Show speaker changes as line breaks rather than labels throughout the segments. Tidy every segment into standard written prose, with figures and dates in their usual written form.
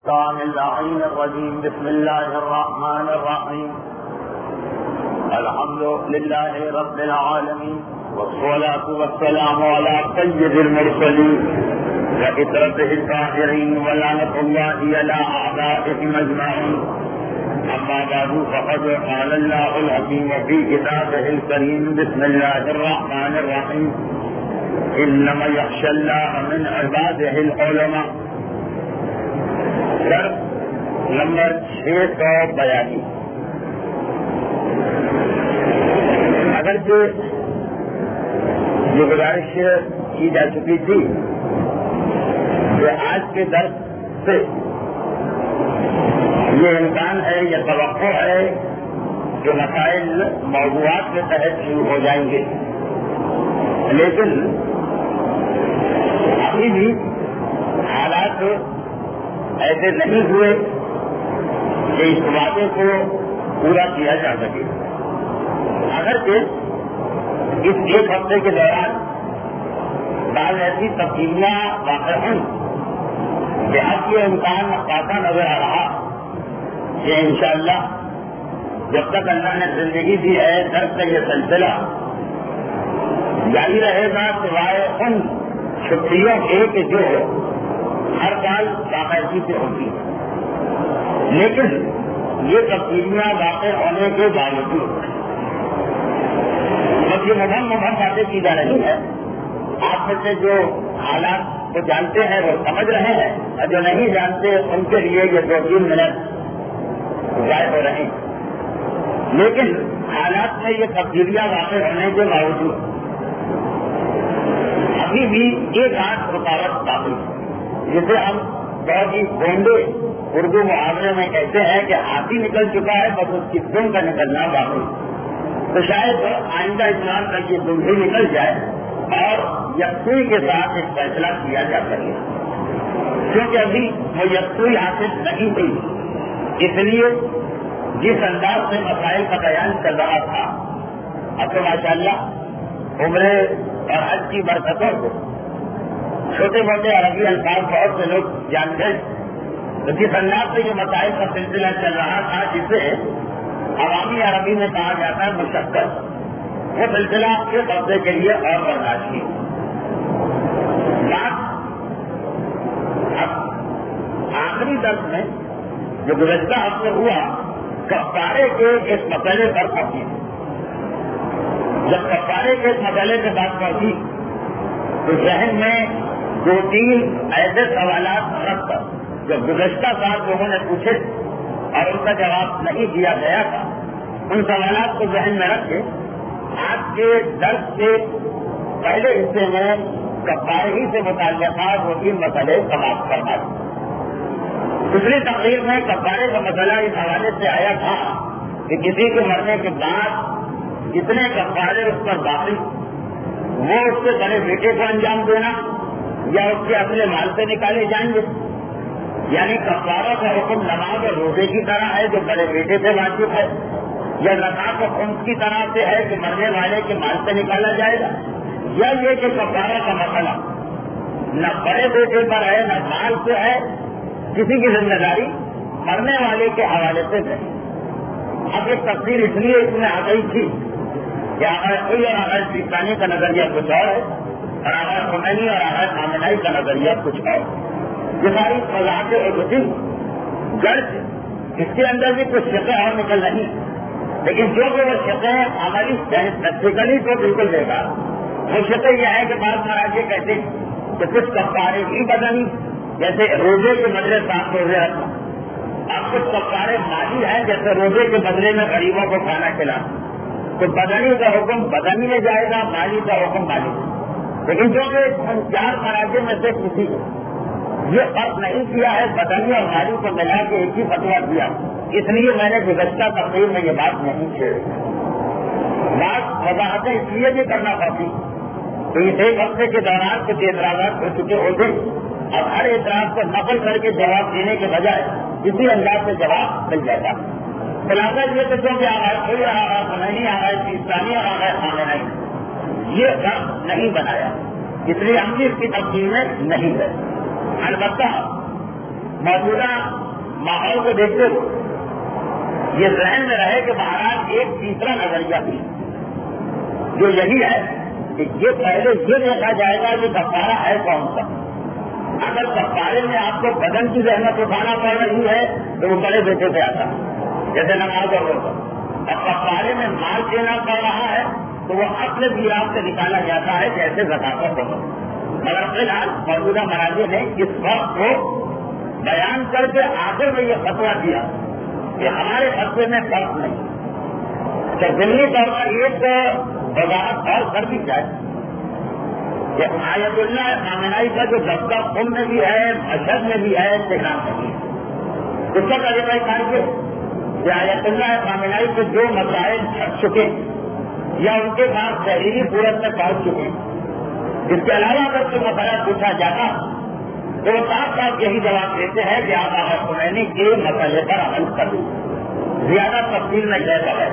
الشيطان اللعين الرجيم. بسم الله الرحمن الرحيم. الحمد لله رب العالمين والصلاة والسلام على سيد المرسلين وإطرته الطاهرين ولعنة الله على أعدائهم أجمعين. أما بعد فقد قال الله الحكيم في كتابه الكريم. بسم الله الرحمن الرحيم. إنما يخشى الله من عباده العلماء. درس نمبر 642. اگرچہ یہ گزارش کی جا چکی تھی کہ آج کے درس سے یہ امکان ہے، یہ توقع ہے کہ مسائل موضوعات کے تحت شروع ہو جائیں گے، لیکن ابھی بھی حالات ایسے نہیں ہوئے کہ اس وعدے کو پورا کیا جا سکے. اگرچہ اس ایک ہفتے کے دوران بعض ایسی تبدیلیاں واقع ہوئی کہ اب یہ امکان پاتا نظر آ رہا کہ انشاءاللہ جب تک اللہ نے زندگی دی ہے درس کا یہ سلسلہ جاری رہے گا، سوائے ان چھٹیوں کے کہ جو ہر سال باقاعدگی سے ہوتی ہے. لیکن یہ تبدیلیاں واقع ہونے کے باوجود بس یہ مبہم باتیں کی جا رہی ہے. آپ میں سے جو حالات کو جانتے ہیں وہ سمجھ رہے ہیں، اور جو نہیں جانتے ان کے لیے یہ 2-3 منٹ ضائع ہو رہے ہیں. لیکن حالات میں یہ تبدیلیاں واقع ہونے کے باوجود ابھی بھی ایک آٹھ رکاوٹ باقی ہے، جسے ہم بہت ہی گونڈے اردو محاورے میں کہتے ہیں کہ ہاتھی نکل چکا ہے، بس اس کی دم کا نکلنا باقی. تو شاید آئندہ اسلام تک یہ دم بھی نکل جائے اور یکسوئی کے ساتھ ایک فیصلہ کیا جا سکے، کیونکہ ابھی وہ یکسوئی حاصل نہیں ہوئی. اس لیے جس انداز سے مسائل کا بیان چل رہا تھا، اب تو ماشاءاللہ عمرے اور حج کی برکتوں کو چھوٹے موٹے عربی الفاظ بہت سے لوگ جانتے ہیں. تو جس انداز سے یہ مسائل کا سلسلہ چل رہا تھا، جسے عوامی عربی میں کہا جاتا ہے مشقت، وہ سلسلہ ایک ہفتے کے لیے اور برداشت کی. اب آخری درس میں جو گزشتہ ہفتے ہوا، کفارے کے ایک مسئلے پر پہنچی. جب کفارے کے ایک مسئلے کے بات پہنچی تو ذہن میں 2-3 ایسے سوالات رکھ کر جو گزشتہ سال لوگوں نے پوچھے اور ان کا جواب نہیں دیا گیا تھا، ان سوالات کو ذہن میں رکھ کے آج کے درس کے پہلے حصے میں کفارے ہی سے متعلقات 2-3 مسئلے سماپت کرنا تھا. پچھلی تقریر میں کفارے کا مسئلہ اس حوالے سے آیا تھا کہ کسی کے مرنے کے بعد جتنے کفارے اس پر باقی وہ اس کے بڑے بیٹے کو انجام دینا یا اس کے اپنے مال سے نکالے جائیں گے. یعنی کفارہ کا حکم نماز اور روزے کی طرح ہے جو بڑے بیٹے سے واجب ہے، یا زکات و خمس کی طرح سے ہے کہ مرنے والے کے مال سے نکالا جائے گا، یا یہ کہ کفارہ کا مسئلہ نہ بڑے بیٹے پر ہے نہ مال سے ہے، کسی کی ذمہ داری مرنے والے کے حوالے سے نہیں. اب ایک تفصیل اس لیے اس میں آ گئی تھی کہ آغاز کوئی اور آغاز سیستانی کا نظریہ کچھ اور ہے، اور آغاز خمینی اور آغاز خامنائی کا نظریہ کچھ اور. یہ ساری وضاحتیں ہوتی گرج اس کے اندر بھی کچھ شقیں اور نکل رہی، لیکن جو کہ وہ شقیں ہماری پریکٹیکلی تو بالکل دے گا. وہ شقیں یہ ہے کہ بعض مراجع کہتے کہ کچھ کفارے ہی بدنی، جیسے روزے کے بدلے 7 روزے رکھنا، اب کچھ کفارے مالی ہیں جیسے روزے کے بدلے میں غریبوں کو کھانا کھلانا. تو بدنی کا حکم بدنی میں جائے گا، مالی کا حکم مالی. لیکن جو کہ ان 4 مراجع میں سے کسی یہ فرق نہیں کیا ہے، بدنی اور مالی کو ملا کے ایک ہی فتویٰ دیا، اس لیے میں نے گزشتہ تقریر میں یہ بات نہیں چھیڑی. بات وضاحتیں اس لیے بھی کرنا پڑتی تو اس ایک ہفتے کے دوران کچھ اعتراضات ہو چکے ہوتے، اب ہر اعتراض کو نقل کر کے جواب دینے کے بجائے اسی انداز سے جواب مل جاتا. خلاصہ یہ کہ جو کہ آغاز کوئی آغاز نہیں، آغاز اسلامی اور آغاز خامنائی یہ فرق نہیں بنایا، اس لیے ہم بھی اس کی تفصیل میں نہیں گئے. البتہ موجودہ ماحول کو دیکھتے ہوئے یہ ذہن میں رہے کہ مہاراج ایک تیسرا نظریہ بھی جو یہی ہے کہ یہ پہلے یہ دیکھا جائے گا کہ کفارہ ہے کون سا. اگر کفارے میں آپ کو بدن کی زحمت اٹھانا پڑ رہی ہے تو وہ بڑے بیٹے سے آتا جیسے نماز اور روزہ. اور کفارے میں مال دینا پڑ رہا ہے تو وہ اپنے میراث سے نکالا جاتا ہے جیسے زکات کا. مگر فی الحال موجودہ مراجع نے اس وقت کو بیان کر کے آخر میں یہ فتویٰ دیا کہ ہمارے فتوے میں فرق نہیں. تو ضمنی طور پر ایک وضاحت اور کر دی جائے کہ آیت اللہ خامنائی کا جو دفتر خم میں بھی ہے مشہد میں بھی ہے تہران میں بھی ہے. اس کا طریقہ کار کہ آیت اللہ خامنائی کے جو مسائل چھٹ چکے یا ان کے پاس تحریری صورت میں پہنچ چکے اس کے علاوہ اگر کوئی مسئلہ پوچھا جاتا تو وہ صاف صاف یہی جواب دیتے ہیں کہ آپ آغا خمینی کے مسئلے پر عمل کر دیں. زیادہ تفصیل میں کہتا ہے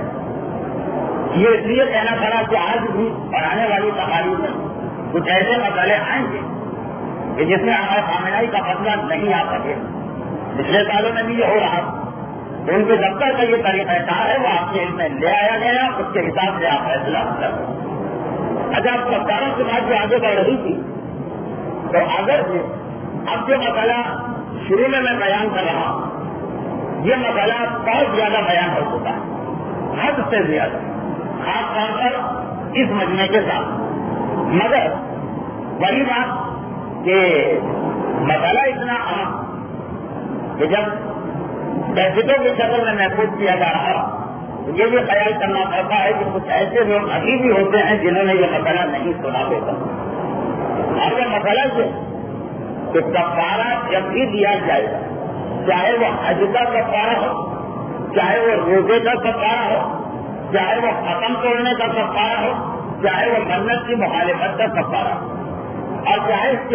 یہ اس لیے کہنا پڑا کہ آج بھی پڑھانے والی تقاریر میں کچھ ایسے مسئلے آئیں گے کہ جس میں آغا خامنائی کا فتویٰ نہیں آ سکے. پچھلے سالوں میں بھی یہ ہو رہا تو ان کے دفتر کا یہ طریقہ کار ہے وہ آپ کے علم میں لے آیا گیا اس کے حساب سے آپ فیصلہ کر. اچھا آپ سرکاروں کی بات جو آگے بڑھ رہی تھی تو اگر اب جو مسئلہ شروع میں بیان کر رہا ہوں یہ مسئلہ بہت زیادہ بیان ہو چکا ہے حد سے زیادہ خاص طور پر اس مجمع کے ساتھ. مگر وہی بات کہ مسئلہ اتنا اہم کہ جب دہشتوں کی شکل میں محفوظ کیا جا رہا یہ بھی خیال کرنا پڑتا ہے کہ کچھ ایسے لوگ ابھی بھی ہوتے ہیں جنہوں نے یہ مسئلہ نہیں سنا ہوتا. اور یہ مسئلہ سے کہ کفارہ جب بھی دیا جائے گا چاہے وہ حج کا کفارہ ہو چاہے وہ روزے کا کفارہ ہو چاہے وہ ختم توڑنے کا کفارہ ہو چاہے وہ منت کی مخالفت کا کفارہ ہو اور چاہے اس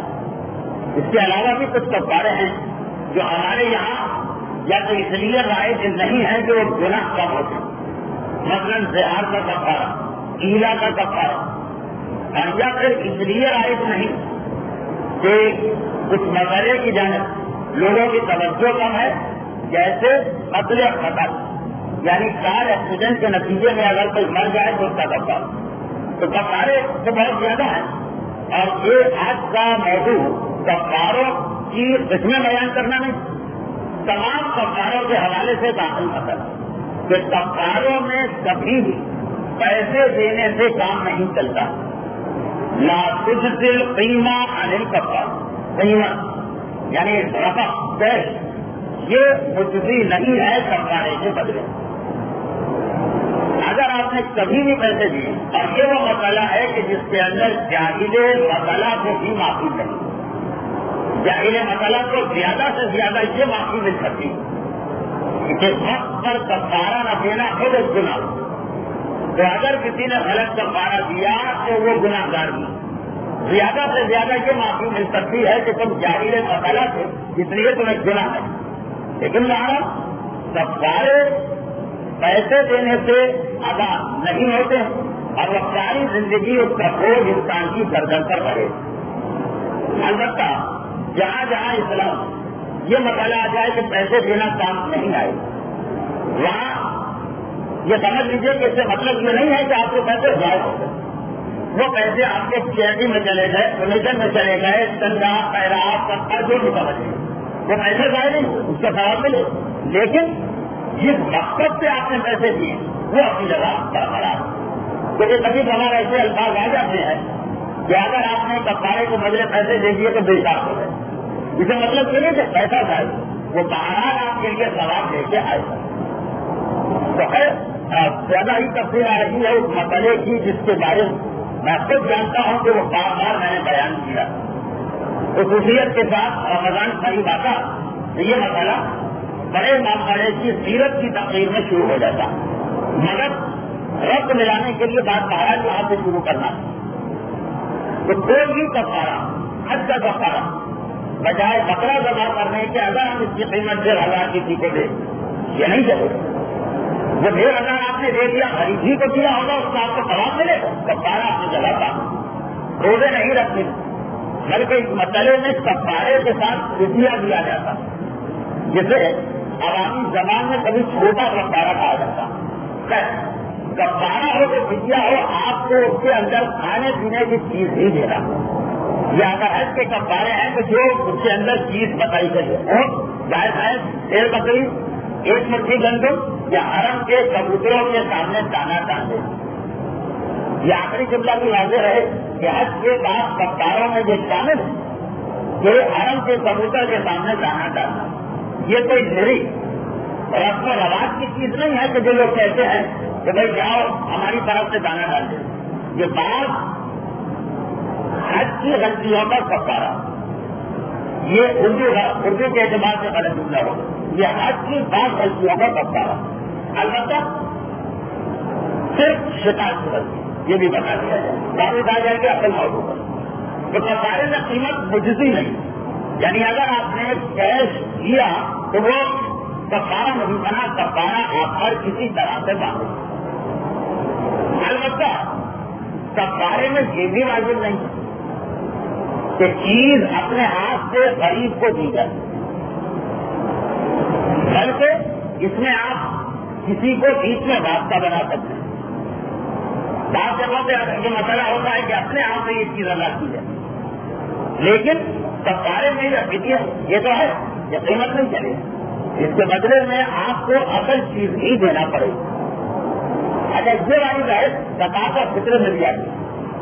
کے علاوہ بھی کچھ کفارے ہیں جو ہمارے یہاں یا تو اس لیے رائج نہیں ہے کہ وہ گناہ کم ہوتے مثلاً زہار کا کفارہ ایلا کا کفارہ اور یا پھر اس لیے رائج نہیں کہ کچھ مسئلے کی جانب لوگوں کی توجہ کم ہے جیسے قتل خطر یعنی کار ایکسیڈنٹ کے نتیجے میں اگر کوئی مر جائے تو اس کا کفارہ تو کفارے تو بہت زیادہ ہیں اور یہ آج کا موضوع کفاروں کی قسمیں بیان کرنا نہیں تمام کفاروں کے حوالے سے داخل کرنا کہ کفاروں میں کبھی بھی پیسے دینے سے کام نہیں چلتا. لا تجزل قیمہ عن الکفار قیمت یعنی رقم کیش یہ مجزی نہیں ہے کفارے کے بدلے. اگر آپ نے کبھی بھی پیسے دیے اور یہ وہ مسئلہ ہے کہ جس کے اندر جاہل مسئلہ کو بھی معافی نہیں جاہل مسئلہ کو زیادہ سے زیادہ یہ معافی مل سکتی کہ وقت پر کفارہ نہ دینا خود ایک گناہ تو اگر کسی نے غلط کفارہ دیا تو وہ گناہ گار بھی زیادہ سے زیادہ یہ معافی مل سکتی ہے کہ تم جاہل مسئلہ تھے اس لیے تمہیں گناہ ہے. لیکن وہاں کفارے پیسے دینے سے ادا نہیں ہوتے اور وہ ساری زندگی اس کا بوجھ انسان کی گردن پر رہے. البتہ جہاں جہاں اسلام یہ مسئلہ آ جائے کہ پیسے دینا کام نہیں آئے وہاں یہ سمجھ لیجیے کہ اس سے مطلب یہ نہیں ہے کہ آپ کے پیسے ضائع ہو گئے. وہ پیسے آپ کے چیریٹی میں چلے گئے ڈونیشن میں چلے گئے چندہ خیرات سب جو بھی سمجھ گئے وہ پیسے ضائع نہیں اس کا ثواب ملے. لیکن جس مقصد سے آپ نے پیسے دیے وہ اپنی جگہ برقرار کیونکہ کبھی ہمارے ایسے الفاظ آ جاتے ہیں کہ اگر آپ نے کفارے کو بدلے پیسے دے دیے تو بے شک ہو گئے. اسے مطلب یہ نہیں کہ پیسہ جائے وہ بہرحال آپ کے لیے ثواب لے کے آئے. تو خیر زیادہ ہی تفصیل آ رہی ہے اس مسئلے کی جس کے بارے میں خود جانتا ہوں کہ وہ بار بار میں نے بیان کیا. خصوصیت کے ساتھ رمضان قریب آتا تو یہ مسئلہ بڑے معاملے کی سیرت کی تقریر میں شروع ہو جاتا مگر ربط ملانے کے لیے بات مہاراج وہاں سے شروع کرنا تو کوئی بھی کفارہ حج کا کفارہ بجائے بکرا ذبح کرنے کے اگر ہم اس کی قیمت 1,500 کسی کو دیں یہ نہیں چلے. وہ 1,500 آپ نے دے دیا غریبی کو دیا ہوگا اس کا آپ کو ثواب ملے گا. کفارہ آپ نے جگہ روزے نہیں رکھنے بلکہ اس مسئلے میں کفارے کے ساتھ فدیہ دیا جاتا جسے عوامی زبان میں کبھی چھوٹا کفارہ کہا جاتا ہے. کفارہ ہو تو فدیہ ہو، آپ کو اس کے اندر کھانے پینے کی چیز ہی دینا. یا اگر حج کے کفارے ہیں تو جو اس کے اندر چیز بتائی گئی ہے اور گائے بھینس شیر بکری 1 مٹھی گندم یا حرم کے کبوتروں کے سامنے دانا ڈال دے. یہ آخری جملہ بھی واضح رہے کہ حج کے بعد کفاروں میں یہ شامل ہے کہ حرم کے کبوتر کے سامنے دانا ڈالنا. یہ کوئی میری رسم و رواج کی چیز نہیں ہے کہ جو لوگ کہتے ہیں کہ بھائی جاؤ ہماری طرف سے دانا ڈال دیں. یہ بات حج کی غلطیوں کا کفارہ، یہ اردو کے اعتبار سے غلط جملہ ہو. یہ حج کی بعض غلطیوں کا کفارہ، البتہ صرف شکایت کی غلطی یہ بھی بتا دیا جائے. واپس آ جائے گا اصل موضوع پر. تو کفارے میں قیمت مجزی نہیں، یعنی اگر آپ نے کیش کیا تو وہ کفارہ نہیں بنا، کفارہ آپ پر کسی طرح سے باندھے. البتہ کفارے میں یہ بھی واجب نہیں کہ چیز اپنے ہاتھ سے غریب کو دی جائے، بلکہ اس میں آپ کسی کو بیچ میں واسطہ بنا سکتے ہیں. بعض جگہوں پہ یہ مسئلہ ہوتا ہے کہ اپنے ہاتھ سے یہ چیز ادا کی جائے، لیکن کفارے میں یا فدیہ یہ تو ہے یہ قیمت نہیں چلے. اس کے بدلے میں آپ کو اصل چیز ہی دینا پڑے گی. اچھا یہ والی بحث زکات اور فطرے میں بھی آتی ہے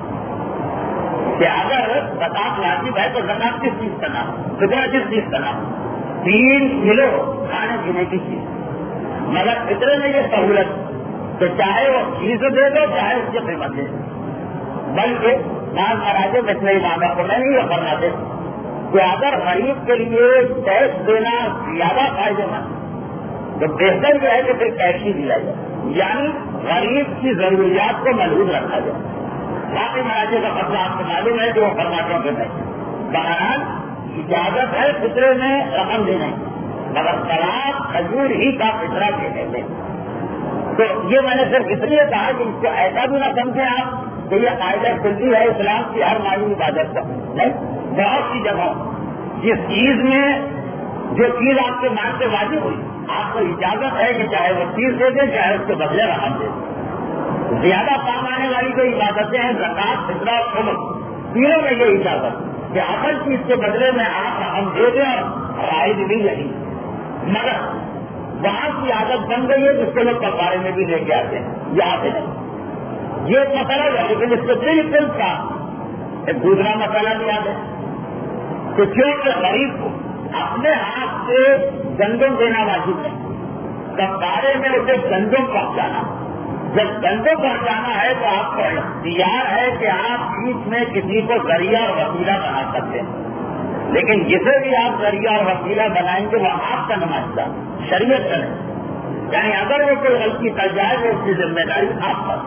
کہ اگر زکات واجب ہے تو زکات کس چیز کا نام، فطرہ کس چیز کا نام؟ 3 کلو کھانے پینے کی چیز. مگر فطرے میں یہ سہولت تو چاہے وہ چیز دے دو چاہے اس کی قیمت دے. بلکہ بعض مراجع میں اتنے اماموں کو نہیں یہ فرماتے کہ اگر غریب کے لیے ٹیکس دینا زیادہ فائدہ مند تو بہتر یہ ہے کہ پھر ٹیکس ہی دیا جائے، یعنی غریب کی ضروریات کو محدود رکھا جائے. باقی مراجع کا مسئلہ آپ کو معلوم ہے جو وہ فرماتے ہیں کہ نہیں. بہرحال اجازت ہے فطرے میں رقم دینے کی، مگر طلاق کھجور ہی کا فطرہ دینے میں. تو یہ میں نے صرف اس لیے کہا کہ اس کو ایسا بھی نہ سمجھیں آپ کہ یہ قاعدہ کلی ہے اسلام کی ہر مالی عبادت کا نہیں. بہت سی جگہوں جس چیز میں جو چیز آپ کے مان سے واجب ہوئی آپ کو اجازت ہے کہ چاہے وہ چیز دے دیں چاہے اس کے بدلے رقم دے دیں. زیادہ کام آنے والی جو عبادتیں ہیں زکات فطرہ اور خمس تینوں میں یہ اجازت کہ اصل چیز کے بدلے میں آپ رقم دے دیں اور رائج بھی نہیں. مگر وہاں کی عادت بن گئی ہے جس کے لوگ کفارے میں بھی لے کے آتے ہیں یہ آتے نہیں. یہ ایک مسئلہ ہے لیکن اس کو بالکل کا ایک دوسرا مسئلہ بھی یاد ہے کہ کیونکہ غریب کو اپنے ہاتھ سے گندم دینا واجب نہیں، کفارے میں اسے گندم پہنچانا. جب گندم پہنچانا ہے تو آپ کو اختیار ہے کہ آپ بیچ میں کسی کو ذریعہ اور وسیلہ بنا سکتے ہیں، لیکن جسے بھی آپ ذریعہ اور وسیلہ بنائیں گے وہ آپ کا نمائندہ شریعت کا نہیں. یعنی اگر وہ کوئی غلطی کر جائے تو اس کی ذمہ داری آپ پر.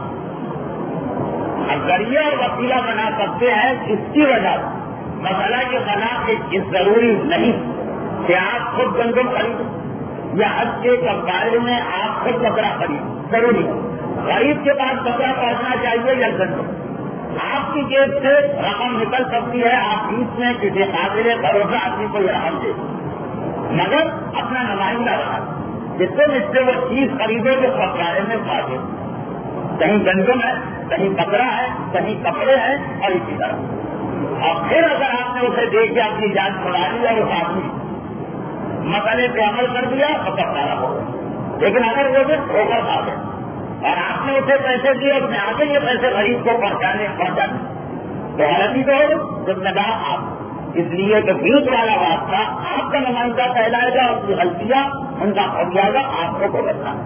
اب ذریعہ اور وسیلہ بنا سکتے ہیں اس کی وجہ سے مسئلہ یہ بنا کہ ضروری نہیں کہ آپ خود گندم خریدیں یا حج کے کفارے میں آپ خود بکرا خریدیں. ضروری ہے غریب کے پاس بکرا پہنچنا چاہیے یا گندم. آپ کی جیب سے رقم نکل سکتی ہے، آپ بیچ میں کسی قابل بھروسہ آدمی کو یہ رقم دے مگر اپنا نمائندہ رہا جس سے وہ چیز خریدے جو کفارے میں پاتے. کہیں گندم ہے کہیں بکرا ہے کہیں کپڑے ہیں اور اسی طرح. اور پھر اگر آپ نے اسے دیکھ کے اپنی جان چھڑا لی اور اس آدمی مسئلے پہ عمل کر دیا تو کفارہ ہوگا. لیکن اگر وہ بھی ٹھوکر کھا گئے اور آپ نے اسے پیسے دیے اور میں آگے یہ پیسے غریب کو پہنچانے تو غلطی تو ہو ذمہ دار آپ. اس لیے کہ بیچ والا واسطہ آپ کا نمائندہ کہلائے گا اور کی غلطیاں ان کا خمیازہ آپ کو بھگتنا.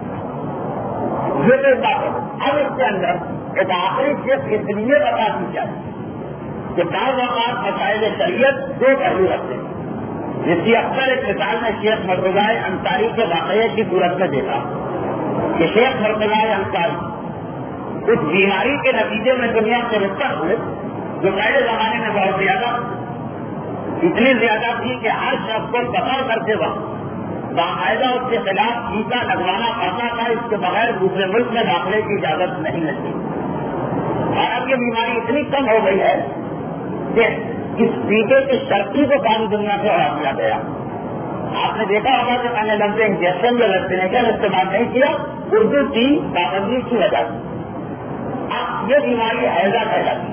یہ تو بات ہے. اب اس کے اندر ایک آخری چیز اس لیے بتا دی جائے کہ بعض اوقات مسائل شریعت 2 پہلو رکھتے ہیں. جس کی اکثر ایک مثال میں شیخ مرتضیٰ انصاری کے واقعے کی صورت میں دیکھا کہ شیخ مرتضیٰ انصاری اس بیماری کے نتیجے میں دنیا سے رخصت ہوئے جو پہلے زمانے میں بہت زیادہ اتنی زیادہ تھی کہ ہر شخص کو سفر کرتے وقت باقاعدہ اس کے خلاف ٹیکہ لگوانا پڑتا تھا. اس کے بغیر دوسرے ملک میں داخلے کی اجازت نہیں ملتی. اور اب یہ بیماری اتنی کم ہو گئی ہے کہ اس ٹیکے کی شرطی کو ساری دنیا سے ہٹا دیا گیا. آپ نے دیکھا ہوگا کہ میں نے لفظ انجیکشن یا ویکسینیشن استعمال نہیں کیا اردو کی پابندی کی وجہ سے۔ اب یہ بیماری حیضہ کہلاتی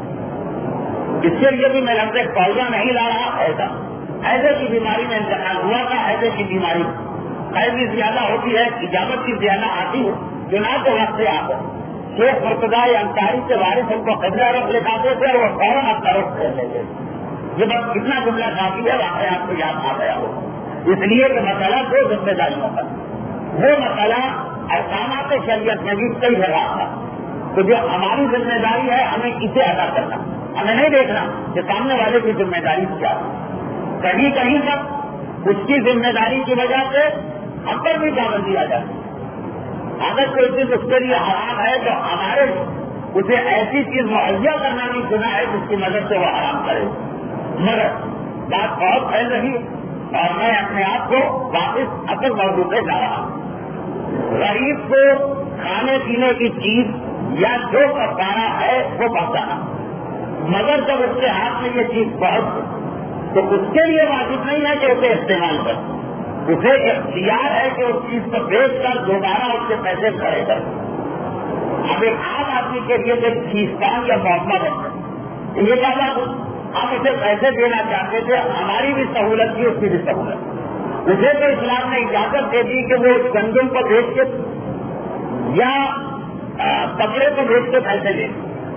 ہے، اس کے لیے بھی میں لفظ پاؤزہ نہیں لا رہا، حیضے کی بیماری میں انتقال ہوا تھا۔ حیضے کی بیماری حیض بھی زیادہ ہوتی ہے، اجازت بھی زیادہ آتی ہے، چنانچہ وقت سے آپ شیخ مرتضی انصاری کے وارث ان کو قبلہ رخ لکھاتے تھے اور وہ فوراً اپنا رخ کر لیتے تھے۔ یہ بس کتنا جملہ کافی ہے، واقعہ آپ کو یاد آ گیا ہو، اس لیے کہ مسئلہ دو ذمہ داریوں کا، وہ مسئلہ احکامات شریعت میں بھی کئی جگہ تھا، تو جو ہماری ذمہ داری ہے ہمیں اسے ادا کرنا، ہمیں نہیں دیکھنا کہ سامنے والے کی ذمہ داری کیا ہے۔ کہیں کہیں تک اس کی ذمہ داری کی وجہ سے ہم پر بھی پابندی آ جاتی ہے۔ اگر کوئی چیز اس کے لیے حرام ہے تو ہمارے اسے ایسی چیز مہیا کرنا نہیں سنا ہے جس کی مدد سے وہ حرام کرے، مگر بات بہت پھیل رہی ہے اور میں اپنے آپ کو واپس اصل موضوع پہ جا رہا ہوں۔ غریب کو کھانے پینے کی چیز یا جو کفارہ ہے وہ پہنچانا، مگر جب اس کے ہاتھ میں یہ چیز پہنچ تو اس کے لیے واجب نہیں ہے کہ اسے استعمال کرے، اسے اختیار ہے کہ اس چیز کو بیچ کر دوبارہ اس کے پیسے کھڑے کرے۔ اب ایک عام آدمی کے لیے جو چیزان یا معاملہ بنتا ہے، یہ کیا بات ہم اسے پیسے دینا چاہتے تھے، ہماری بھی سہولت تھی، اس کی بھی سہولت، اسے تو اسلام نے اجازت دے دی کہ وہ اس گندم کو بیچ کے یا کپڑے کو بیچ کے پیسے دے،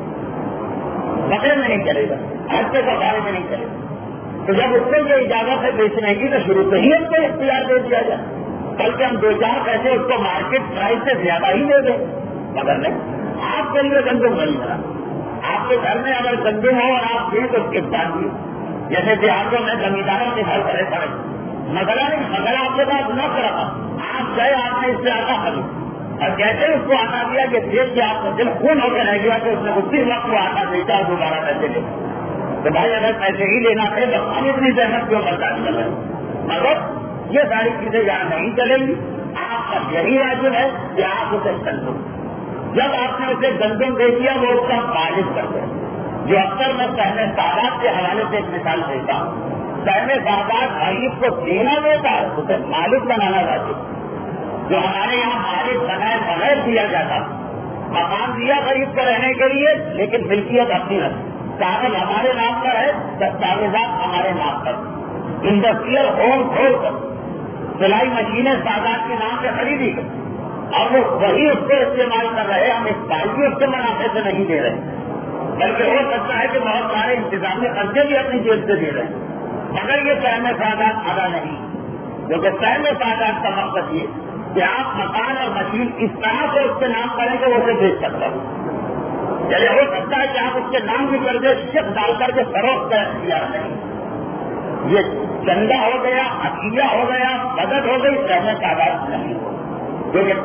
کپڑے میں نہیں چلے گا، ہفتے کا بارے میں نہیں چلے گا۔ تو جب اس کو یہ اجازت ہے بیچنے کی تو شروع سے ہی اس کو اختیار دے دیا جائے، بلکہ ہم 2-4 پیسے اس کو مارکیٹ پرائز سے زیادہ ہی دے دیں، مگر نہیں، آپ کے لیے گندم نہیں بنا، آپ کے گھر میں اگر گندم ہو اور آپ دیں تو اس کے بعد بھی، جیسے دیہاتوں میں زمینداروں کے گھر کرے پڑے، مسئلہ نہیں، مسئلہ آپ کے پاس نہ کرا، آپ گئے، آپ نے اس سے آتا خرید اور جیسے اس کو آتا دیا کہ دیکھ کے آپ کو دل خون ہو کے رہ گیا کہ اس نے اسی وقت وہ آتا دیتا اور دوبارہ پیسے لے، تو بھائی اگر پیسے ہی لینا تھے تو ہم اتنی زحمت کیوں برداشت کر رہے ہیں؟ مگر یہ ساری چیزیں یہاں نہیں چلیں گی، آپ کا یہی واجب ہے کہ آپ اسے گندم، جب آپ نے اسے گندم دے دیا وہ اس کا مالک کر دیں، جو اکثر میں سہم سعادت کے حوالے سے ایک مثال دیتا ہوں، سہم سعادت غریب کو دینا دیتا ہے، اسے مالک بنانا چاہتے، جو ہمارے یہاں مالک بنائے بغیر دیا جاتا، مکان دیا غریب کو رہنے کے لیے لیکن ملکیت اپنی رکھی، کاغذ ہمارے نام پر ہے، دستاویزات ہمارے نام پر، انڈسٹریل ہوم کھول کر سلائی مشینیں سادات کے نام سے خریدی گئی اور وہ وہی اس کو استعمال کر رہے، ہم اس بات بھی اس کے منافع سے نہیں دے رہے، بلکہ ہو سکتا ہے کہ بہت سارے انتظامی خرچے بھی اپنی جیب سے دے رہے ہیں، مگر یہ سہم سعادت ادا نہیں، کیونکہ سہم سعادت کا مقصد یہ کہ آپ مکان اور مشین اس طرح سے اس کے نام کریں کہ وہ اسے بیچ سکتا ہے، چلے ہو سکتا ہے کہ آپ اس کے نام بھی کر دیں، شک ڈال کر کے فروخت کا اختیار نہیں، یہ چندہ ہو گیا، عقیدہ ہو گیا، مدد ہو گئی، سہم سعادت نہیں ہو، کیونکہ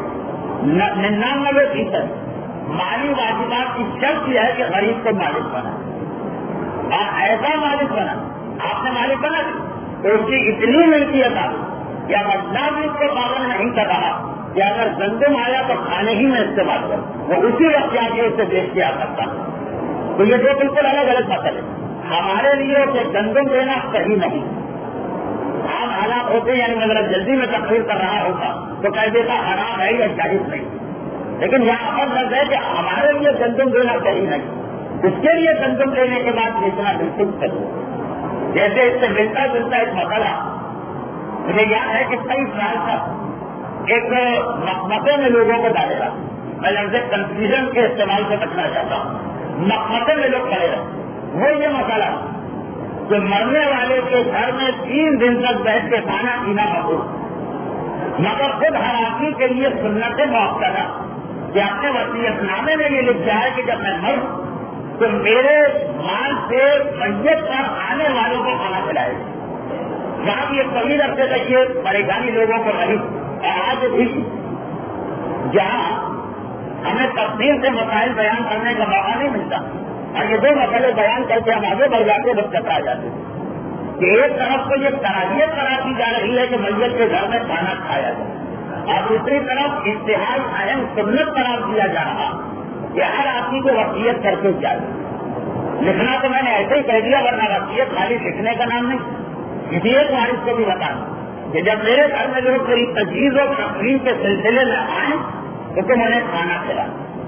99% مالی واجبات کی شرط یہ ہے کہ غریب کو مالک بنا، اور ایسا مالک بنا، آپ نے مالک بنا تو اس کی اتنی ملکیت آ کہ اللہ بھی اس کو پابند نہیں کر رہا کہ اگر گندم آیا تو کھانے ہی میں استعمال کرو، وہ اسی وقت آ کے اسے بیچ کے آ سکتا، تو یہ دو بالکل الگ الگ مسئلے، ہمارے لیے اسے گندم دینا صحیح نہیں، عام حالات ہوتے یعنی میں اگر جلدی میں تقریر کر رہا ہوگا تو کہہ دیتا حرام ہے یا جائز نہیں، لیکن یہاں پر لفظ ہے کہ ہمارے لیے گندم دینا صحیح نہیں، اس کے لیے گندم لینے کے بعد بیچنا بالکل صحیح، جیسے اس سے ملتا جلتا ایک مسئلہ مجھے یاد ہے کہ کئی سال تک ایک مقمتے میں لوگوں کو ڈالے گا، میں لفظ کنفیوژن کے استعمال سے بچنا چاہتا ہوں، مقمتے میں لوگ کھڑے رہے، وہ یہ مسئلہ کہ مرنے والے کے گھر میں 3 دن تک بیٹھ کے کھانا پینا مقبول، مگر خود ہر آدمی کے لیے سنت موقع کہ اپنے وصیت نامے میں یہ لکھا ہے کہ جب میں مروں تو میرے مال سے میت پر آنے والوں کو کھانا کھلائے گا، جہاں بھی ایک طویل عرصے تک یہ پریشانی لوگوں کو رہی، اور آج بھی جہاں ہمیں تفصیل سے مسائل بیان کرنے کا موقع نہیں ملتا، اور یہ 2 مسئلے بیان کر کے ہم آگے بڑھ جاتے وقت آ جاتے کہ ایک طرف تو یہ کراہیت کرا دی جا رہی ہے کہ میت کے گھر میں کھانا کھایا جائے، اور دوسری طرف انتہائی اہم سنت قرار دیا جا رہا کہ ہر آدمی کو وصیت کر کے جائے، لکھنا تو میں نے ایسے ہی کہہ دیا، ورنہ وصیت خالی لکھنے کا نام نہیں، کسی ایک وارث کو بھی بتا کہ جب میرے گھر میں لوگ کوئی تجویز اور تقریب کے سلسلے میں آئیں تو تم انہیں کھانا کھلا،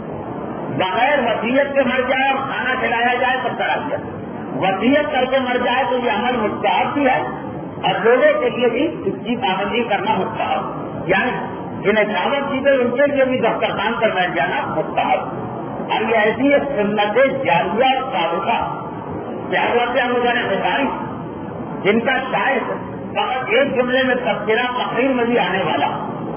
بغیر وصیت کے مر جائے اور کھانا کھلایا جائے تو کراہیت، وصیت کر کے مر جائے تو یہ عمل مستحب بھی ہے اور لوگوں کے لیے بھی اس کی پابندی کرنا مستحب، یعنی جنہیں دعوت دی گئی ان کے لیے بھی دسترخوان پر بیٹھ جانا مستحب۔ اور یہ ایسی سنت جاریہ اور سابقہ کیا ہوتے ہیں لوگوں نے بتائی جن کا شاید فقط ایک جملے میں تذکرہ تقریر میں بھی آنے والا،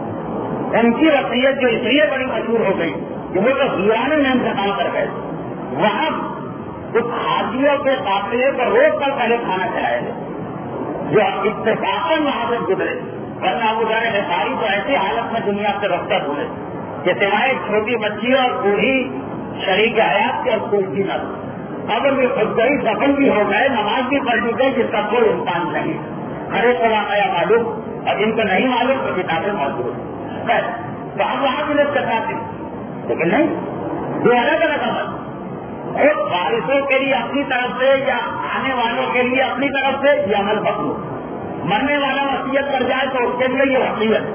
ان کی وصیت جو اس لیے بڑی مشہور ہو گئی کہ وہ تو ویرانے میں انتقال کر گئے، وہاں کچھ حاجیوں کے قافلے پر روک کر پہلے کھانا کھلائے گئے جو اتفاقاً وہاں سے گزرے، ورنہ وہ جانے کے ساری تو ایسی حالت میں دنیا سے رخصت ہوئے کہ سوائے چھوٹی بچی اور بوڑھی شریک حیات کے اور کوئی نہ، اگر بھی خود گئی دفن بھی ہو گئے، نماز بھی پڑھ چکے جس کا کوئی امکان نہیں، ہر ایک کا واقعہ معلوم اور جن کو نہیں معلوم تو کتابیں موجود ہے، تو ہم وہاں بھی لوگ کرواتے لیکن نہیں، دو الگ الگ عمل، ایک وارثوں کے لیے اپنی طرف سے یا آنے والوں کے لیے اپنی طرف سے یہ عمل پکڑو، مرنے والا وصیت کر جائے تو اس کے لیے یہ وصیت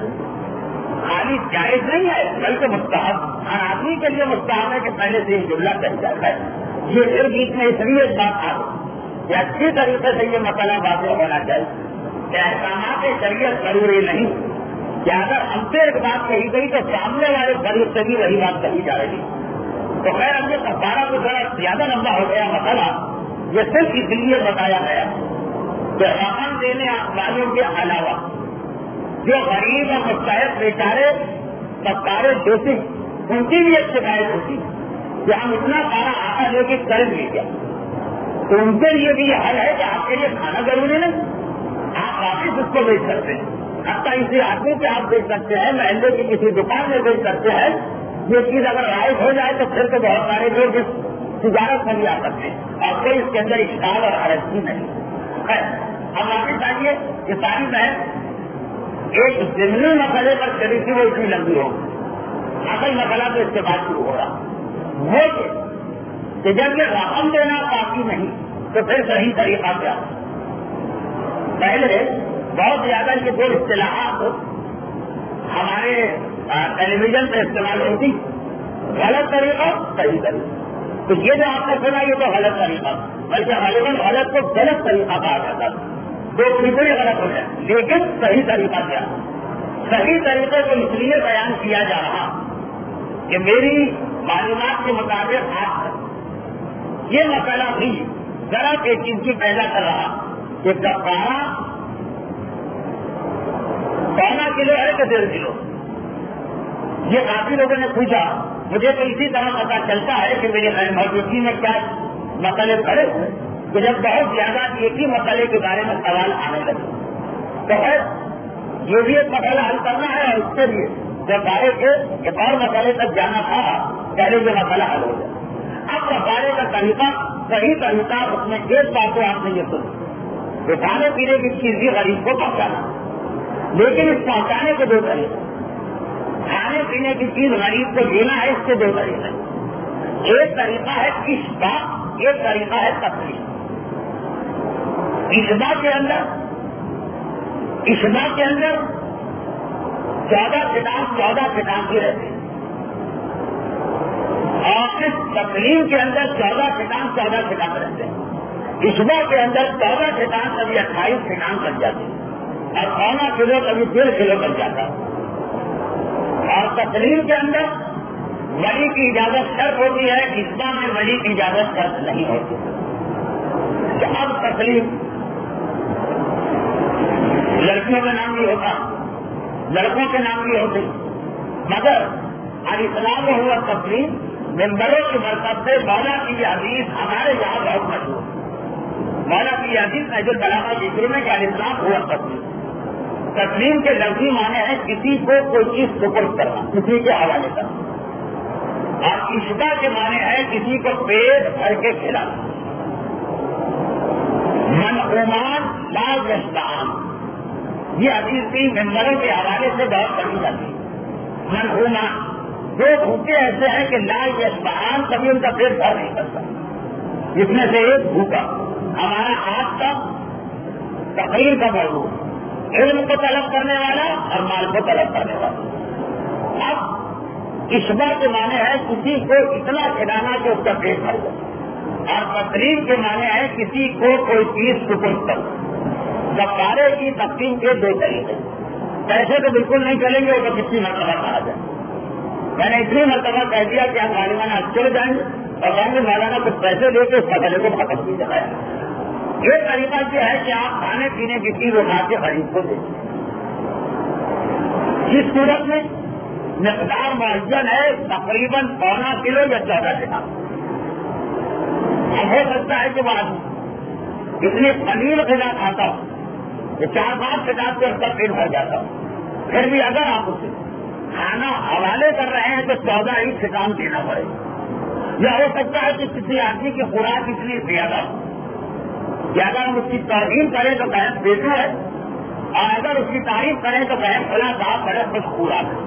خالی جائز نہیں ہے بلکہ مستحب، ہر آدمی کے لیے مستحب ہے کہ پہلے سے یہ جملہ کہہ جاتا ہے۔ یہ پھر بیچ میں اس لیے ایک بات آ کہ اچھی طریقے سے یہ مسئلہ واضح ہونا چاہیے کہ احکامات شریعت ضروری نہیں کہ اگر ہم سے ایک بات کہی گئی تو سامنے والے فریق سے بھی وہی بات کہی جائے گی، تو خیر ہم نے کفارہ کو ذرا زیادہ لمبا ہو گیا مسئلہ، یہ صرف اس لیے بتایا گیا کہ رقم دینے والوں کے علاوہ جو غریب اور مستحق بیچارے سرکارے دوشی ان کی بھی ایک شکایت ہوتی کہ ہم اتنا سارا آٹا لے کے کر لے گیا، تو ان کے لیے بھی یہ حل ہے کہ آپ کے لیے کھانا ضروری نہیں، آپ واپس اس کو بیچ سکتے ہیں، حتیٰ اسی آدمی پہ آپ بیچ سکتے ہیں، محلے کی کسی دکان میں بیچ سکتے ہیں، یہ چیز اگر رائج ہو جائے تو پھر تو بہت سارے لوگ اس تجارت میں بھی آ سکتے ہیں اور کوئی اس کے اندر اشکال اور حرج بھی نہیں ہے۔ ہم واپس آئیے کہ ساری بہن ایک ضمنی مسئلے پر چلی تھی وہ اتنی لمبی ہو، اصل مسئلہ تو اس کے بعد شروع ہو رہا وہ کہ جب یہ رقم دینا کافی نہیں تو پھر صحیح طریقہ کیا؟ پہلے بہت زیادہ یہ دو اصطلاحات ہمارے ٹیلی ویژن پہ استعمال ہوتی، غلط طریقہ صحیح طریقہ، تو یہ جو آپ نے سنا یہ تو غلط طریقہ، بلکہ غالباً غلط کو غلط طریقہ کہا جاتا ہے، دو طریقے غلط ہو جائے، لیکن صحیح طریقہ کیا؟ صحیح طریقے کو اس لیے بیان کیا جا رہا کہ میری معلومات کے مطابق آپ یہ مسئلہ بھی ذرا پیچیدگی پیدا کر رہا کہ کفارہ 12 کلو ہے کہ 1.5 کلو؟ یہ کافی لوگوں نے پوچھا، مجھے تو اسی طرح پتا چلتا ہے کہ میری غیر موجودگی میں کیا مسئلے کھڑے ہوئے کہ جب بہت زیادہ ایک ہی مسئلے کے بارے میں سوال آنے لگے تو ہے یہ بھی ایک مسئلہ حل کرنا ہے، اور اس کے لیے جب بارے کے ایک اور مسئلے تک جانا تھا پہلے یہ مسئلہ حل ہو جائے۔ اب کفارے کا طریقہ صحیح طریقہ اس میں ایک بات تو آپ نے یہ سنی کہ کھانے پینے کی چیز بھی غریب کو پہنچانا، لیکن اس پہنچانے کے 2 طریقے، کھانے پینے کی چیز غریب کو دینا ہے، اس کے 2 طریقے، ایک طریقہ ہے اشباع، ایک طریقہ ہے تقسیم۔ اشباع کے اندر 14 کتاب بھی رہتے ہیں اور اس تقسیم کے اندر 14 کتاب رہتے ہیں، اشباع کے اندر 14 کتاب کبھی 28 کتاب بن جاتے ہیں اور 1.25 کلو کبھی 1.5 کلو بن جاتا ہے، اور تقسیم کے اندر ولی کی اجازت شرط ہوتی ہے، اشباع میں ولی کی اجازت شرط نہیں ہوتی۔ اب تقسیم لڑکیوں کا نام بھی ہوتا، لڑکوں کے نام بھی ہوتے، مگر الاسلام ہوا تقسیم ممبروں کی برکت سے مولا کی یہ حدیث ہمارے یہاں بہت مشہور، مولا کی یہ حدیث نہج البلاغہ کی شروع میں کہ الاسلام ہوا تقسیم، تقسیم کے لفظی معنی ہے کسی کو کوئی چیز سپرد کرنا، کسی کے حوالے کرنا، اور اشباع کے معنی ہے کسی کو پیٹ بھر کے کھلانا۔ منعومان لا یشبعان، یہ حدیث بھی ممبروں کے حوالے سے بہت پڑھی جاتی ہے۔ منعومان دو بھوکے ایسے ہیں کہ لا یشبعان، کبھی ان کا پیٹ بھر نہیں کرتا، جس میں سے ایک بھوکا۔ ہمارا آج کا تقریر کا موضوع علم کو طلب کرنے والا اور مال کو طلب کرنے والا. اب اشبا کے معنی ہے کسی کو اتنا کھلانا کہ اس کا پیٹ بھر جائے, اور تقریب کے معنی ہے کسی کو کوئی چیز سپرد کر. کفارے کی تقسیم کے دو طریقے. پیسے تو بالکل نہیں چلیں گے, وہ تو کتنی مرتبہ کہا جائے. میں نے اتنی مرتبہ کہہ دیا کہ ہم غالباً آج چل جائیں گے اور کہیں گے مولانا کچھ پیسے دے کے اس مسئلے کو ختم کی جائے. یہ طریقہ یہ ہے کہ آپ کھانے پینے کی چیز اٹھا کے خرید کو دیں. اس صورت میں مقدار معین ہے تقریباً 1.25 کلو یا 14 گرام. اب ہو سکتا ہے کہ وہ اتنی قلیل غذا کھاتا ہوں کہ 4-5 کتاب سے اس کا پیٹ بھر جاتا ہوں, پھر بھی اگر آپ اسے کھانا حوالے کر رہے ہیں تو 14 ہی کتاب دینا پڑے. یا ہو سکتا ہے کہ کسی آدمی کی خوراک اتنی زیادہ ہو کہ اگر ہم اس کی توہین کریں تو کہیں بیٹو ہے, اور اگر اس کی تعریف کریں تو کہیں کھلا صاحب بڑے خوش خوراک ہے.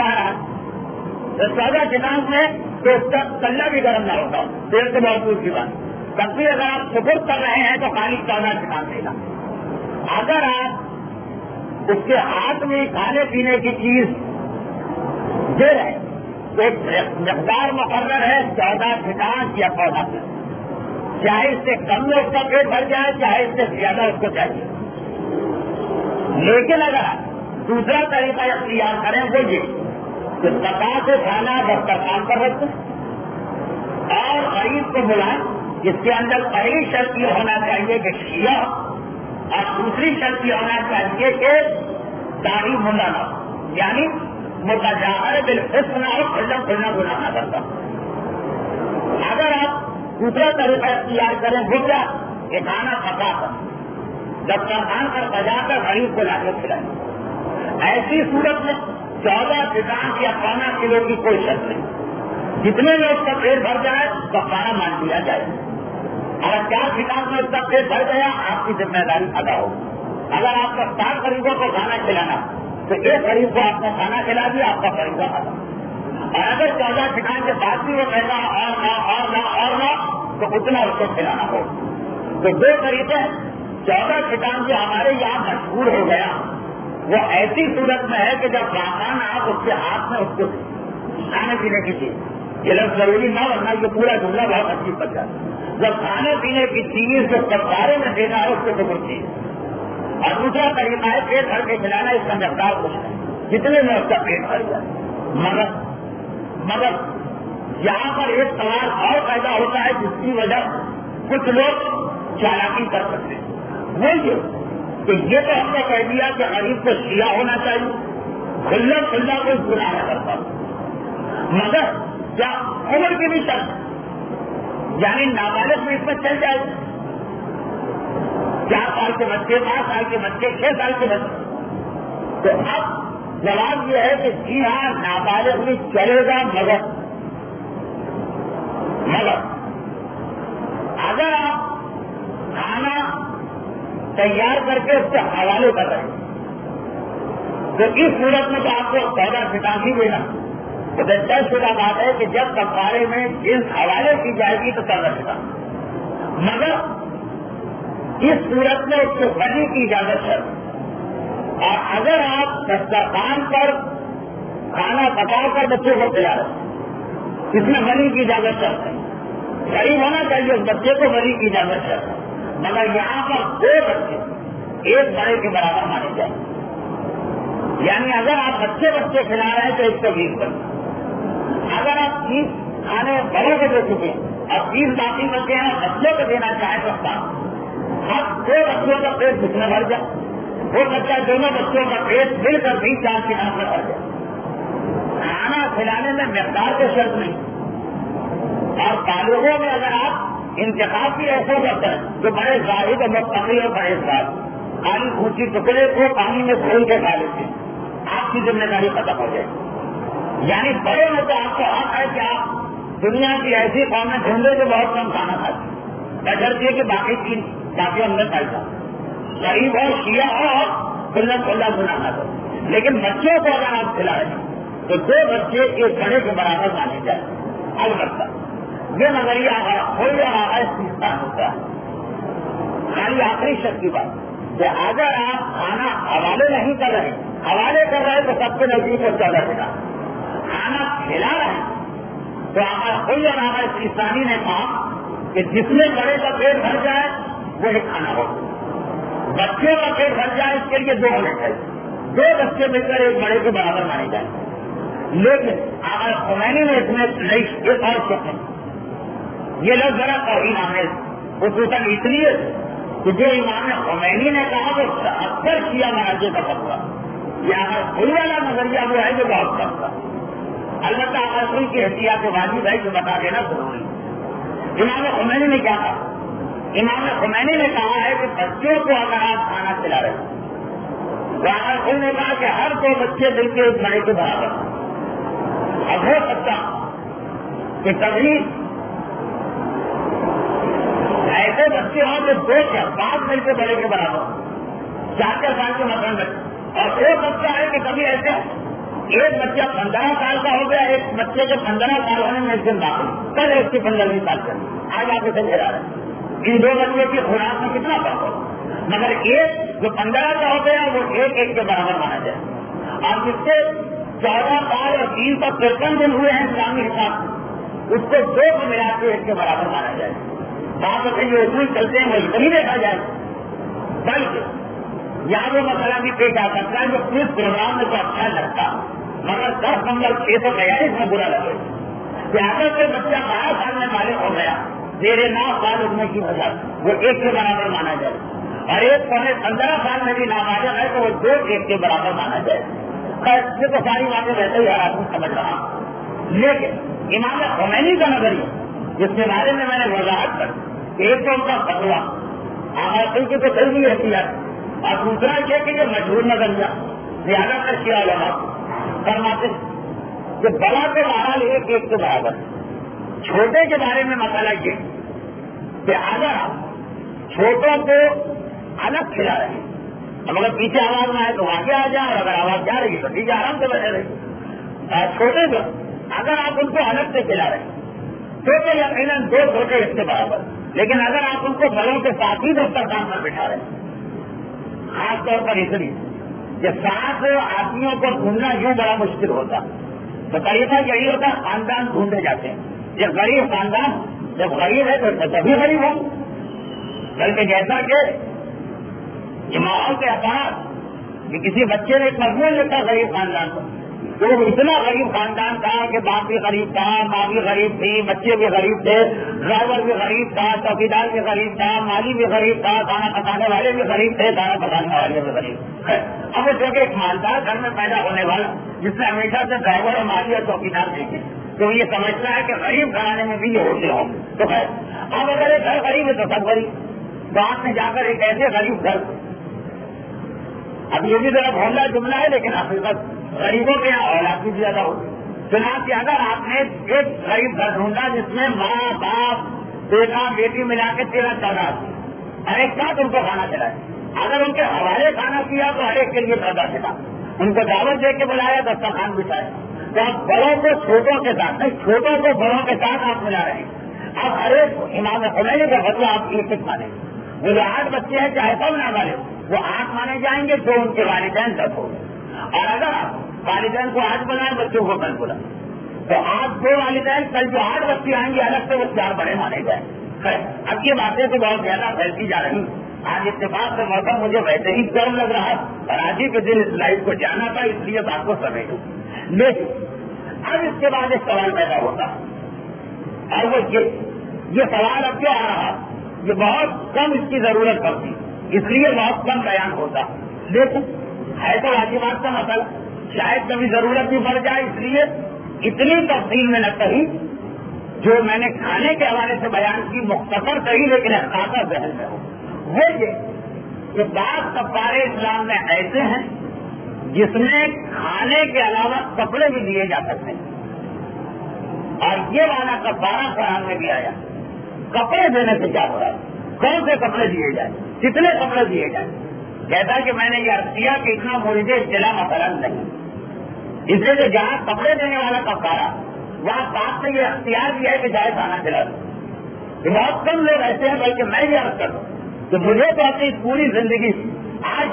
تو 14 کتاب میں تو اس کا کلّا بھی گرم نہ ہوتا, دیر سے بہت دور کی بات. تب بھی اگر آپ سپرد کر رہے ہیں تو خالی 14 کتاب دینا. اگر آپ اس کے ہاتھ میں کھانے پینے کی چیز دے رہے ہیں تو ایک مقدار مقرر ہے 14 کتاب یا 14 کتاب. چاہے اس سے کم میں اس کا پیٹ بھر جائے, چاہے اس سے زیادہ اس کو چاہیے. لیکن اگر آپ دوسرا طریقہ اختیار کریں وہ یہ کہ پکا کے کھانا دسترخوان پر رکھیں اور غریب کو بلائیں, جس کے اندر پہلی شرط یہ ہونا چاہیے کہ شیعہ, اور دوسری شرط یہ ہونا چاہیے کہ داڑھی منڈا نہ ہو, یعنی متجاہر بالحسن نہ ہو, کھلنا کھلنا گناہ نہ کرتا. اگر آپ دوسرا طریقہ اختیار کریں وہ کیا کہ کھانا پکا کر دسترخوان پر سجا کر غریب کو لا کے کھلائیں. ایسی صورت میں 14 کتاب یا 15 کلو کی کوئی شرط نہیں, جتنے میں اس کا پیٹ بھر جائے تو کھانا مان لیا جائے. اگر 4 کتاب میں اس کا پیٹ بھر گیا آپ کی ذمہ داری ادا ہو. اگر آپ کا 7 غریبوں کو کھانا کھلانا تو ایک غریب کو آپ نے کھانا کھلا دیا, آپ کا فریضہ ادا. اور اگر 14 کتاب کے بعد بھی وہ کہنا اور نہ تو اتنا اس کو کھلانا ہو. تو 2 طریقے 14 کتاب جو ہمارے یہاں مشہور ہو گیا وہ ایسی صورت میں ہے کہ جب سامان آپ اس کے ہاتھ میں اس کو کھانے پینے کی چیز, یہ لفظ ضروری نہ ورنہ یہ پورا جملہ بہت اچھی پڑ جاتا ہے. جب کھانے پینے کی چیز جو کفارے میں دینا ہے اس کو تو چیز. اور دوسرا طریقہ ہے پیٹ بھر کے کھلانا, اس کا مقدار کچھ ہے جتنے میں اس کا پیٹ بھر جائے. مگر یہاں پر ایک سوال اور پیدا ہوتا ہے جس کی وجہ کچھ لوگ چالاکی کر سکتے ہیں. وہ یہ کہ یہ تو ہم نے کہہ دیا کہ غریب کو شیعہ ہونا چاہیے, کھلا کوئی گناہ نہ کرتا, مگر کیا عمر کی بھی شرط, یعنی نابالغ میں اس میں چل جائے 4 سال کے بچے, 5 سال کے بچے, 6 سال کے بچے. تو اب جواب یہ ہے کہ جی ہاں نابالغ بھی چلے گا, مگر اگر آپ کھانا تیار کر کے اس کے حوالے کر رہے ہیں تو اس صورت میں تو آپ کو 14 کتاب ہی دینا. تو طے شدہ بات ہے کہ جب کفارے میں جنس حوالے کی جائے گی تو 14 کتاب, مگر اس صورت میں اس کو غنی کی اجازت ہے. اور اگر آپ دسترخوان پر کھانا پکا کر بچوں کو کھلا رہے ہیں اس میں غنی کی اجازت ہے, غریب ہونا چاہیے اس بچے کو غنی کی اجازت ہے, مگر یہاں پر 2 بچے ایک بڑے کے برابر مانے جائیں. یعنی اگر آپ بچے کھلا رہے ہیں تو 120 بچے, اگر آپ 30 کھانے بڑوں کو دے چکے ہیں اور 30 باقی بچے ہیں بچوں کو دینا چاہیں تو اب 2 بچوں کا پیٹ کس میں بھر جائے, ہو سکتا ہے دونوں بچوں کا پیٹ مل کر بھی 4 کتاب میں بھر جائے. کھانا کھلانے میں مقدار کو شرط نہیں, اور تعلقوں میں اگر آپ انتخاب بھی ایسا کرتے ہیں تو بڑے ظاہر اور مستقل اور بڑے ساتھ خالی اونچی ٹکڑے کو پانی میں کھول کے کھا لیتے ہیں, آپ کی ذمہ داری ختم ہو جائے. یعنی بڑے میں تو آپ کو حق ہے کہ آپ دنیا کی ایسی قومیں ڈھونڈے جو بہت کم کھانا کھاتے ہیں, بشرطیے کہ باقی 3 کافی اندر پیسہ غریب ہو, شیعہ ہو اور کھلا گناہ نہ کرو. لیکن بچوں کو اگر آپ کھلا رہے ہیں تو 2 بچے ایک بڑے کے برابر مانے جائیں. البتہ یہ نظریہ کوئی اور آغاز تیسرا ہوتا ہے. خالی آخری شرط کی بات کہ اگر آپ کھانا حوالے نہیں کر رہے، حوالے کر رہے تو سب کے نزدیک کو چل رہے گا، کھانا کھلا رہے تو ہمارا کوئی اور ہمارے اسلامی نے کہا کہ جس میں بڑے کا پیٹ بھر جائے وہی کھانا ہو، بچوں کا پیٹ بھر جائے اس کے لیے 2 ہونے چاہیے، 2 بچے مل کر ایک بڑے کے برابر مانے جائیں۔ لیکن اگر خمینی نے اس میں ایک اور شکل یہ لوگ ذرا توہین آمیز خصوصاً اس لیے کہ جو امام خمینی نے کہا وہ اکثر شیعہ مراجع کا فتویٰ، یہ اگر کوئی والا نظریہ وہ ہے جو بہت کم تھا، البتہ اگر کوئی کی احتیاط واجب ہے جو بتا دینا ضروری۔ امام خمینی نے کیا کہا؟ امام خمینی نے کہا ہے کہ بچوں کو اگر آپ کھانا کھلا رہے ہیں تو اگر کوئی نے کہا کہ ہر 2 بچے مل کے ایک بڑے کے برابر، اب ہو سکتا کہ کبھی ایسے بچے ہوں جو 2 یا 5 مل کے بڑے کے برابر 4 سال کے مثلاً بچے، اور ایک بچہ ہے کہ کبھی ایسے ایک بچہ 15 سال کا ہو گیا، ایک بچے کے 15 سال ہونے میں ایک دن باقی، کل ایک کی 15 سال کا، آج آپ اسے لے رہا ہے، ان 2 بچوں کی خوراک میں کتنا فرق ہو، مگر ایک جو 15 کا ہو گیا وہ ایک کے برابر مانا جائے، اور جس سے 14 سال اور 353 دن ہوئے ہیں اسلامی حساب، اس کو 2 کو ملا کے 1 کے برابر مانا جائے۔ بات سے جو اصول چلتے ہیں وہ نہیں دیکھا جائے، بلکہ یہاں وہ مسئلہ بھی پیش آ سکتا ہے جو اس پروگرام میں تو اچھا لگتا مگر 10 نمبر 642 میں برا لگے کہ اگر کوئی بچہ 12 سال میں بالغ ہو گیا، 9 سال ہونے کی وجہ وہ 1 کے برابر مانا جائے، اور ایک 15 سال میں بھی نابالغ ہے تو وہ 2 1 کے برابر مانا جائے۔ یہ تو ساری باتیں ویسے ہی آدمی سمجھ رہا ہوں، لیکن امام خمینی کا نظریہ جس کے بارے میں نے وضاحت کر ایک تو ان کا فتویٰ آخر کی تو صحیح نہیں رہتی ہے، اور دوسرا یہ کہ یہ مشہور نظریہ زیادہ تر شیعہ علماء فرماتے کہ بڑا کے بہرحال 1 1 کے برابر، چھوٹے کے بارے میں مسئلہ یہ کہ اگر چھوٹوں کو الگ کھلا رہے ہیں، اب اگر پیچھے آواز نہ آئے تو واقع آ جائے، اور اگر آواز جا رہی ہے تو ٹھیک ہے آرام سے بیٹھے رہے، چھوٹے کو اگر آپ ان کو الگ سے کھلا رہے ہیں چھوٹے یقیناً 2 چھوٹے 1 کے برابر، لیکن اگر آپ ان کو بڑوں کے ساتھ ہی دسترخوان پر بٹھا رہے ہیں، خاص طور پر اس لیے کہ 7 آدمیوں کو ڈھونڈنا یوں بڑا مشکل ہوتا، تو طریقہ یہی ہوتا خاندان ڈھونڈے جاتے ہیں، جب غریب خاندان جب غریب ہے تو تبھی غریب ہو، بلکہ جیسا کہ یہ ماحول کے اثرات کہ کسی بچے نے ایک مضمون لکھا غریب خاندان کو، تو وہ اتنا غریب خاندان تھا کہ باپ بھی غریب تھا، ماں بھی غریب تھی، بچے بھی غریب تھے، ڈرائیور بھی غریب تھا، چوکیدار بھی غریب تھا، مالی بھی غریب تھا، کھانا پکانے والے بھی غریب تھے، کھانا پکانے والے بھی غریب۔ اب وہ چونکہ ایک مالدار گھر میں پیدا ہونے والا جس نے ہمیشہ سے ڈرائیور اور مالی اور چوکیدار دیکھے تو یہ سمجھتا ہے کہ غریب گھرانے میں بھی یہ ہوتے ہوں، تو خیر اب اگر ایک گھر غریب ہے تو سب غریب، بعد میں جا کر ایک ایسے غریب گھر، اب یہ بھی ذرا بھونڈا جملہ ہے لیکن حقیقت غریبوں کے یہاں اولاد بھی زیادہ ہوتی، چنانچہ اگر آپ نے ایک غریب گھر ڈھونڈا جس میں ماں باپ بیٹا بیٹی ملا کے 13-14 ہر ایک ساتھ ان کو کھانا کھلائے، اگر ان کے حوالے کھانا کیا تو ہر ایک کے لیے 14 کھلا، ان کو دعوت دے کے بلایا دسترخوان بچھائے، تو آپ بڑوں کو چھوٹوں کے ساتھ نہیں، چھوٹوں کو بڑوں کے ساتھ آپ ملا رہے ہیں، اب ہر ایک امام خمینی کا فتویٰ آپ ایک ایک مانے، وہ جو 8 بچے ہیں چاہے سب نہ والے وہ 8 مانے جائیں گے، جو ان کے والدین 10 ہو گئے، اور اگر آپ والدین کو 8 بنائیں بچوں کو 10 بنائیں تو آپ 2 والدین کل جو 8 بچے آئیں گے الگ سے وہ 4 بڑے مانے جائیں۔ اب یہ باتیں تو بہت زیادہ پھیلتی جا رہی، آج اتفاق سے موسم مجھے ویسے ہی گرم لگ رہا اور آج ہی کے دن اس لائف کو جانا تھا، اس لیے بات کو سمیٹوں، لیکن اب اس کے بعد ایک سوال پیدا ہوتا اور وہ یہ سوال اب کیوں آ رہا، یہ بہت کم اس کی ضرورت پڑتی اس لیے بہت کم بیان ہوتا، لیکن ہے تو واجبات کا مسئلہ، شاید کبھی ضرورت بھی پڑ جائے، اس لیے اتنی تفصیل میں نہ کہی، جو میں نے کھانے کے حوالے سے بیان کی مختصر کہی لیکن خاصا ذہن میں ہو، وہ یہ کہ بعض کفارے اسلام میں ایسے ہیں جس میں کھانے کے علاوہ کپڑے بھی دیے جا سکتے ہیں، اور یہ والا کفارہ قرآن میں بھی آیا، کپڑے دینے سے کیا ہو رہا ہے، کون سے کپڑے دیے جائیں، کتنے کپڑے دیے جائیں، جیسا کہ میں نے یہ عرض کیا کہ اتنا مجھے اطلاع مثلا نہیں، اس لیے کہ جہاں کپڑے دینے والا کفارہ وہاں بات سے یہ اختیار بھی ہے کہ جائے کھانا کھلا دو، بہت کم لوگ ایسے ہیں، بلکہ میں یہ عرض کروں کہ مجھے تو اپنی پوری زندگی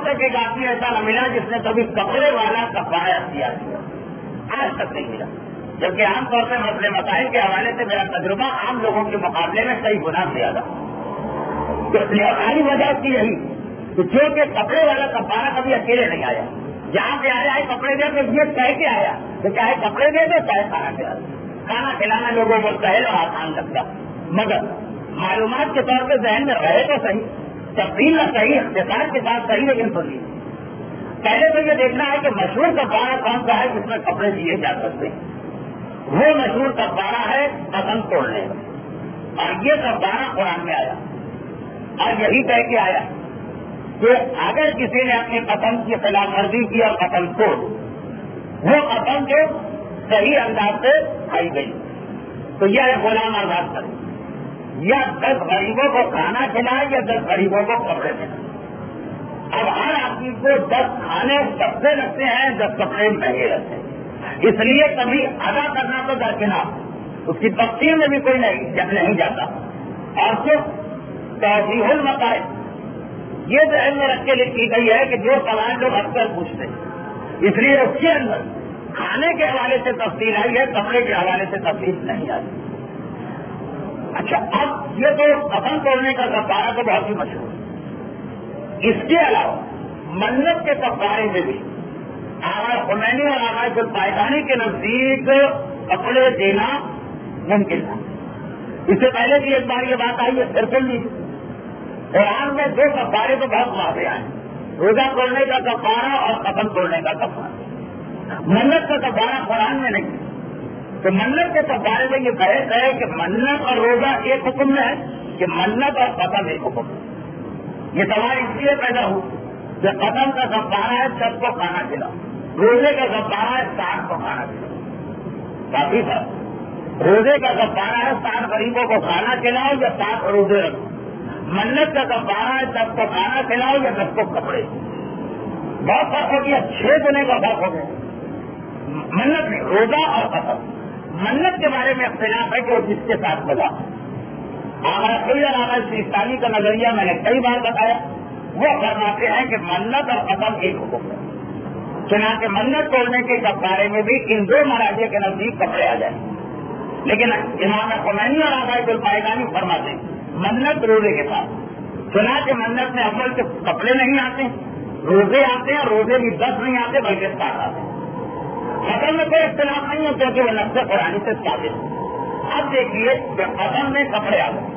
تک ایک آدمی ایسا نہ ملا جس نے کبھی کپڑے والا کفارہ اختیار کیا، آج تک نہیں ملا. جبکہ عام طور سے مسئلے مسائل کے حوالے سے میرا تجربہ عام لوگوں کے مقابلے میں کئی گنا زیادہ. تو ساری وجہ اس کی یہی کہ جو کہ کپڑے والا کفارہ کبھی اکیلے نہیں آیا. جہاں پہ آیا ہے کپڑے دے تو یہ کہہ کے آیا کہ چاہے کپڑے دے دو چاہے کھانا کھلا دو. کھانا کھلانا لوگوں کو سہل اور آسان لگتا، مگر معلومات کے طور پہ ذہن میں رہے تو صحیح، تفصیل نہ صحیح، اختصار کے ساتھ صحیح لیکن سنیے. پہلے تو یہ دیکھنا ہے کہ مشہور کفارہ کون سا ہے جس میں کپڑے دیے جا سکتے ہیں. وہ مشہور کفارہ ہے قسم توڑنے کا، اور یہ کفارہ قرآن میں آیا اور یہی کہہ کے آیا کہ اگر کسی نے اپنی قسم کی خلاف ورزی کی اور قسم توڑ، وہ قسم جو صحیح انداز سے کھائی گئی تو یہ غلام آزاد کرے، یا 10 غریبوں کو کھانا کھلائے یا 10 غریبوں کو کپڑے دلائے. اب ہر آدمی کو 10 کھانے سستے لگتے ہیں، 10 کپڑے مہنگے لگتے ہیں. اس لیے کبھی ادا کرنا تو درکنار، اس کی تفصیل میں بھی کوئی نہیں جاتا. اور صرف توضیح المسائل یہ ذہن میں رکھ کے لکھی گئی ہے کہ جو سوال لوگ اکثر پوچھتے ہیں، اس لیے اس کے اندر کھانے کے حوالے سے تفصیل آئی ہے، کپڑے کے حوالے سے تفصیل نہیں آئی. اچھا، اب یہ تو قسم توڑنے کا کفارہ تو بہت ہی مشہور ہے. اس کے علاوہ منت کے کفارے میں بھی آغا خمینی اور آغا گلپائیدانی کے نزدیک کپڑے دینا ممکن ہے. اس سے پہلے بھی ایک بار یہ بات آئی ہے، پھر سن لیجیے. قرآن میں 2 کفارے تو بہت واضح ہیں، روزہ توڑنے کا کفارہ اور قسم توڑنے کا کفارہ. منت کا کفارہ قرآن میں نہیں. تو منت کے کفارے میں یہ بحث ہے کہ منت اور روزہ ایک حکم میں ہے کہ منت اور قسم ایک حکم ہے. یہ سوال اس لیے پیدا ہو کہ قسم کا کفارہ ہے 10 کو کھانا کھلاؤ، روزے کا کفارہ ہے 60 کو کھانا کھلاؤ. کافی تھا. روزے کا کفارہ ہے 60 غریبوں کو کھانا کھلاؤ یا 60 روزے رکھو. منت کا کفارہ ہے 10 کو کھانا کھلاؤ یا 10 کو کپڑے. بہت فرق ہو گیا، 6 دینے کا فرق ہو گیا. منت میں روزہ اور قسم. منت کے بارے میں اختلاف ہے کہ وہ جس کے ساتھ بتا. آغا سیستانی کا نظریہ میں نے کئی بار بتایا، وہ فرماتے ہیں کہ منت اور قسم ایک حکم ہے. چنانچہ منت توڑنے کے کفارے میں بھی ان 2 مراجع کے نزدیک کپڑے آ جائیں. لیکن امام خمینی اور آغا گلپائیدانی فرماتے ہیں منت روزے کے ساتھ. چنانچہ منت میں اول کے کپڑے نہیں آتے، روزے آتے ہیں. روزے بھی 10 نہیں آتے بلکہ 7 آتے ہیں. قسم میں کوئی اختلاف نہیں ہے کیونکہ وہ نص قرآنی سے ثابت ہے. اب دیکھیے کہ قسم میں کپڑے آ گئے.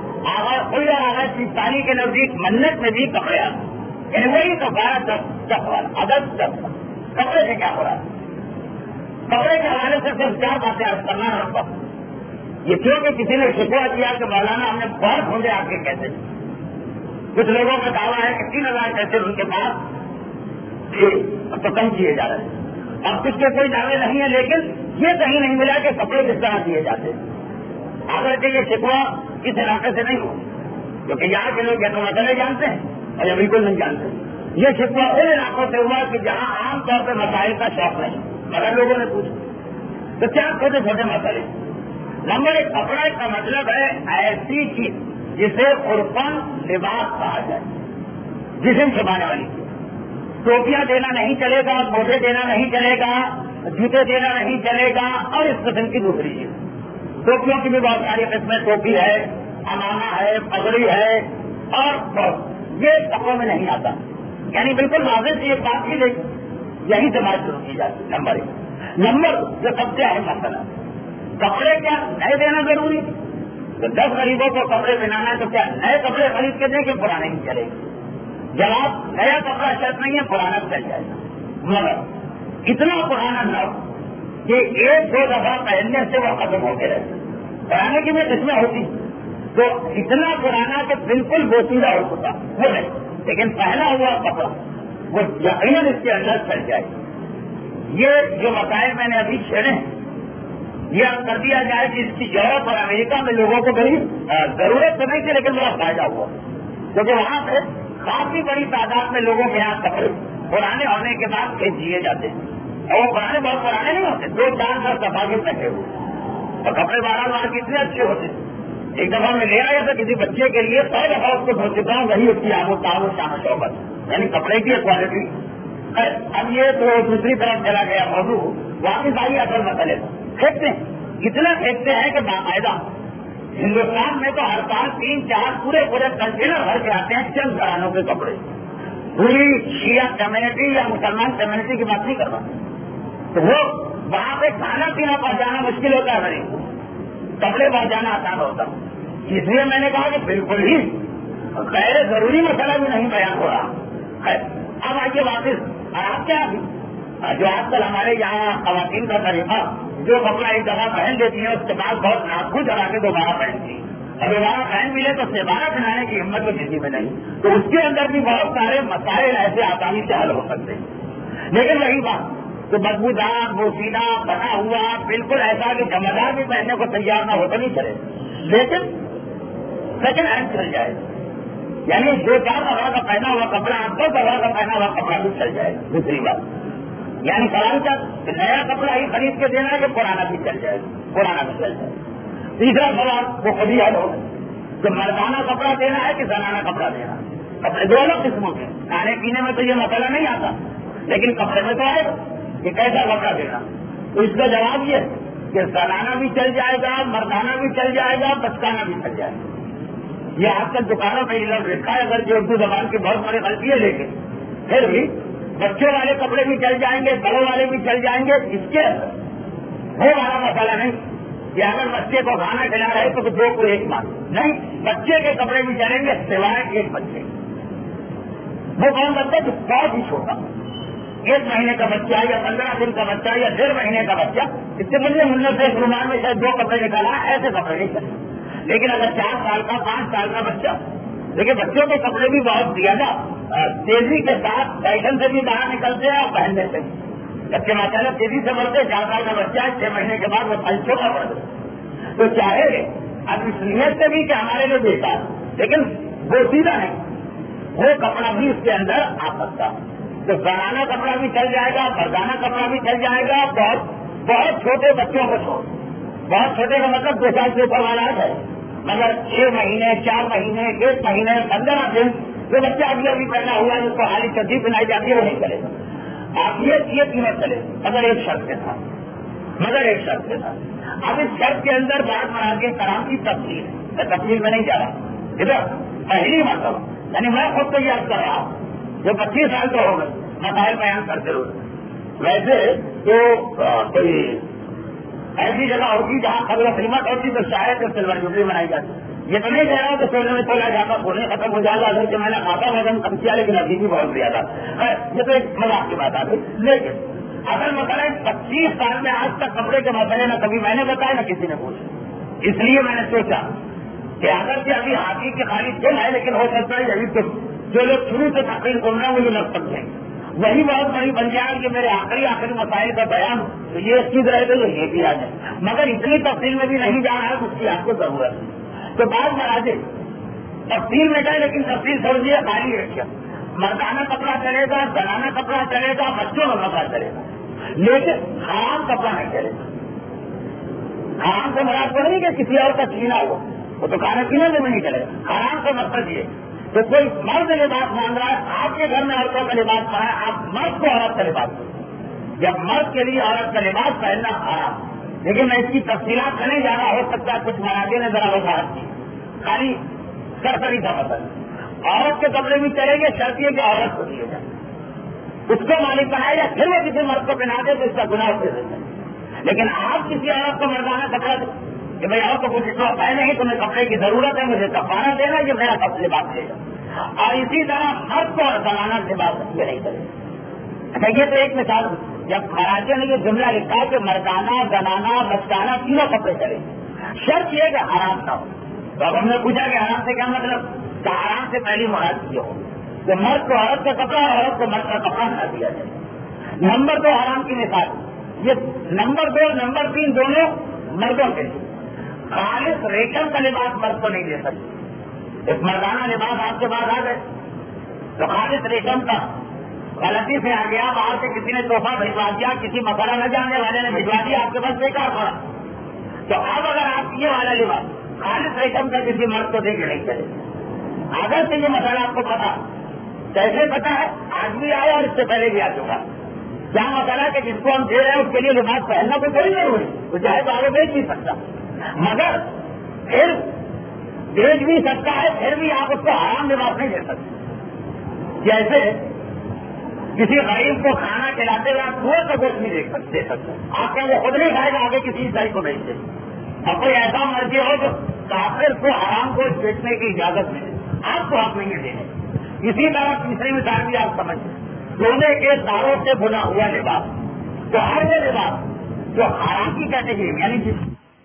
آغا سیستانی کے نزدیک منت میں بھی کپڑے آ گئے. یعنی وہی کفارہ 10 والا عدد 10. کپڑے سے کیا ہو رہا ہے؟ کپڑے کے حوالے سے صرف 4 باتیں عرض کرنا رکھتا ہوں. یہ کیوں کہ کسی نے شکوہ کیا کہ مولانا ہم نے بہت ڈھونڈے آپ کے کیسے. کچھ لوگوں کا دعویٰ ہے کہ 3000 کیسے ان کے پاس اب تو کم کیے جا رہے ہیں. اب کچھ کے کوئی دعوے نہیں ہے، لیکن یہ کہیں نہیں ملا کہ کپڑے کس طرح دیے جاتے. اگر کہ یہ شکوہ اس علاقے سے نہیں ہو، کیونکہ یہاں کے لوگ یا تو مسئلے جانتے ہیں اور یا بالکل نہیں جانتے. یہ شکوہ ان علاقوں سے ہوا کہ جہاں عام طور پہ مسائل کا شوق نہیں، مگر لوگوں نے پوچھا تو کیا چھوٹے چھوٹے مسئلے. نمبر 1، کپڑا کا مطلب ہے ایسی چیز جسے عرفاً لباس کہا جائے، جسم چھپانے والی چیز. ٹوپیاں دینا نہیں چلے گا، موزے دینا نہیں چلے گا، جوتے دینا نہیں چلے گا. اور اس قسم کی دوسری چیز، ٹوپیوں کی بھی بہت ساری قسمیں، ٹوپی ہے، امامہ ہے، پگڑی ہے، اور یہ کپڑوں میں نہیں آتا. یعنی بالکل واضح سے یہ بات کی گئی، یہی سے بات شروع کی جاتی. نمبر 1. نمبر 2، جو سب سے اہم مسئلہ، کپڑے کیا نئے دینا ضروری؟ تو 10 غریبوں کو کپڑے پہنانا ہے تو کیا نئے کپڑے خرید کے دیں کہ پرانے ہی چلے گا؟ جواب، نیا کپڑا شرط نہیں ہے، پرانا چل جائے گا. مگر اتنا پرانا نہ ہو کہ 1-2 دفعہ پہننے سے وہ ختم ہوتے رہتے. پرانے کی بھی قسمیں ہوتی تو اتنا پرانا کہ بالکل بوسیدہ ہو چکا وہ نہیں، لیکن پہنا ہوا کپڑا وہ یقیناً اس کے اندر چل جائے. یہ جو مسائل میں نے ابھی چھیڑے ہیں، یہ کر دیا جائے کہ اس کی یورپ اور امریکہ میں لوگوں کو بڑی ضرورت تو نہیں تھی لیکن بڑا فائدہ ہوا، کیونکہ وہاں پہ کافی بڑی تعداد میں لوگوں کے یہاں کپڑے پرانے ہونے کے بعد بھیج دیے جاتے ہیں. اور وہ پرانے بہت پرانے نہیں ہوتے، 2-4 سال صفا کے رکھے ہوئے، اور کپڑے 12 ماہ کے اتنے اچھے ہوتے. ایک دفعہ میں لے آیا تھا کسی بچے کے لیے، 100 دفعہ اس کو دھو چکا ہوں، وہی اس کی آب و تاب و شان و شوقت. یعنی کپڑے کی کوالٹی. اب یہ تو دوسری طرف چلا گیا موضوع, واپس آئی اصل مسئلے کو. پھینکتے ہیں, اتنا پھینکتے ہیں کہ باقاعدہ ہندوستان میں تو ہر سال 3-4 پورے کنٹینر بھر کے آتے ہیں چند گھرانوں کے کپڑے. پوری شیعہ کمیونٹی یا مسلمان کمیونٹی کی بات نہیں کر رہا, تو وہ وہاں پہ کھانا پینا پہنچانا مشکل ہوتا ہے غریب کو, کپڑے پہنچانا آسان ہوتا. اس لیے میں نے کہا کہ بالکل ہی غیر ضروری مسئلہ بھی نہیں بیان ہو رہا ہے. اب آئیے واپس, آپ کیا جو آج کل ہمارے یہاں خواتین کا طریقہ, جو کپڑا ایک دفعہ پہن لیتی ہے اس کے بعد بہت ناخن چڑھا کے دوبارہ پہنتی ہے, اور دوبارہ پہن ملے تو دوبارہ پہنانے کی ہمت تو کسی میں نہیں. تو اس کے اندر بھی بہت سارے مسائل ایسے آسانی سے حل ہو سکتے ہیں. لیکن وہی بات تو بدبودار, بوسیدہ, بنا ہوا, بالکل ایسا کہ جمعدار بھی پہننے کو تیار نہ ہو تو نہیں چلے, لیکن سیکنڈ ہینڈ چل جائے. یعنی 2-4 دفعہ کا پہنا ہوا کپڑا 2 دفعہ کا پہنا ہوا کپڑا بھی چل جائے. دوسری بات یعنی سوال کا نیا کپڑا ہی خرید کے دینا ہے کہ پرانا بھی چل جائے, پرانا بھی چل جائے. تیسرا سوال وہ خود ہی حل ہوگا کہ مردانہ کپڑا دینا ہے کہ زنانہ کپڑا دینا. کپڑے دو الگ قسموں کے, کھانے پینے میں تو یہ مسئلہ نہیں آتا, لیکن کپڑے میں تو آئے گا کہ کیسا کپڑا دینا. تو اس کا جواب یہ کہ زنانہ بھی چل جائے گا, مردانہ بھی چل جائے گا, بچکانہ بھی چل جائے گا. یہ آج کل دکانوں پہ لفظ لکھا ہے, اگر جو اردو زبان کی بہت بڑی غلطی ہے, لیکن پھر بھی بچوں والے کپڑے بھی چل جائیں گے, بڑوں والے بھی چل جائیں گے. اس کے وہ والا مسئلہ نہیں کہ اگر بچے کو کھانا کھلا رہے تو 2 کو 1 مان نہیں, بچے کے کپڑے بھی چلیں گے سوائے 1 بچے. وہ کون بچہ جو بہت ہی چھوٹا, 1 مہینے کا بچہ یا 15 دن کا بچہ یا 1.5 مہینے کا بچہ, اس سے مجھے منت سے رومان میں شاید 2 کپڑے نکالا, ایسے کپڑے نہیں چلے. لیکن اگر 4 سال کا 5 سال کا بچہ, دیکھیں بچوں کے کپڑے بھی بہت زیادہ تیزی کے ساتھ فیشن سے بھی باہر نکلتے ہیں اور پہننے سے بچے ماشاءاللہ تیزی سے بڑھتے. 4 سال کا بچہ 6 مہینے کے بعد وہ پھل چھوٹا پڑتا. تو چاہے اب اس نیت سے بھی کہ ہمارے لیے بیکار, لیکن وہ سیدھا نہیں, وہ کپڑا بھی اس کے اندر آ سکتا. تو زنانہ کپڑا بھی چل جائے گا, مردانہ کپڑا بھی چل جائے گا. بہت چھوٹے بچوں کو چھوڑ, بہت چھوٹے کا مطلب 2 سال سے اوپر والا ہے, مگر 6 مہینے 4 مہینے 1 مہینے 15 دن جو بچہ ابھی پہنا ہوا ہے جس کو حالی چڈی پہنائی جاتی ہے وہ نہیں چلے گا. آپ یہ تینوں چلے مگر ایک شرط کے ساتھ, اب اس شرط کے اندر بات بنا کے کرام کی تفصیل ہے. میں تفصیل میں نہیں جا رہا, ادھر پہلی مرتبہ یعنی میں خود کو یاد کر رہا ہوں جو 25 سال تو ہو گئے مسائل بیان کرتے ہوئے. ویسے تو کوئی ایسی جگہ ہوتی جہاں خبر قیمت ہوتی تو شاید سلور جبلی منائی جاتی. یہ تو نہیں کہہ رہا کہ سونے میں چلا جاتا, سونے ختم ہو جائے گا. اگر کہ میں نے کھاتا وزن کم کیا لیکن ابھی بھی بہت زیادہ. یہ تو ایک مذاق کی بات آتی. لیکن اگر مسئلہ 25 سال میں آج تک کپڑے کے مسئلے نہ کبھی میں نے بتایا نہ کسی نے پوچھا, اس لیے میں نے سوچا کہ اگر کہ ابھی حاکی کی خالی دل ہے, لیکن ہو سکتا ہے ابھی تو جو لوگ شروع سے تقریر کرنا ہے وہ لگ سکتے ہیں, وہی بہت بڑی بن جائے کہ میرے آخری مسائل کا بیان تو یہ چیز رہے گا, یہ بھی آ جائے. مگر اتنی تفصیل میں بھی نہیں جا رہا ہے, اس کی آپ کو ضرورت ہے. تو بعد میں آج تفصیل میں جائے, لیکن تفصیل سمجھیے خالی رکھیے. مردانہ کپڑا چلے گا, زنانہ کپڑا چلے گا, بچوں کا کپڑا چلے گا, لیکن حرام کپڑا نہیں چلے گا. حرام سے مراد نہیں کہ کسی اور کا چھینا ہو, وہ تو کھانے پینے میں نہیں چلے گا. حرام کا مطلب یہ تو کوئی مرد لباس مان رہا ہے, آپ کے گھر میں عورتوں کا لباس پہنا ہے, آپ مرد کو عورت کا لباس پہنیں. جب مرد کے لیے عورت کا لباس پہننا حرام, لیکن میں اس کی تفصیلات سے نہیں جانا, ہو سکتا ہے کچھ مراجے نے ذرا وضاحت کی, خالی سرسری کا مطلب عورت کے کپڑے بھی چلیں گے, شرط یہ کہ عورت کو دیے جائیں, اس کو مالک بنائے یا پھر وہ کسی مرد کو پہنا دے تو اس کا گناہ دے دیتے ہیں. لیکن آپ کسی عورت کو مردانہ کپڑا دیں کہ بھائی اور تو کچھ اتنا ہے نہیں, تمہیں کپڑے کی ضرورت ہے, مجھے کفارہ دینا, یہ میرا کب لباس دے گا. اور اسی طرح مرد کو زنانہ لباس یہ نہیں کرے. اچھا یہ تو ایک مثال, جب مہاراجا نے یہ جملہ لکھا کہ مردانہ زنانہ بچانہ تینوں کپڑے چلے, شرط یہ کہ حرام نہ ہو. تو اب ہم نے پوچھا کہ حرام سے کیا مطلب, کہ حرام سے پہلی مراد یہ ہو کہ مرد کو عورت کا کپڑا اور عورت کو مرد کا کپڑا نہ دیا جائے. نمبر 2 حرام کی مثال, یہ نمبر 2 نمبر 3 دونوں مردوں کے لیے. خالص ریشم کا لباس مرد کو نہیں دے سکتے. ایک مردانہ لباس آپ کے پاس آ گئے تو خالص ریشم کا غلطی سے آ گیا, باہر سے کسی نے تحفہ بھجوا دیا, کسی مسئلہ نہ جاننے والے نے بھجوا دیا, آپ کے پاس بیکار پڑا. تو اب اگر آپ یہ والا لباس خالص ریشم کا کسی مرد کو دے کے نہیں چلے, اگر سے یہ مسئلہ آپ کو پتا कैसे पता है? आज भी आया और इससे पहले भी आ चुका। क्या मसला कि जिसको हम दे रहे हैं उसके लिए लिबास पहनना कोई कोई जरूरी, तो चाहे तो आगे बेच नहीं सकता, मगर फिर बेच भी सकता है, फिर भी आप उसको हराम लिबास नहीं दे सकते। जैसे किसी गरीब को खाना खिलाते हुए आप कुएं का गोश्त नहीं दे सकते, आप क्या वो खुद नहीं खाएगा, आगे किसी ईसाई को बेच दे। और कोई ऐसा मर्जी हो तो काफिर को हराम को बेचने की इजाजत मिले, आपको हक नहीं है देने। इसी तरह तीसरी मिसाल भी आप समझिए, सोने के तारों से बुना हुआ लिबास, तो हर वो लिबास जो हराम की कैटेगरी यानी जिस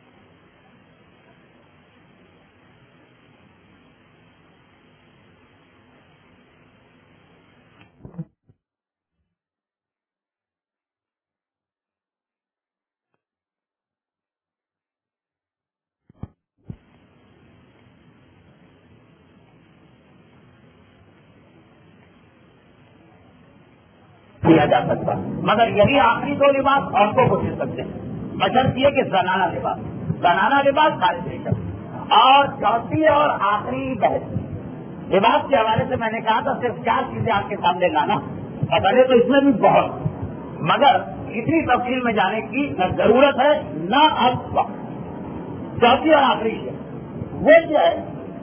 किया जा सकता, मगर यही आखिरी दो लिबास औरतों को दे सकते हैं, बशर्ते ये कि जनाना लिबास खारिज नहीं करते। और चौथी और आखिरी बहस लिबास के हवाले से मैंने कहा था सिर्फ 4 चीजें आपके सामने लाना, पहले तो इसमें भी बहुत, मगर इतनी तफसील में जाने की न जरूरत है न अब वक्त। चौथी और आखिरी वो क्या है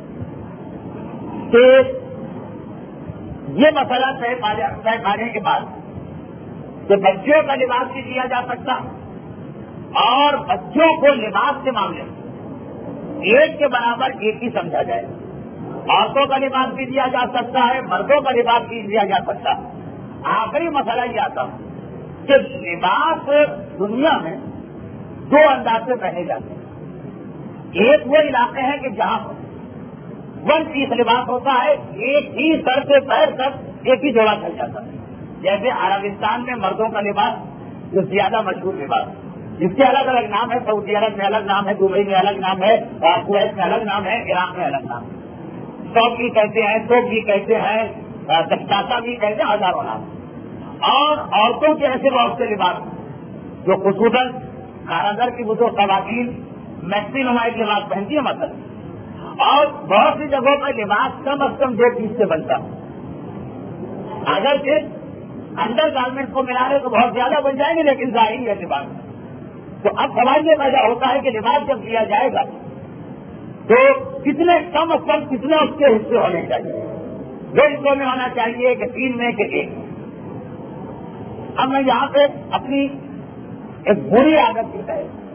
कि ये मसला तय पाने के बाद कि बच्चों का लिबास भी दिया जा सकता और बच्चों को लिबास के मामले एक के बराबर एक ही समझा जाए, औरतों का लिबास भी दिया जा सकता है, मर्दों का लिबास भी दिया जा सकता है। आखिरी मसला ये आता कि लिबास दुनिया में 2 अंदाज से पहने जाते हैं। एक वो इलाके हैं कि जहां 1 पीस लिबास होता है, एक ही सर से पैर तक एक ही जोड़ा चल जाता है। जैसे अरबिस्तान में मर्दों का लिबास जो ज्यादा मशहूर लिबास, जिसके अलग अलग नाम है, सऊदी अरब में अलग नाम है, दुबई में अलग नाम है, कुवैत में अलग नाम है, इराक में अलग नाम है, सौक भी कहते हैं, सोक भी कहते हैं, दस्तासा भी कहते हैं, हजारों नाम। और औरतों के ऐसे बहुत से लिबास जो खुसूसन कारागर की बुजुर्ग खवातीन मैक्सी नुमाइश लिबास पहनती है मतलब, और बहुत सी जगहों पर लिबास कम अज कम 2 पीस से बनता। अगर फिर अंडर गारमेंट को मिला रहे तो बहुत ज्यादा बन जाएंगे, लेकिन जाहिर है लिबास। तो अब सवाल ये पैदा होता है कि लिबास जब दिया जाएगा तो कितने कम अज कम कितने उसके हिस्से होने चाहिए? 2 हिस्सों में होना चाहिए कि 3 में कि 1? अब मैं यहाँ पे अपनी एक बुरी आदत की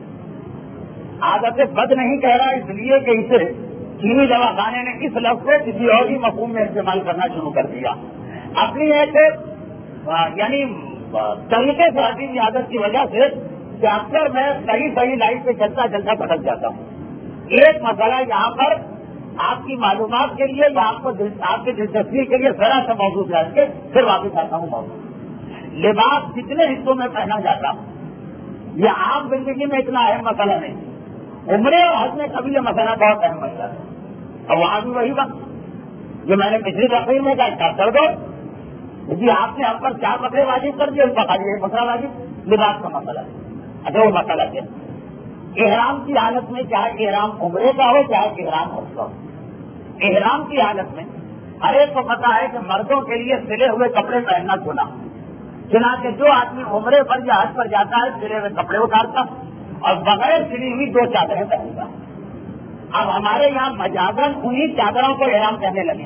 आदत बद नहीं कह रहा, इसलिए कि इसे चीनी दवाखाने ने इस लफ्ज को किसी और ही मफहूम में इस्तेमाल करना शुरू कर दिया। अपनी एक यानी तरीके से हटी की आदत की वजह से अक्सर मैं सही लाइट पे चलता भटक जाता हूँ। एक मसला यहाँ पर आपकी मालूमात के लिए या आपकी दिलचस्पी के लिए जरा सा मौजूद रह के फिर वापस आता हूँ मौजूद। लिबास कितने हिस्सों में पहना जाता, ये आम जिंदगी में इतना अहम मसला नहीं, उम्रे और हज में कभी ये मसला बहुत अहम मसला है। और वहाँ भी वही बात जो मैंने पिछली तकरीर में कहा, कर दो यदि आपने हम पर 4 बकरे वाजिब कर दिए, उनका खाली 1 बकरा वाजिब, लिबास का मसला है। अच्छा, वो मसला क्या? एहराम की हालत में, चाहे एहराम उम्रे का हो चाहे एहराम हज का हो, एहराम की हालत में हर एक को पता है कि मर्दों के लिए सिले हुए कपड़े पहनना गुनाह, चुनांचे जो आदमी उम्रे पर या हज पर जाता है सिले हुए कपड़े उतारता और बगैर सिली हुई 2 चादरें पहनता। अब हमारे यहाँ मजाजन उन्हीं चादरों को एहराम कहने लगे।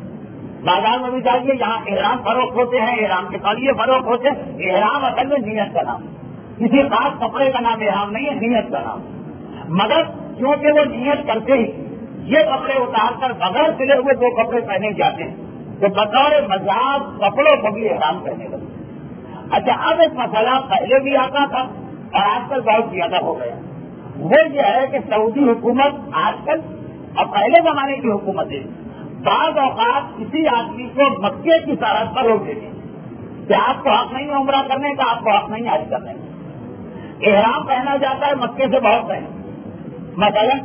बाजार में भी जाइए, यहाँ एहराम फरोख्त होते हैं, एहराम के तौलिए फरोख्त होते हैं। एहराम असल में नियत का नाम, किसी खास कपड़े का नाम एहराम नहीं है, नियत का नाम। मगर क्योंकि वो नियत करते ही ये कपड़े उतारकर बगैर सिले हुए 2 कपड़े पहने जाते हैं तो बतौर मजाज कपड़ों को भी एहराम कहने लगे। अच्छा, अब एक मसला पहले भी आता था और आजकल बहुत ज्यादा हो गया, वो ये है कि सऊदी हुकूमत आजकल और पहले जमाने की हुकूमत है बाज़ औक़ात किसी आदमी को मक्के की सरहद पर रोक देती कि आपको हक नहीं है उम्रा करने का, आपको हक नहीं हज करने का। एहराम पहना जाता है मक्के से बहुत पहले, मसलन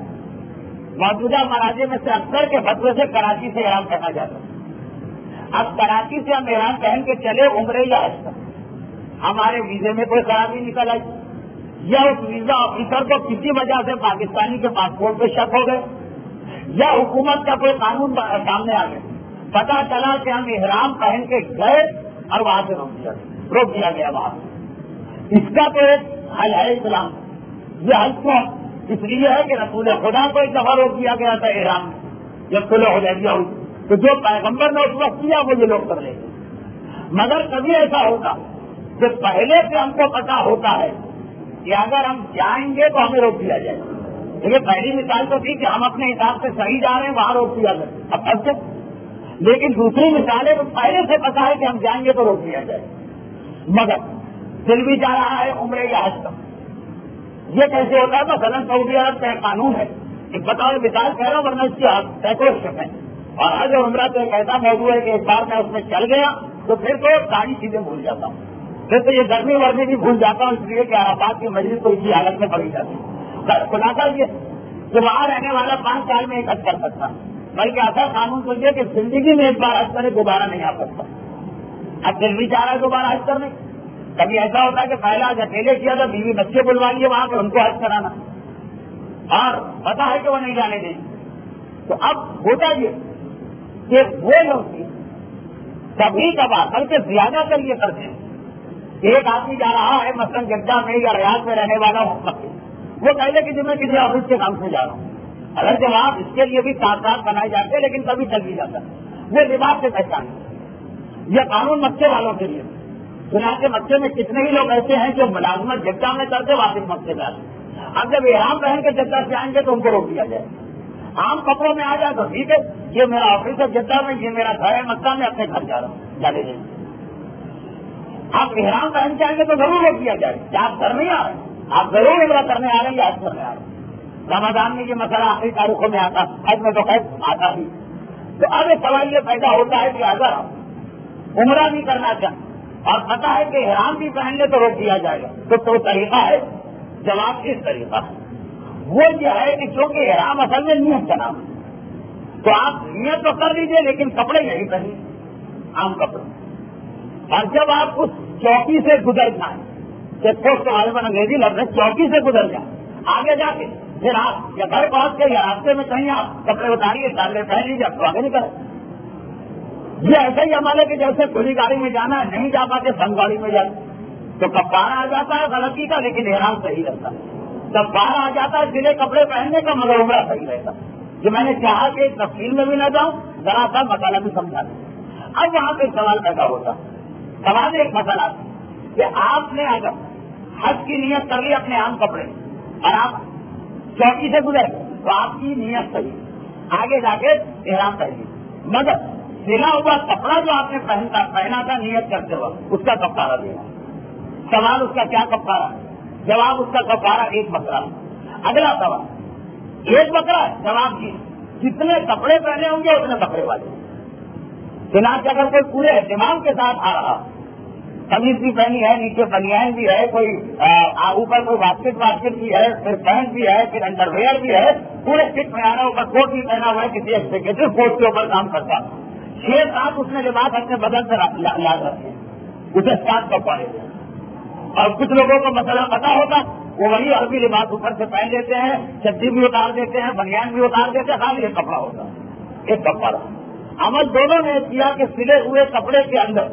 मौजूदा मराजे में से अक्सर के फतवे से कराची से एहराम पहना जाता है। अब कराची से हम एहराम पहन के चले उम्रे या हज पर, हमारे वीजे में कोई खराबी निकल आई या उस वीजा ऑफिसर को किसी वजह से पाकिस्तानी के पासपोर्ट पे शक हो गए या हुकूमत का कोई कानून सामने आ गया پتا چلا کہ ہم احرام پہن کے گئے اور وہاں سے روک دیا گیا وہاں. اس کا تو ایک حل ہے اسلام. یہ حل کو اس لیے ہے کہ رسول خدا کو ایک دفعہ روک دیا گیا تھا احرام میں جب صلح حدیبیہ ہوئی, تو جو پیغمبر نے اس وقت کیا وہ یہ لوگ کر لیں گے. مگر کبھی ایسا ہوتا کہ پہلے سے ہم کو پتا ہوتا ہے کہ اگر ہم جائیں گے تو ہمیں روک دیا جائے. لیکن پہلی مثال تو تھی کہ ہم اپنے حساب سے صحیح جا رہے ہیں, وہاں روک دیا جائے. اب ایسے لیکن دوسری مثال ہے تو پہلے سے پتا ہے کہ ہم جائیں گے تو روک دیا جائے. مگر دل بھی جا رہا ہے عمرے یا حج کا. یہ کیسے ہوتا ہے؟ مثلا سعودی عرب کا قانون ہے, ایک بتاؤ مثال کہہ رہا ہوں ورنہ اس کی سینکڑوں شک ہے. اور حج اور عمرہ تو ایک ایسا موضوع ہے کہ ایک بار میں اس میں چل گیا تو پھر تو ساری چیزیں بھول جاتا ہوں. پھر تو یہ گرمی ورمی بھی بھول جاتا ہوں, اس لیے کہ عرفات کی مجلس کو اسی حالت میں پڑی جاتی ہے. خدا کا یہ کہ وہاں رہنے والا 5 سال میں ایک حج کر سکتا, بلکہ ایسا قانون تو یہ کہ زندگی میں ایک بار حج کرے دوبارہ نہیں آ سکتا. اب دل بھی چاہ رہا ہے دوبارہ حج کرنے. کبھی ایسا ہوتا ہے کہ پہلا حج اکیلے کیا تھا, بیوی بچے بلوا لیے وہاں پہ ان کو حج کرانا, اور پتا ہے کہ وہ نہیں جانے دیں. تو اب ہوتا یہ کہ وہ لوگ کبھی کبھار بلکہ زیادہ تر یہ کرتے ہیں. ایک آدمی جا رہا ہے مثلاً جدہ میں یا ریاض میں رہنے والا ہوں, وہ پہلے کہ میں کسی آفس کے کام سے جا رہا ہوں. اگر جواب اس کے لیے بھی کاغذات بنائے جاتے ہیں لیکن کبھی چل بھی جاتا ہے. وہ لباس سے پہچان یہ قانون مکے والوں کے لیے. چنانچہ مکے میں کتنے ہی لوگ ایسے ہیں جو ملازمت جدہ میں کرتے واپس مکے میں آتے. اب جب احرام پہن کے جدہ سے آئیں گے تو ان کو روک دیا جائے. عام کپڑوں میں آ جائے تو ٹھیک ہے, یہ میرا آفس ہے جدہ میں, یہ میرا گھر ہے مکہ میں, اپنے گھر جا رہا ہوں, جانے دیں. آپ احرام پہن کے آئیں گے تو ضرور روک دیا جائے کہ آپ گھر نہیں آ رہے ہیں, آپ ضرور عمرہ کرنے آ رہے ہیں یا حج کرنے آ رہے ہیں. رمضان میں یہ مسئلہ آخری تاریخوں میں آتا, حج میں تو خیر آتا ہی. تو اب ایک سوال یہ پیدا ہوتا ہے کہ اگر عمرہ بھی کرنا چاہیں اور پتا ہے کہ احرام بھی پہن لے تو روک دیا جائے گا, تو طریقہ ہے. جواب کس طریقہ ہے؟ وہ یہ ہے کہ چونکہ احرام اصل میں نیت کا نام ہے, تو آپ نیت تو کر لیجیے لیکن کپڑے نہیں پہنیے, عام کپڑے. اور جب آپ اس چوکی سے گزر جائیں, چیک پوسٹ والے میں انگریزی لفظ ہے, چوکی سے گزر جائیں, آگے جا کے پھر آپ یا گھر پہنچ کے یا راستے میں کہیں آپ کپڑے اتاریے, ڈالے پہن لیجیے, آپ کو آگے نہیں کریں. یہ ایسا ہی عمل ہے کہ جیسے کھلی گاڑی میں جانا ہے, نہیں جا پاتے بند گاڑی میں جاتے تو کفارہ آ جاتا ہے غلطی کا, لیکن احرام صحیح رہتا ہے. کفارہ آ جاتا ہے سلے کپڑے پہننے کا, مگر عمرہ صحیح رہتا. جو میں نے چاہا کہ تفصیل میں بھی نہ جاؤں, ذرا سا مسئلہ بھی سمجھا دیں. اب وہاں پہ سوال پیدا ہوتا, سوال ایک مسئلہ کہ آپ نے اگر حج کی نیت کر لی اپنے عام کپڑے اور آپ چوکی سے گزرے تو آپ کی نیت صحیح, آگے جا کے احرام پہن لی, مگر سلا ہوا کپڑا جو آپ نے پہنا تھا نیت کرتے وقت اس کا کفارہ دینا. سوال اس کا کیا کفارہ؟ جواب اس کا کفارہ ایک بکرا. اگلا سوال ایک بکرا ہے, جواب کی جتنے کپڑے پہنے ہوں گے اتنے بکرے والے. چنانچہ اگر کوئی پورے اہتمام کے ساتھ آ رہا, قمیض بھی پہنی ہے, نیچے بنیان بھی ہے, کوئی اوپر کوئی باسکٹ بھی ہے, پھر پینٹ بھی ہے, پھر انڈر ویئر بھی ہے, پورے فٹ میں آ رہا ہے, اوپر کوٹ بھی پہنا ہوا ہے, کسی ایگزیکٹو کوٹ کے اوپر کام کرتا, 6-7 اس نے لباس اپنے بدن سے یاد رکھے, اسے 7 کپڑے. اور کچھ لوگوں کو مسئلہ پتا ہوتا, وہ وہی عربی لباس اوپر سے پہن لیتے ہیں, چڈی بھی اتار دیتے ہیں, بنیان بھی اتار دیتے ہیں, خالی ایک کپڑا ہوتا, ایک کپڑا. عمل دونوں نے کیا کہ سلے ہوئے کپڑے کے اندر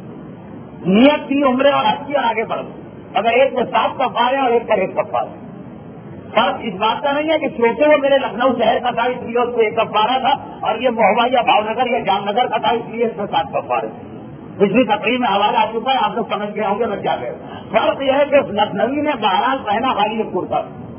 نیت کی عمرے اور حج کی اور آگے بڑھ گئی. اگر ایک میں 7 کفارے اور ایک پر 1 کفارہ. فرق اس بات کا نہیں ہے کہ چھوٹے وہ میرے لکھنؤ شہر کا تھا اس لیے اس کو 1 کفارہ تھا, اور یہ مہوا یا بھاؤ نگر یا جام نگر کا تھا اس لیے اس میں 7 کفارے. پچھلی تقریب میں حوالہ آ چکا ہے, آپ لوگ سمجھ گئے ہوں گے میں کیا کہہ رہا ہوں. فرق یہ ہے کہ لکھنوی نے بہرحال پہنا خالی ایک کرتا,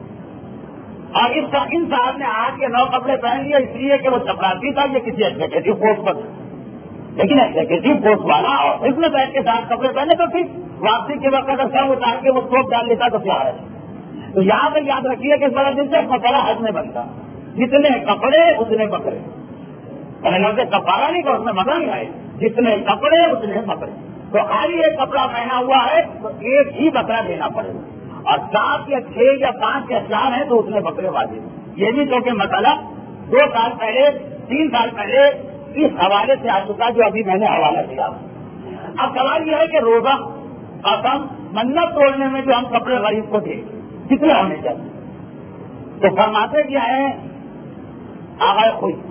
اور ان صاحب نے آج کے 9 کپڑے پہن لیے اس لیے کہ وہ چپراسی تھا, یہ کسی ایگزیکٹو پوسٹ پر. لیکن ایگزیکٹو پوسٹ والا اور اس میں بیٹھ کے 7 کپڑے پہنے تو پھر واپسی کے وقت اگر سب اتار کے وہ ٹوپ ڈال لیتا تو کیا ہے. تو یہاں پہ یاد رکھیے کہ اس بڑا دن سے مسئلہ حج میں بنتا, جتنے کپڑے اتنے بکرے. کفارہ نہیں کہ اس میں مزہ نہیں آئے, جتنے کپڑے اتنے بکرے. تو خالی ایک کپڑا پہنا ہوا ہے تو ایک ہی بکرا دینا پڑے گا, اور 7 یا 6 یا 5 یا 4 ہیں تو اتنے بکرے واجب. یہ بھی تو کہ مسئلہ 2 سال پہلے 3 سال پہلے اس حوالے سے آ چکا جو ابھی میں نے حوالہ دیا. اب سوال یہ ہے کہ روزہ قسم منت توڑنے میں جو ہم کپڑے غریب کو دیں کتنے ہونے چاہیے؟ تو فرماتے کیا ہے آغاز خوش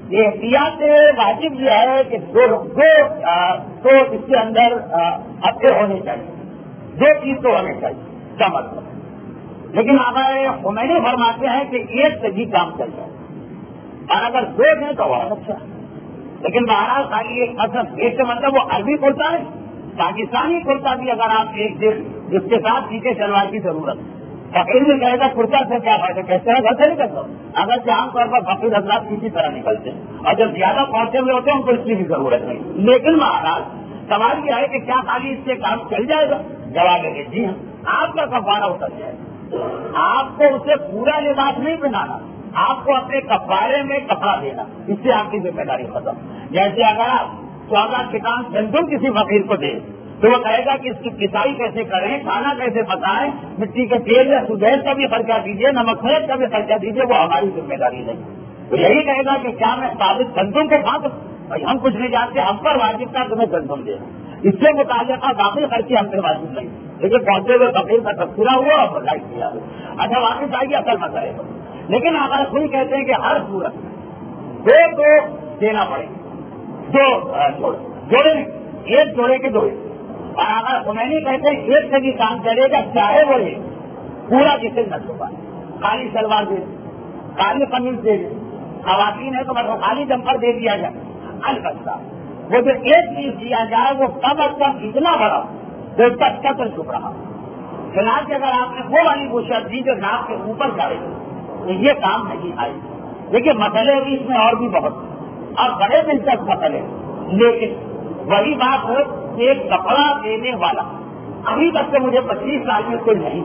احتیاط واجب یہ ہے کہ دو تو اس کے اندر اچھے ہونے چاہیے، دو چیز تو ہونے چاہیے کا مطلب. لیکن ہمارے خمینی فرماتے ہیں کہ ایک سے بھی کام چل جائے، اور اگر دو دیں تو بہت اچھا. لیکن مہاراج خالی ایک مطلب ایک سے مطلب وہ عربی کرتا ہے، پاکستانی کرتا بھی اگر آپ ایک دن جس کے ساتھ پیچھے شلوار کی ضرورت، فقیر بھی کہے گا کرتا سے کیا فائدہ، کہتے ہیں گھر سے نہیں کرتا. اگر سے عام طور پر فقیر حضرات کسی طرح نکلتے ہیں، اور جب زیادہ پہنچے ہوئے ہوتے ہیں ان کو اس کی بھی ضرورت نہیں. لیکن مہاراج سوال یہ ہے کہ کیا خالی اس سے کام چل جائے گا؟ جواب ہے جی ہاں، آپ کا کفارہ اتر جائے گا. آپ کو اسے پورا لباس نہیں پہنانا، آپ کو اپنے کفارے میں کپڑا دینا، اس سے آپ کی ذمہ داری ختم. جیسے اگر آپ 14 کٹان گندم کسی فقیر کو دیں تو وہ کہے گا کہ اس کی کسائی کیسے کریں، کھانا کیسے پکائیں، مٹی کے تیل یا سدیش کا بھی خرچہ دیجیے، نمک مرچ کا بھی خرچہ دیجیے، وہ ہماری ذمہ داری نہیں. تو یہی کہے گا کہ کیا میں ثابت گندم کو کھا سکوں؟ بھائی ہم کچھ نہیں جانتے، ہم پر واجب تھا تمہیں گندم دینا، اس سے متعلقہ باقی خرچے ہم سے واجب نہیں. لیکن پہنچے ہوئے فقیر کا تذکرہ ہوا اور برداشت کیا. اچھا واپس آئیے اصل مسئلے پر. لیکن اگر کوئی کہتے ہیں کہ ہر صورت دو دینا پڑے گا، دو جوڑے ایک جوڑے کے جوڑے. اور اگر خمینی کہتے ہیں ایک سے بھی کام چلے گا، چاہے وہ پورا جسے نہ چھپا، خالی شلوار دے، خالی قمیض دے دے، خواتین ہے تو مطلب خالی جمپر دے دیا جائے. البتہ وہ جو ایک چیز دیا جائے وہ کم از کم اتنا بڑا جو اس کا قتل چھپ رہا. چنانچہ اگر آپ نے وہ والی بشر دی جو ناک کے اوپر جائے تو یہ کام نہیں آئی. دیکھیے مسئلے بھی اس میں اور بھی بہت اور بڑے دلچسپ مسئلے، لیکن وہی بات ہو کہ ایک کپڑا دینے والا ابھی تک تو مجھے 25 سال میں کوئی نہیں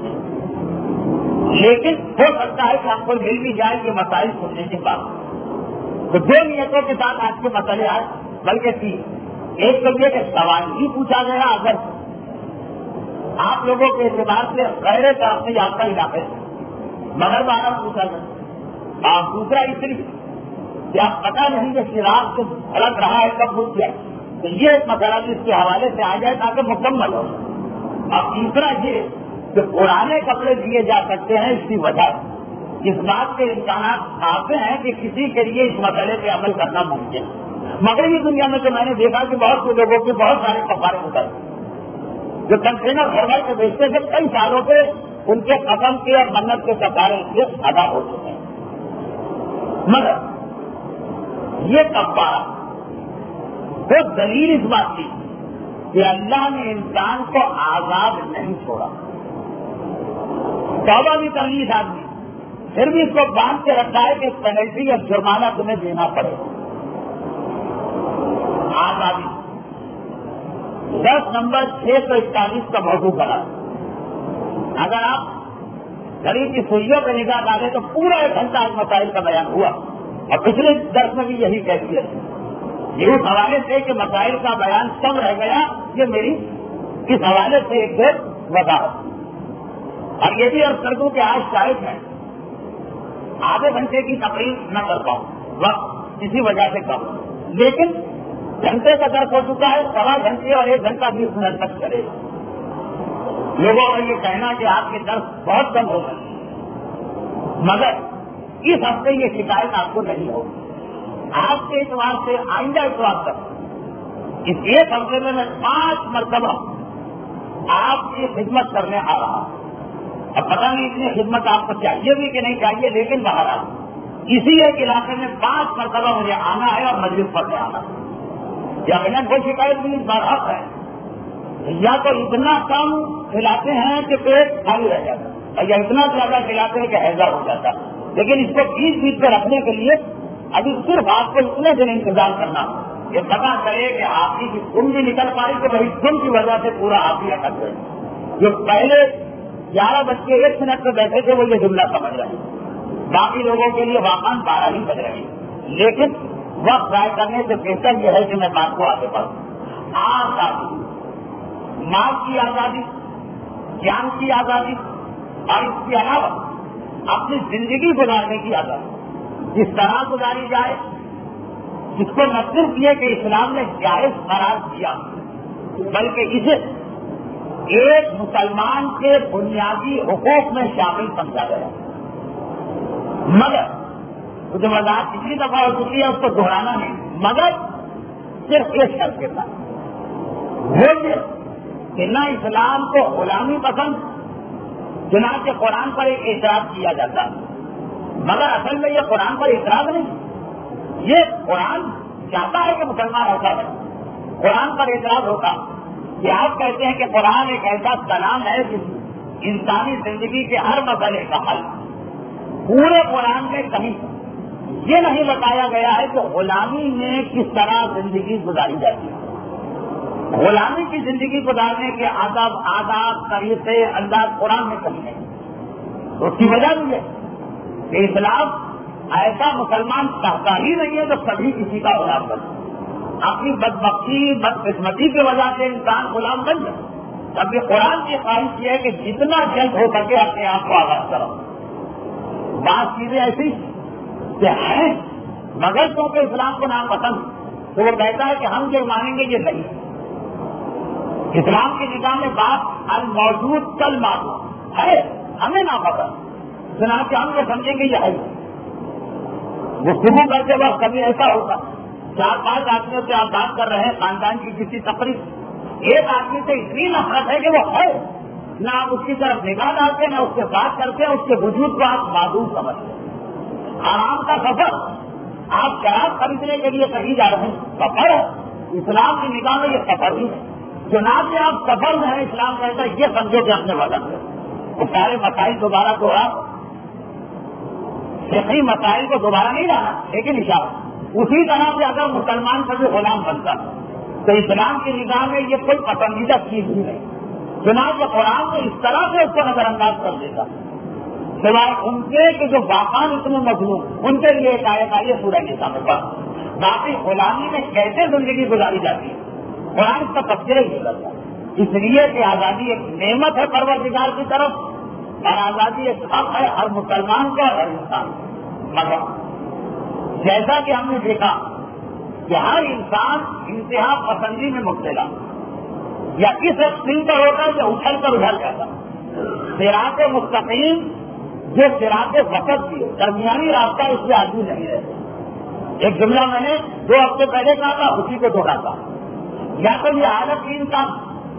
ہے، لیکن ہو سکتا ہے کہ آپ کو مل بھی جائے کہ مسائل سننے کے بعد. تو دو نیتوں کے ساتھ آج کے مسئلے آئے، بلکہ تین. ایک تو یہ کہ سوال ہی پوچھا گیا اگر آپ لوگوں کے اعتبار سے غیر طرف سے آپ کا علاقے مگر بارہ پوچھا گیا، اور دوسرا اس لیے کہ آپ پتہ نہیں کہ شراب سے غلط رہا ہے کب بھول جائے، تو یہ ایک مسئلہ بھی اس کے حوالے سے آ جائے تاکہ مکمل ہو. اور تیسرا یہ کہ پرانے کپڑے دیے جا سکتے ہیں، اس کی وجہ اس بات کے امکانات آتے ہیں کہ کسی کے لیے اس مسئلے پہ عمل کرنا ممکن ہے. مغربی دنیا میں تو میں نے دیکھا کہ بہت سے لوگوں کے بہت سارے کفارے ہوتے ہیں جو کنٹینر بھر کے بیچتے تھے، کئی سالوں سے ان کے قسم کے اور منت کے کفارے سے ادا ہو چکے ہیں. مگر یہ کفارہ وہ دلیل اس بات کی کہ اللہ نے انسان کو آزاد نہیں چھوڑا. توبہ بھی کر لی آدمی، پھر بھی اس کو باندھ کے رکھا ہے کہ پینلٹی یا جرمانہ تمہیں دینا پڑے. آزادی 10 نمبر 641 کا موضوع بنا. اگر آپ گھڑی کی سوئیوں پہ نگاہ ڈالیں تو پورا 1 گھنٹہ اس مسائل کا بیان ہوا، اور پچھلے درس میں بھی یہی کیفیت ہے. یہ اس حوالے سے کہ مسائل کا بیان کم رہ گیا، یہ میری اس حوالے سے ایک وضاحت. اور یہ بھی عرض کر دوں کہ آج شاید میں آدھے گھنٹے کی تقریر نہ کر پاؤں، وقت کسی وجہ سے کم، لیکن گھنٹے کا درس ہو چکا ہے، 1.25 گھنٹے اور 1 گھنٹہ 20 منٹ تک چلے گا. لوگوں کا یہ کہنا کہ آپ کے درس بہت کم ہو گئے، مگر اس ہفتے یہ شکایت آپ کو نہیں ہوگی. آج کے اعتبار سے آئندہ اتوار تک اس ایک ہفتے میں 5 مرتبہ آپ کی خدمت کرنے آ رہا. اب پتہ نہیں اتنی خدمت آپ کو چاہیے بھی کہ نہیں چاہیے، لیکن بہرحال اسی ایک علاقے میں 5 مرتبہ مجھے آنا ہے اور مجلس پڑھنے آنا ہے. یا بنا کوئی شکایت بھی برحق ہے، یا تو اتنا کم کھلاتے ہیں کہ پیٹ خالی رہ جاتا، یا اتنا زیادہ کھلاتے ہیں کہ ہیضہ ہو جاتا. لیکن اس کو بیچ پہ رکھنے کے لیے ابھی صرف آپ کو اتنے دن انتظار کرنا، یہ پتا چلے کہ آپ کی تم بھی نکل پائی کہ وہی تم کی وجہ سے پورا آپ ہی اٹک گئے. جو پہلے 11:01 پہ بیٹھے تھے وہ یہ جملہ سمجھ رہے ہیں، باقی لوگوں کے لیے واقعا 12 ہی بج رہے ہیں. لیکن وقت ضائع کرنے سے بہتر یہ ہے کہ میں بات کو آگے بڑھوں. آزادی، مال کی آزادی، جان کی آزادی، اور اس کے علاوہ اپنی زندگی گزارنے کی آزادی جس طرح گزاری جائے، جس کو نہ صرف یہ کہ اسلام نے جائز قرار دیا بلکہ اسے ایک مسلمان کے بنیادی حقوق میں شامل سمجھا گیا. مگر وہ جو وضاحت کتنی دفعہ ہو چکی ہے اس کو دہرانا نہیں، مگر صرف ایک شرط کے ساتھ، وہ یہ کہ نہ اسلام کو غلامی پسند، چنانچہ قرآن پر ایک اعتراض کیا جاتا ہے، مگر اصل میں یہ قرآن پر اعتراض نہیں، یہ قرآن چاہتا ہے کہ مسلمان ایسا بنے، قرآن پر اعتراض ہوتا کہ آپ کہتے ہیں کہ قرآن ایک ایسا کلام ہے جس انسانی زندگی کے ہر مسئلے کا حل، پورے قرآن میں کہیں یہ نہیں بتایا گیا ہے کہ غلامی میں کس طرح زندگی گزاری جاتی ہے، غلامی کی زندگی گزارنے کے آداب طریقے انداز قرآن میں کہیں نہیں۔ اس کی وجہ بھی ہے کہ اسلام ایسا مسلمان چاہتا ہی نہیں ہے جو کبھی کسی کا غلام بنے، اپنی بدبختی بدقسمتی کی وجہ سے انسان غلام بن جائے۔ اب یہ قرآن کی خواہش یہ ہے کہ جتنا جلد ہو سکے اپنے آپ کو آزاد کرو۔ بعض چیزیں ایسی کہ ہیں مگر کیونکہ اسلام کو نام پسند تو وہ کہتا ہے کہ ہم جو مانیں گے یہ نہیں، اسلام کی نگاہ میں بات الموجود کل معلوم ہے، ہمیں نہ پسند، چنانچہ ہم یہ سمجھیں گے یہ ہے۔ گفتگو کرتے وقت کبھی ایسا ہوگا 4-5 آدمیوں سے آپ بات کر رہے ہیں خاندان کی کسی تقریب، ایک آدمی سے اتنی نفرت ہے کہ وہ ہے، نہ آپ اس کی طرف نگاہ ڈالتے نہ اس سے بات کرتے، اس کے وجود کو آپ معدوم سمجھتے۔ آرام کا سفر، آپ شراب خریدنے کے لیے کہیں جا رہے ہیں، سفر ہے، اسلام کی نگاہ میں یہ سفر ہی ہے، چنانچہ آپ سفر میں ہیں، اسلام کہتا ہے یہ سمجھو کہ اپنے وطن ہے۔ وہ سارے مسائل دوبارہ دوہرا، فقہی مسائل کو دوبارہ نہیں لانا، لیکن اشارہ اسی طرح سے اگر مسلمان کبھی غلام بنتا تو اسلام کی نگاہ میں یہ کوئی پسندیدہ چیز ہی نہیں، چنانچہ قرآن کو اس طرح سے اس کو نظر انداز کر دیتا، سوائے ان کے کہ جو واقعان اتنے مظلوم ان کے لیے ایک آیت آئی ہے سورہ نساء میں، باقی غلامی میں کیسے زندگی گزاری جاتی ہے قرآن اس کا تذکرہ ہی نہیں کرتا، اس لیے کہ آزادی ایک نعمت ہے پروردگار کی طرف، اور آزادی ایک حق ہے ہر مسلمان کا، ہر انسان، مگر جیسا کہ ہم نے دیکھا کہ ہر انسان انتہا پسندی میں مبتلا، یا اس ایکسٹریم پر ہوتا ہے یا اچھل کر ادھر جاتا، صراط مستقیم جو صراط وسط کی درمیانی راستہ اس سے آدمی نہیں رہتے۔ ایک جملہ میں نے 2 ہفتے پہلے کہا تھا، اسی کو دوہراتا، یا تو یہ حالت کی انسان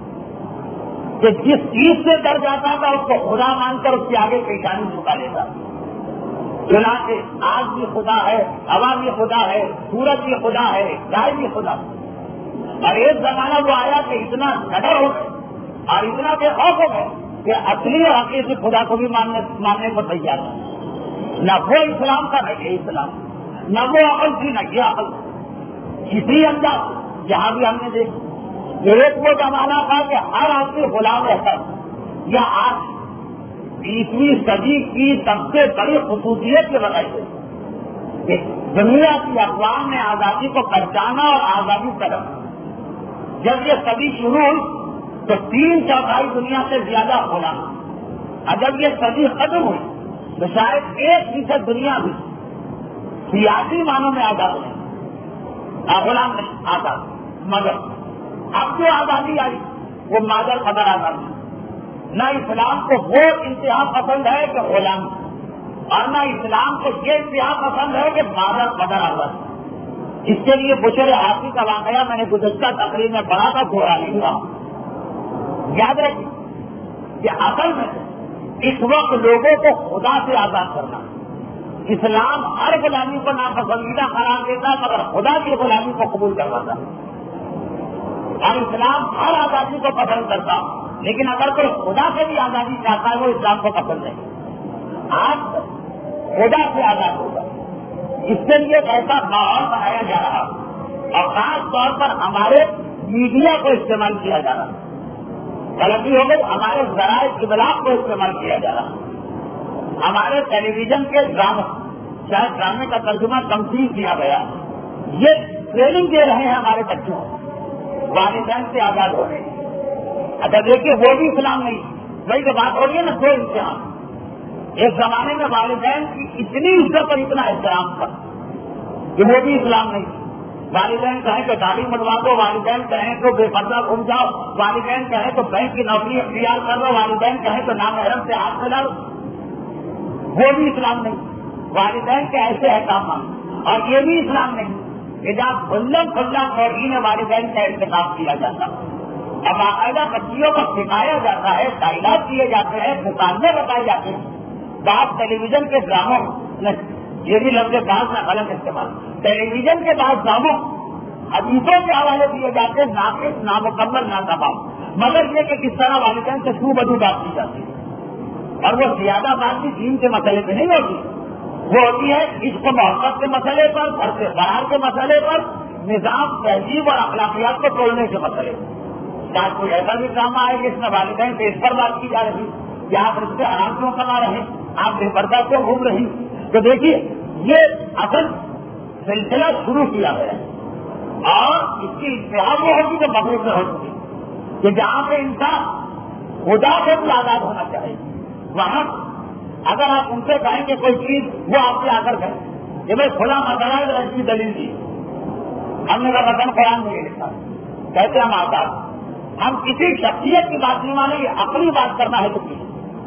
کہ جس چیز سے ڈر جاتا تھا اس کو خدا مان کر اس کے آگے پیشانی جھکا لیتا، چنانچہ آگ بھی خدا ہے، ہوا بھی خدا ہے، سورج بھی خدا ہے، گائے بھی خدا، اور ایک زمانہ وہ آیا کہ اتنا ڈر ہو گئے اور اتنا بے خوف ہو گئے کہ اصلی اور حقیقی خدا کو بھی ماننے کو تیار ہے، نہ وہ اسلام کا نہ یہ اسلام، نہ وہ عقل تھی نہ یہ عقل، اسی انداز جہاں بھی ہم نے دیکھا ایک وہ زمانہ تھا کہ ہر آدمی غلام رہتا، یا آج 20ویں صدی کی سب سے بڑی خصوصیت کے بتائی کہ دنیا کی اقوام نے آزادی کو پہچانا اور آزادی طلب، جب یہ صدی شروع ہوئی تو 3/4 دنیا سے زیادہ غلام، اور جب یہ صدی ختم ہوئی تو شاید 1% دنیا بھی سیاسی معنوں میں آزاد نہیں، غلام نہیں، آزاد، مگر اب جو آزادی آئی وہ مادر قدر آزادی، نہ اسلام کو وہ انتہا پسند ہے کہ غلام، اور نہ اسلام کو یہ انتہا پسند ہے کہ مادر قدر آزاد۔ اس کے لیے بشر حافظ کا واقعہ میں نے گزشتہ تقریر میں پڑھا تھا، دوہرا نہیں ہوا، یاد رکھیے کہ اصل میں اس وقت لوگوں کو خدا سے آزاد کرنا، اسلام ہر غلامی کو ناپسندیدہ قرار دیتا مگر خدا کی غلامی کو قبول کرواتا، اور اسلام ہر آزادی کو پسند کرتا، لیکن اگر کوئی خدا سے بھی آزادی چاہتا ہے وہ اسلام کو پسند نہیں، آج خدا سے آزاد ہوگا، اس کے لیے ایسا ماحول بنایا جا رہا، اور خاص طور پر ہمارے میڈیا کو استعمال کیا جا رہا، غلطی ہو گئی، ہمارے ذرائع ابلاغ کو استعمال کیا جا رہا، ہمارے ٹیلی ویژن کے ڈرامے، شاید ڈرامے کا ترجمہ تمثیل کیا گیا، یہ ٹریننگ دے رہے ہیں ہمارے بچوں کو والدین سے آزاد ہو رہے ہیں۔ اچھا دیکھیے وہ بھی اسلام نہیں، وہی تو بات ہو رہی ہے نا، 2 امتحان، ایک زمانے میں والدین کی اتنی عزت اور اتنا احترام تھا کہ وہ بھی اسلام نہیں، والدین کہیں تو تعلیم بنوا دو، والدین کہیں تو بے پردہ گھوم جاؤ، والدین کہیں تو بینک کی نوکری اختیار کر لو، والدین کہیں تو نامحرم سے ہاتھ ملا لو، وہ بھی اسلام نہیں۔ والدین کے ایسے احکامات، اور یہ بھی اسلام نہیں کہ جہاں کھلا کھلا توہین والدین کا ارتکاب کیا جاتا، اب باقاعدہ بچیوں کو سکھایا جاتا ہے، تعلیمات دیے جاتے ہیں، مقابلے بتائے جاتے ہیں. بعض ٹیلی ویژن کے ڈراموں، یہ بھی لفظ بعض نہ غلط استعمال، ٹیلی ویژن کے بعض ڈراموں حدیثوں کے حوالے دیے جاتے ہیں، ناقص، نامکمل، ناتمام، مگر یہ کہ کس طرح والدین سے سو بدو بات کی جاتی ہے. اور وہ زیادہ بات بھی دین کے مسئلے پہ نہیں ہوتی، وہ ہوتی ہے عشق و محبت کے مسئلے پر، گھر سے باہر کے مسئلے پر، نظام، تہذیب اور اخلاقیات کو توڑنے کے مسئلے پر. شاید کوئی ایسا بھی ڈرامہ ہے جس میں والدین سے اس پر بات کی جا رہی کہ آپ اس سے آرام کیوں کما رہے ہیں، آپ بے پردہ کیوں گھوم رہی. تو دیکھیے یہ اصل سلسلہ شروع کیا گیا ہے، اور اس کی انتہا وہ ہوگی جو مغرب میں ہوتی ہے کہ جہاں پہ انسان خدا سے بھی آزاد ہونا چاہیے، وہاں اگر آپ ان سے کہیں کہ کوئی چیز وہ آپ سے آ کر کہیں کہ بھائی کھلا مسئلہ ہے، اس کی دلیل دی، ہم نے کہا وطن قرآن میں یہ لکھا، کہتے ہم آزاد، ہم کسی شخصیت کی بات نہیں مانیں گے، اپنی بات کرنا ہے تو کسی.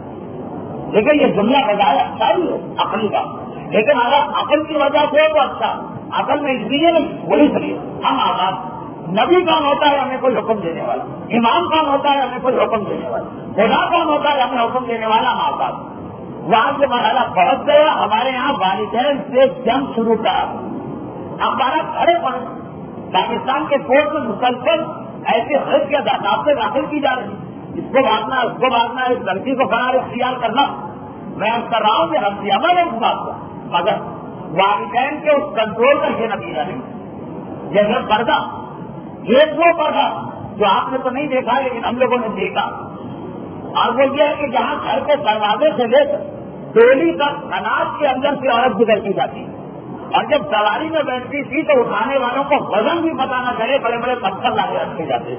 لیکن یہ جملہ بجائے اچھا ہی ہے عقل کا، لیکن اگر عقل کی وجہ سے ہو تو اچھا، عقل میں اس لیے نہیں، وہی چلیے ہم آزاد. نبی کون ہوتا ہے ہمیں کوئی حکم دینے والا، امام کون ہوتا ہے ہمیں کوئی حکم دینے والا، خدا کون ہوتا ہے ہمیں حکم دینے والا، ہم آزاد. وہاں سے مرحلہ پہنچ گیا، ہمارے یہاں والدین سے جنگ شروع کرا، اخبارات کھڑے پڑے، پاکستان کے کورٹ میں مسلسل ایسے حد کے دستاویز سے داخل کی جا رہی، اس کو بھاگنا، اس کو بھاگنا، اس لڑکی کو فرار اختیار کرنا. میں کر رہا ہوں کہ رد عمل ہے اس بات کا، مگر والدین کے اس کنٹرول کا یہ نتیجہ نہیں. جیسے پردہ، یہ وہ پردہ جو آپ نے تو نہیں دیکھا لیکن ہم لوگوں نے دیکھا، اور وہ یہ ہے کہ جہاں گھر کے دروازے سے لے کر ڈولی تک اناج کے اندر سے عورت گزرتی جاتی، اور جب سواری میں بیٹھتی تھی تو اٹھانے والوں کو وزن بھی پتا نہ چلے، بڑے بڑے پتھر لا کے رکھے جاتے.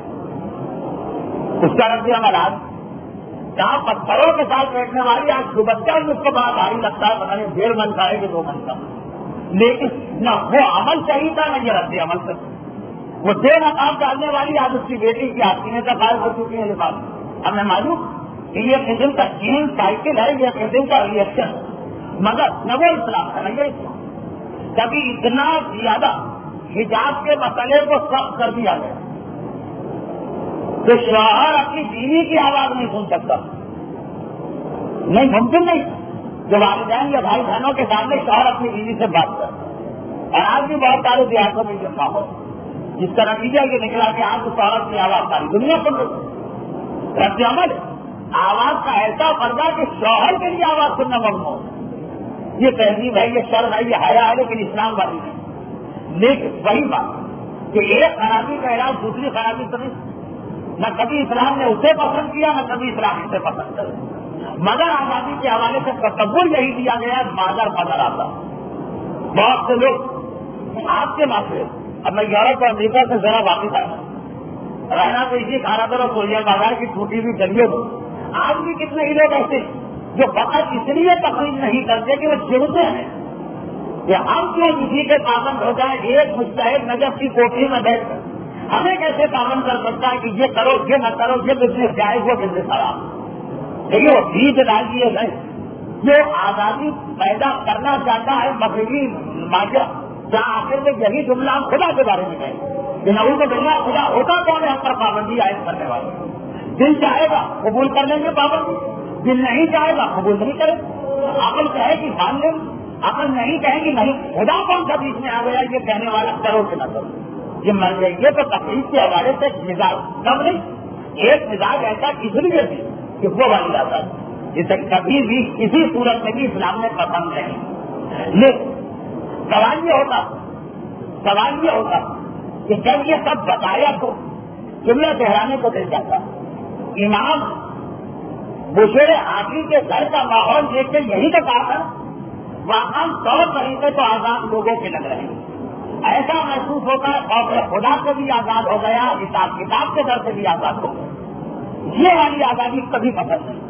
اس کا رد عمل آج جہاں پتھروں کے ساتھ بیٹھنے والی آج بچہ اس کو بڑا بھاری لگتا ہے، پتہ نہیں 1.5 من کا ہے کہ 2 من کا، لیکن نہ وہ عمل صحیح تھا نہ یہ رد عمل تھا. وہ 2 مقام ڈالنے والی آج اس کی بیٹی کی آسینے سے غائب ہو چکی ہے. یہ بات ہمیں معلوم کہ یہ قسم کا چین سائیکل ہے، یہ قسم کا ریئیکشن، مگر نہ وہ اسلام ہے نہ یہ اسلام. کبھی اتنا زیادہ حجاب کے مسئلے کو سخت کر دیا گیا کہ شوہر اپنی بیوی کی آواز نہیں سن سکتا، نہیں، ممکن نہیں. جو والدین یا بھائی بہنوں کے سامنے شوہر اپنی بیوی سے بات کرتا، اور آج بھی بہت سارے دیہاتوں میں یہ ماحول، جس کا نتیجہ یہ نکلا کہ آج اس عورت کی آواز ساری دنیا سن رہی. رد عمل آواز کا ایسا پردہ کہ شوہر کے لیے آواز سننا ممنوع ہے. یہ تہذیب ہے، یہ شرم ہے، یہ حیا ہے، لیکن اسلام والی نہیں. لیکن وہی بات کہ ایک خرابی کا علاج دوسری خرابی تو نہیں، نہ کبھی اسلام نے اسے پسند کیا نہ کبھی اسلام اسے پسند کیا، مگر آزادی کے حوالے سے تصور یہی دیا گیا مادر مادر آتا. بہت سے لوگ آپ کے معاشرے، اب میں یورپ اور امریکہ سے ذرا واقف آیا، رہنا تو اسی کھانا تھا کولیا بازار کی ٹوٹی ہوئی گلیوں میں. آج بھی کتنے ہی لوگ ایسے جو فقط اس لیے تقریر نہیں کرتے کہ وہ چڑھتے ہیں کہ ہم کیوں کسی کے پابند ہو جائیں. ایک مجتہد نجف کی کوٹھی میں بیٹھ کر ہمیں کیسے پابند کر سکتا ہے کہ یہ کرو، یہ نہ کرو، یہ بزنس جائز، وہ بزنس خراب. لیکن وہ بیج ڈال دیے گئے. جو آزادی پیدا کرنا چاہتا ہے مغربی معاشرہ، جہاں آخر میں یہی جملہ ہم خدا کے بارے میں کہیں کہ نعوذ باللہ خدا ہوتا کون ہے ہم پر پابندی عائد کرنے والے. دل چاہے گا قبول کر لیں گے پابندی، دل نہیں چاہے گا قبول نہیں کرے. عقل کہے کہ مان لیں، عقل نہیں کہے گی نہیں. خدا کون سا بیچ میں آ گیا یہ کہنے والا کرو کہ نہ کرو، یہ مر جائیے. تو تقریب کے حوالے سے مزاج کم نہیں، ایک مزاج ایسا اس لیے بھی کہ وہ والی جاتا ہے جسے کبھی بھی کسی صورت میں بھی اسلام نے پسند نہیں. لیکن سوال یہ ہوتا کہ جب یہ سب بتایا تو جملہ دہرانے کو دل جاتا. امام بشیر حاکم کے گھر کا ماحول دیکھ کے یہی تو کہا تھا وہاں 100 طریقے تو آزاد لوگوں کے لگ رہے ہیں. ایسا محسوس ہوتا ہے اور خدا سے بھی آزاد ہو گیا، حساب کتاب کے در سے بھی آزاد ہو گیا. یہ والی آزادی کبھی پسند نہیں.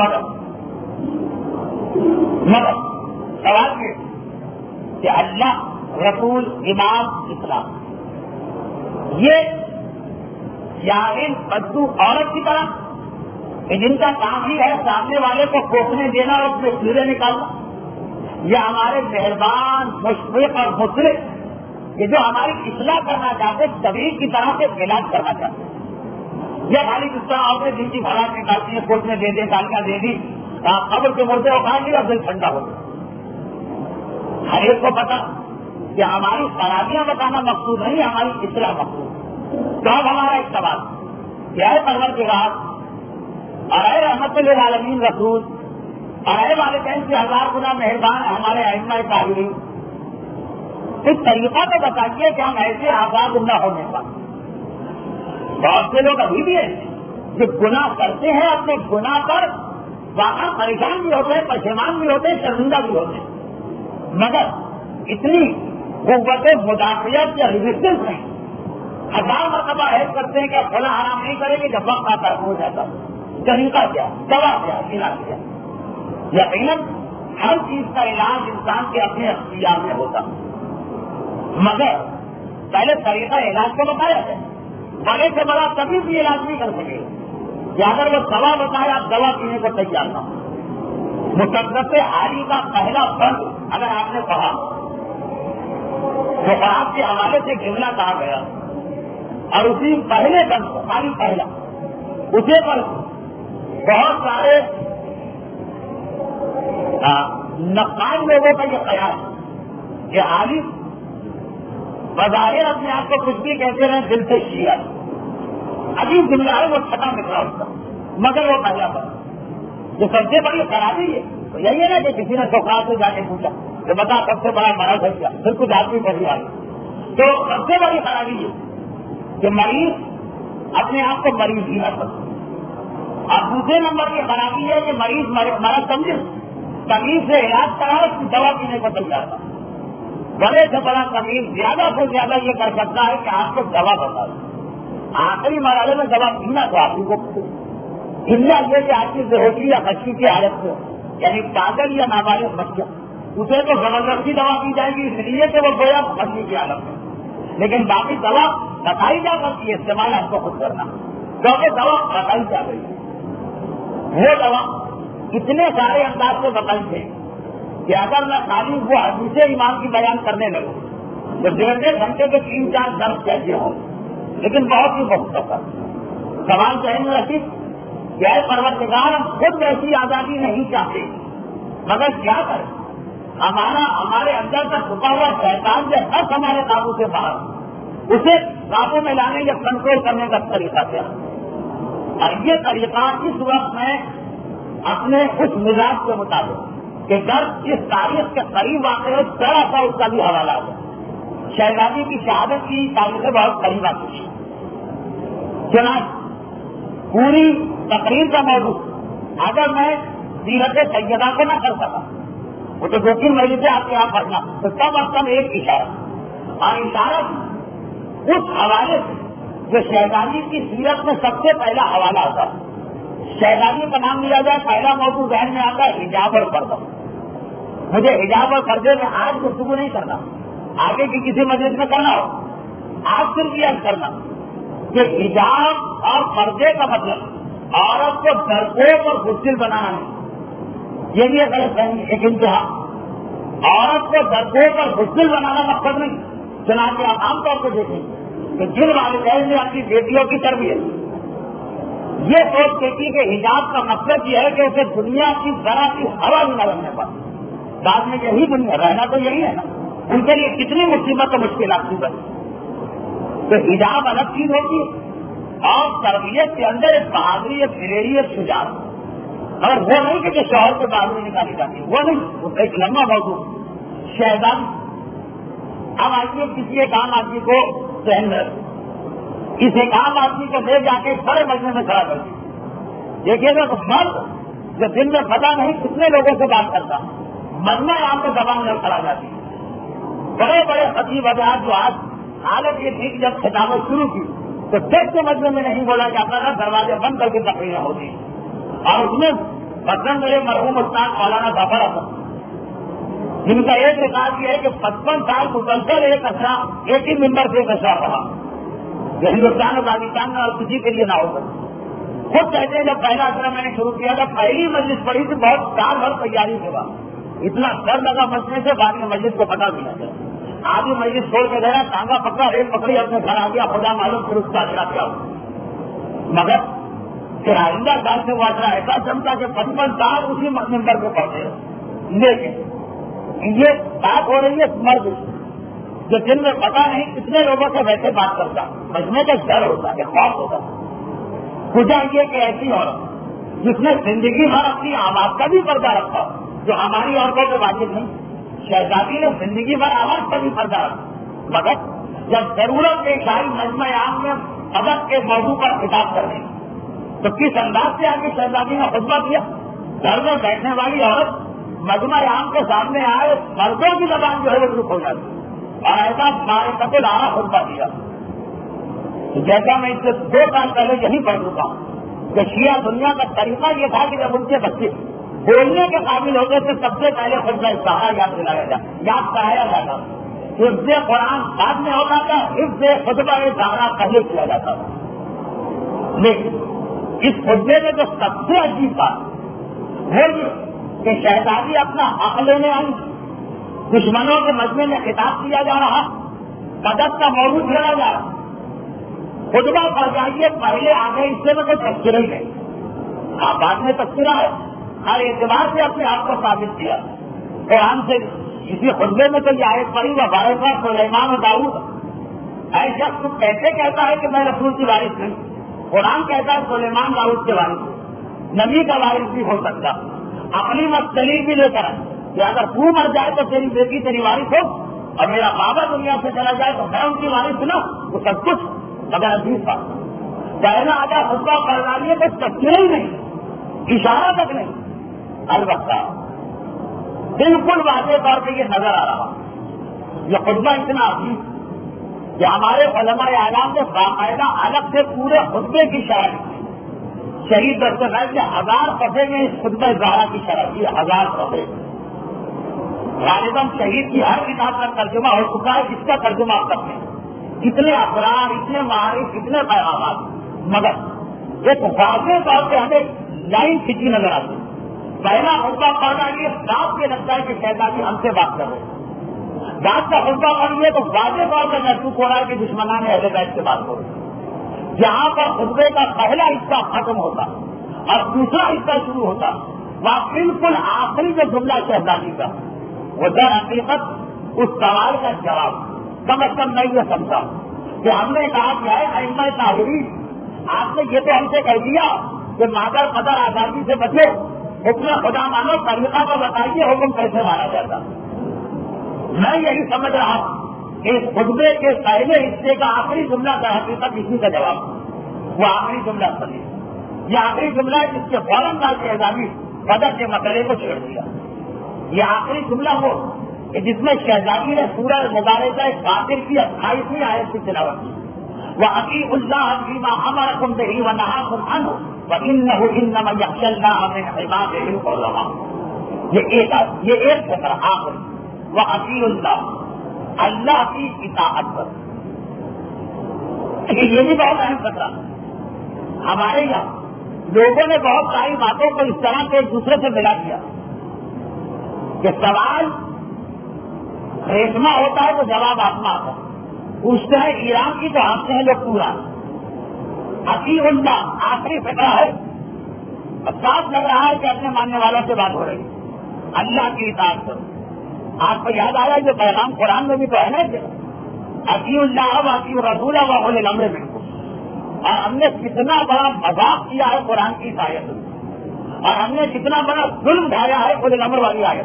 مگر سوال یہ کہ اللہ، رسول، امام، اسلام یہ جاہل بدو عورت کی طرح کہ جن کا کام ہی ہے سامنے والے کو کوسنے دینا اور اس میں کیڑے نکالنا، یہ ہمارے مہربان مشفق اور مسلم کہ جو ہماری اصلاح کرنا چاہتے طبیب کی طرح سے علاج کرنا چاہتے یہ خالی جس طرح آپ نے دل کی بھڑاس نکالتی ہیں کوٹ میں دے دیں تالیاں دے دی قبر کے مردے اٹھا لیا دل ٹھنڈا ہو گیا. ہر ایک کو پتا کہ ہماری خرابیاں بتانا مقصود نہیں ہماری اصلاح مقصود. تو اب ہمارا ایک سوال کیا ہے پروردگار اور اے رحمت للعالمین رسول اور اے والدین سے 1000 گنا مہربان ہمارے ائمہ طاہرین اس طریقہ تو بتائیے کہ ہم ایسے آزاد نہ ہونے پائیں. بہت سے لوگ ابھی بھی ہیں جو گناہ کرتے ہیں اپنے گناہ پر واقعہ پریشان بھی ہوتے ہیں پشیمان بھی ہوتے ہیں شرمندہ بھی ہوتے ہیں مگر اتنی قوت مدافعت یا ریزسٹنس نہیں. 1000 مرتبہ عہد کرتے ہیں کہ فلاں حرام نہیں کریں گے جب وقت آتا ہو جاتا. طریقہ کیا دوا کیا علاج کیا. یقیناً ہر چیز کا علاج انسان کے اپنے اختیار میں ہوتا مگر پہلے طریقہ علاج کو بتایا جائے. بڑے سے بڑا کبھی بھی علاج نہیں کر سکے کہ اگر وہ دوا بتائے آپ دوا پینے کو تیار نہ ہو. مقدس حالی کا پہلا فرض اگر آپ نے پڑھا تو آپ کے حوالے سے جملہ کہا گیا اور اسی پہلے فرض کو خالی پہلا اسے پر بہت سارے نقصان لوگوں کا یہ خیال کہ عالم بظاہر اپنے آپ کو کچھ بھی کہتے رہے دل سے شیعہ عجیب جملہ ہے وہ چھٹا نکلا اس کا مگر وہ پہلا پر جو سب سے بڑی خرابی ہے تو یہی ہے نا کہ کسی نے سوکھات سے جا کے پوچھا کہ بتا سب سے بڑا مرض ہے کیا پھر کچھ آدمی پڑھی آئی تو سب سے بڑی خرابی ہے کہ مریض اپنے آپ کو مریض ہی نہ سکتے. اور دوسرے نمبر کی خرابی ہے کہ مریض مرض سمجھے تمیز سے علاج کرا اس کی دوا پینے کو تیار تھا. بڑے سے بڑا تمیز زیادہ سے زیادہ یہ کر سکتا ہے کہ آپ کو دوا بتا دیں. آخری مرحلے میں دوا پینا تو آپ کو ہلنا یہ کہ آپ کی ضروری یا بچی کی حالت میں یعنی پاگل یا نابالغ بچہ اسے تو زبردستی دوا دی جائے گی اس لیے کہ وہ گویا بچی کی حالت میں. لیکن باقی دوا بتائی جا سکتی ہے استعمال آپ کو خود کرنا کیونکہ دوا بتائی جا رہی ہے. وہ دوا اتنے سارے انداز سے بتائی گئی کہ اگر میں خالی وہ حدیث ایمان کی بیان کرنے لگوں تو 1.5 گھنٹے کے 3-4 درس کیسے ہوں لیکن بہت ہی مختصر سوال ذہن میں رکھی کہ اے پروردگار ہم خود ویسی آزادی نہیں چاہتے مگر کیا کریں ہمارے اندر کا چھپا ہوا شیطان جو بس ہمارے قابو سے باہر اسے قابو میں لانے یا کنٹرول کرنے کا طریقہ کیا. اور یہ طریقہ اس وقت میں اپنے اس مزاج کے مطابق کہ درد اس تاریخ کے قریب آتے ہیں ذرا سا اس کا بھی حوالہ ہے. شہزادی کی شہادت کی تاریخ بہت قریب آتی ہے. چنانچہ پوری تقریر کا موضوع اگر میں سیرت سیدہ کو نہ کر سکا وہ تو 2-3 مہینے سے آپ کے یہاں پڑھنا تو سب اصل ایک اشارہ اور اشارہ اس حوالے سے جو شہزادی کی سیرت میں سب سے پہلا حوالہ آتا ہے. شہزادی کا نام لیا جائے پہلا موضوع ذہن میں آتا ہے حجاب اور پردہ. مجھے حجاب اور پردے میں آج گفتگو نہیں کرنا آگے کی کسی مجلس میں کرنا ہو آج صرف یہ کرنا کہ حجاب اور پردے کا مطلب عورت کو درپوش اور غسل بنانا نہیں. یہ بھی غلط ہے ایک انتہا. عورت کو درپوش اور غسل بنانا مقصد نہیں. چنانچہ آپ عام طور پہ دیکھیں کہ جن والدین نے اپنی بیٹیوں کی تربیت یہ سوچ دیتی کہ حجاب کا مقصد یہ ہے کہ اسے دنیا کی ذرا کی ہوا بھی نہ لگنے پائے. بعد میں یہی دنیا رہنا تو یہی ہے نا. ان کے لیے کتنی مصیبت و مشکلات کی بنی. تو حجاب الگ چیز ہوتی ہے اور تربیت کے اندر ایک بہادری ایک دلیری ایک شجاعت اور وہ نہیں کہ شوہر سے بہادری نکالی جاتی ہے وہ نہیں. وہ ایک لمبا موضوع شہزادی. اب آئیے کسی ایک عام آدمی کو ذہن میں اس ایک عام آدمی کو لے جا کے بڑے مجمع میں کھڑا کر دیا. دیکھیے گا تو مرد جو دن میں پتا نہیں کتنے لوگوں سے بات کرتا مرنا یہاں پہ زبان میں کھڑا جاتی ہے. بڑے بڑے خطیب حضرات جو آج حالت یہ تھی کہ جب خطابت شروع کی تو دیکھ کے مجمع میں نہیں بولا جاتا تھا دروازے بند کر کے تقریریں ہوتی اور اس میں بدن میرے مرحوم استاد مولانا ظفر احمد جن کا ایک ریکارڈ یہ ہے کہ 55 سال مسلسل ایک اشرا ایک ہی ممبر سے ایک اشرا پڑا جو ہندوستان اور پاکستان میں اور کسی کے لیے نہ ہوگا. خود کہتے ہیں جب پہلا اشرا میں نے شروع کیا تھا پہلی مجلس پڑھی تھی بہت سال بھر تیاری کے بعد اتنا ڈر لگا مسجد سے، بعد میں مسجد کو پتا بھی نہ چلا. آدمی مسجد چھوڑ کے گیا، ٹانگا پکڑا، ریل پکڑی، اپنے گھر آ گیا. خدا معلوم پھر اس کا اچھا کیا ہو. مگر پھر آئندہ سال سے وہ اچھا ایسا جمتا کہ 55 سال اسی ممبر کو پڑھتے. لیکن یہ بات ہو رہی ہے مرد جو جن میں پتا نہیں کتنے لوگوں سے ویسے بات کرتا، مجمے کا ڈر ہوتا ہے، خوف ہوتا. خدا یہ کہ ایسی عورت جس نے زندگی بھر اپنی آواز کا بھی پردہ رکھا، جو ہماری عورتوں پہ واجب نہیں. شہزادی نے زندگی بھر آواز کا بھی پردہ رکھا، مگر جب ضرورت پیش آئی مجمع عام میں ادب کے موضوع پر خطاب کرنے، تو کس انداز سے آگے شہزادی نے خطبہ کیا. گھر میں بیٹھنے والی عورت مجمع عام کے سامنے آئے، مردوں کی زبان جو ہے وہ رک ہو جاتی، اور ایسا ہمارے قتل آرا خطبہ دیا. جیسا میں اس سے 2 سال پہلے یہی پڑھ چکا ہوں کہ شیعہ دنیا کا طریقہ یہ تھا کہ جب ان کے بچے بولنے کے قابل ہوتے تھے سب سے پہلے خطبہ استخارہ یاد کرایا جاتا. حفظ قرآن بعد میں ہوتا تھا، حفظ خطبہ استخارہ پہلے کیا جاتا تھا. لیکن اس خطبے میں جو سب سے عجیب بات ہے کہ شہزادی اپنا حق لینے آئی، دشمنوں کے مجمع میں خطاب کیا جا رہا، مدد کا موضوع چھیڑا جا رہا. خطبہ پڑھ جائیے، پہلے آگے حصے میں کوئی تذکرہ ہی نہیں. بعد میں تذکرہ ہے، ہر اعتبار سے اپنے آپ کو ثابت کیا. قرآن سے اسی خطبے میں تو یہ آیت پڑھی، وہ بارہ سلیمان و داؤد. ایسا شخص کیسے کہتا ہے کہ میں رسول کی وارث نہیں؟ قرآن کہتا ہے سلیمان داؤد کے وارث، نبی کا وارث بھی ہو سکتا. اپنی مستقلی بھی لے کر کہ اگر تو مر جائے تو تیری بیٹی تیری وارث ہو، اور میرا بابا دنیا سے چلا جائے تو میں ان کی وارث نہ. وہ سب کچھ مگر عجیب بات پہلا آگاہ خطبہ پڑھ رہی ہے، بس تذکرہ ہی نہیں، اشارہ تک نہیں. البتہ بالکل واضح طور پہ یہ نظر آ رہا یہ خطبہ اتنا عجیب کہ ہمارے علماء اعلام نے باقاعدہ الگ سے پورے خطبے کی شرح کی. شہید دستہ نے 1000 صفحے میں اس خطبہ زہرا کی شرح کی. 1000 صفحے غالباً شہید کی ہر کتاب کا ترجمہ ہو چکا ہے، اس کا ترجمہ آپ کرتے ہیں. اتنے افراد، اتنے معارف، اتنے پیغامات، مگر ایک واضح طور پہ ہمیں لائن کھینچی نظر آتی. پہلا خطبہ پڑھنا یہ صاف یہ لگتا ہے کہ شہزادی ہم سے بات کر رہے ہیں. بات کا خطبہ پڑھیے تو واضح طور پر محسوس ہو رہا ہے کہ دشمنان اہل بیت سے بات ہو رہی ہے. جہاں پر خطبے کا پہلا حصہ ختم ہوتا اور دوسرا حصہ شروع ہوتا، وہاں بالکل آخری جو جملہ شہزادی کا وہ در حقیقت اس سوال کا جواب. کم از کم میں یہ سمجھا کہ ہم نے کہا کیا ہے ائمہ طاہرین، آپ نے یہ تو ہم سے کہہ دیا کہ مادر قدر آزادی سے بچے، حکم خدا مانو، طریقہ کو بتائیے حکم کیسے مانا جاتا. میں یہی سمجھ رہا ہوں کہ اس خطبے کے پہلے حصے کا آخری جملہ کا حقیقت اسی کا جواب. وہ آخری جملہ سنیے، یہ آخری جملہ ہے جس کے فوراً بعد شہزادی بدر کے مسئلے کو چھیڑ دیا. یہ آخری جملہ وہ کہ جس میں شہزادی نے سورہ مبارکہ فاطر کی 28ویں آیت کی تلاوت کی. وَأَطِیعُوا اللَّهَ فِيمَا أَمَرَكُم بِهِ وَنَهَاكُمْ عَنْهُ وَإِنَّهُ إِنَّمَا يَخْشَى اللَّهَ مِنْ عِبَادِهِ الْعُلَمَاءُ. یہ ایک فقرہ آخر وَأَطِیعُوا اللَّهَ، اللہ کی اطاعت پر. یہ بھی بہت اہم فقرہ. ہمارے یہاں لوگوں نے بہت ساری باتوں کو اس طرح سے ایک دوسرے سے ملا دیا کہ سوال ریشما ہوتا ہے تو جواب آسما آتا ہے. پوچھتے ہیں ایران کی تو ہانستے ہیں لوگ پورا. اطیع اللہ آخری فقرہ ہے، صاف لگ رہا ہے کہ اپنے ماننے والوں سے بات ہو رہی ہے. اللہ کی اطاعت کرو. آپ کو یاد آیا جو پیغام قرآن میں بھی تو ہے نا، اطیع اللہ و اطیع الرسول و اولي الامر منکم. اور ہم نے کتنا بڑا مذاق کیا ہے قرآن کی آیت، اور ہم نے کتنا بڑا ظلم ڈھایا ہے اولي الامر والی آیت.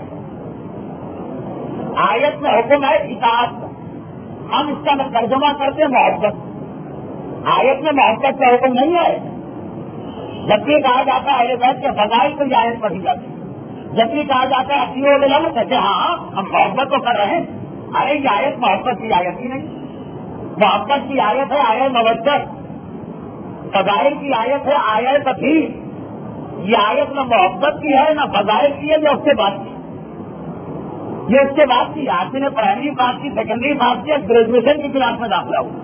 آیت میں حکم ہے اطاعت، ہم اس کا ترجمہ کرتے ہیں محبت. آیت میں محبت کا حکم نہیں ہے. جبکہ کہا جاتا ہے اہل بیت کے فضائل کو یہ آیت پڑھی جاتی ہے. جبکہ کہا جاتا ہے اطیعوا اولي الامر، کہتے ہیں ہاں ہم محبت تو کر رہے ہیں. ارے یہ آیت محبت کی آیت ہی نہیں. محبت کی آیت ہے آیت مودت، فضائل کی آیت ہے آیت تطہیر. یہ آیت نہ محبت کی ہے نہ فضائل کی ہے، یہ اس کے بعد کی. یہ اس کے بعد کی آدمی نے پرائمری پاس کی، سیکنڈری پاس کی، گریجویشن کی کلاس میں داخلہ ہوا.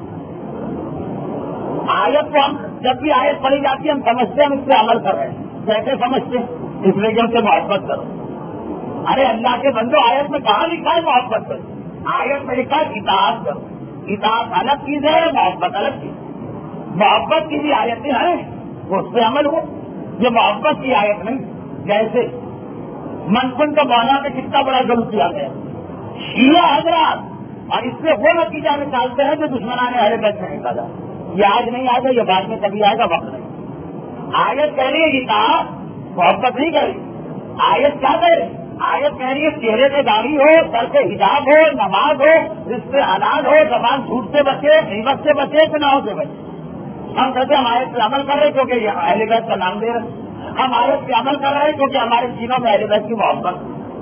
آیت کو ہم جب بھی آیت پڑھی جاتی ہے ہم سمجھتے ہیں ہم اس پہ عمل کر رہے ہیں. کیسے سمجھتے ہیں؟ اس لیے کہ ہم سے محبت کرو. ارے اللہ کے بندو آیت میں کہاں لکھا ہے محبت کرو؟ آیت میں لکھا ہے اطاعت کرو. اطاعت الگ چیز ہے, محبت الگ چیز. محبت کی بھی آیتیں ہیں, اس پہ عمل ہو. یہ محبت کی آیت نہیں. جیسے منکن کا مولا میں کتنا بڑا ظلم کیا گیا شیعہ حضرات, اور اس سے وہ نتیجہ نکالتے ہیں جو دشمنان اہل بیت سے نکالا. یہ آج نہیں آئے گا, یہ بعد میں کبھی آئے گا, وقت نہیں. آیت کہہ رہی ہے اطاعت, محبت نہیں کہہ رہی. آیت کیا کہہ رہی؟ آیت کہہ رہی ہے چہرے پہ داڑھی ہو, سر پہ حجاب ہو, نماز ہو, رشتے حلال ہو, زبان جھوٹ سے بچے, غیبت سے بچے, گناہوں سے بچے. ہم کہتے ہیں ہم آیت پہ عمل کر رہے کیونکہ یہ اہل بیت کا نام دے رہے ہیں. ہم آیت پہ عمل کر رہے ہیں کیونکہ ہمارے سینوں میں اہل بیت کی محبت.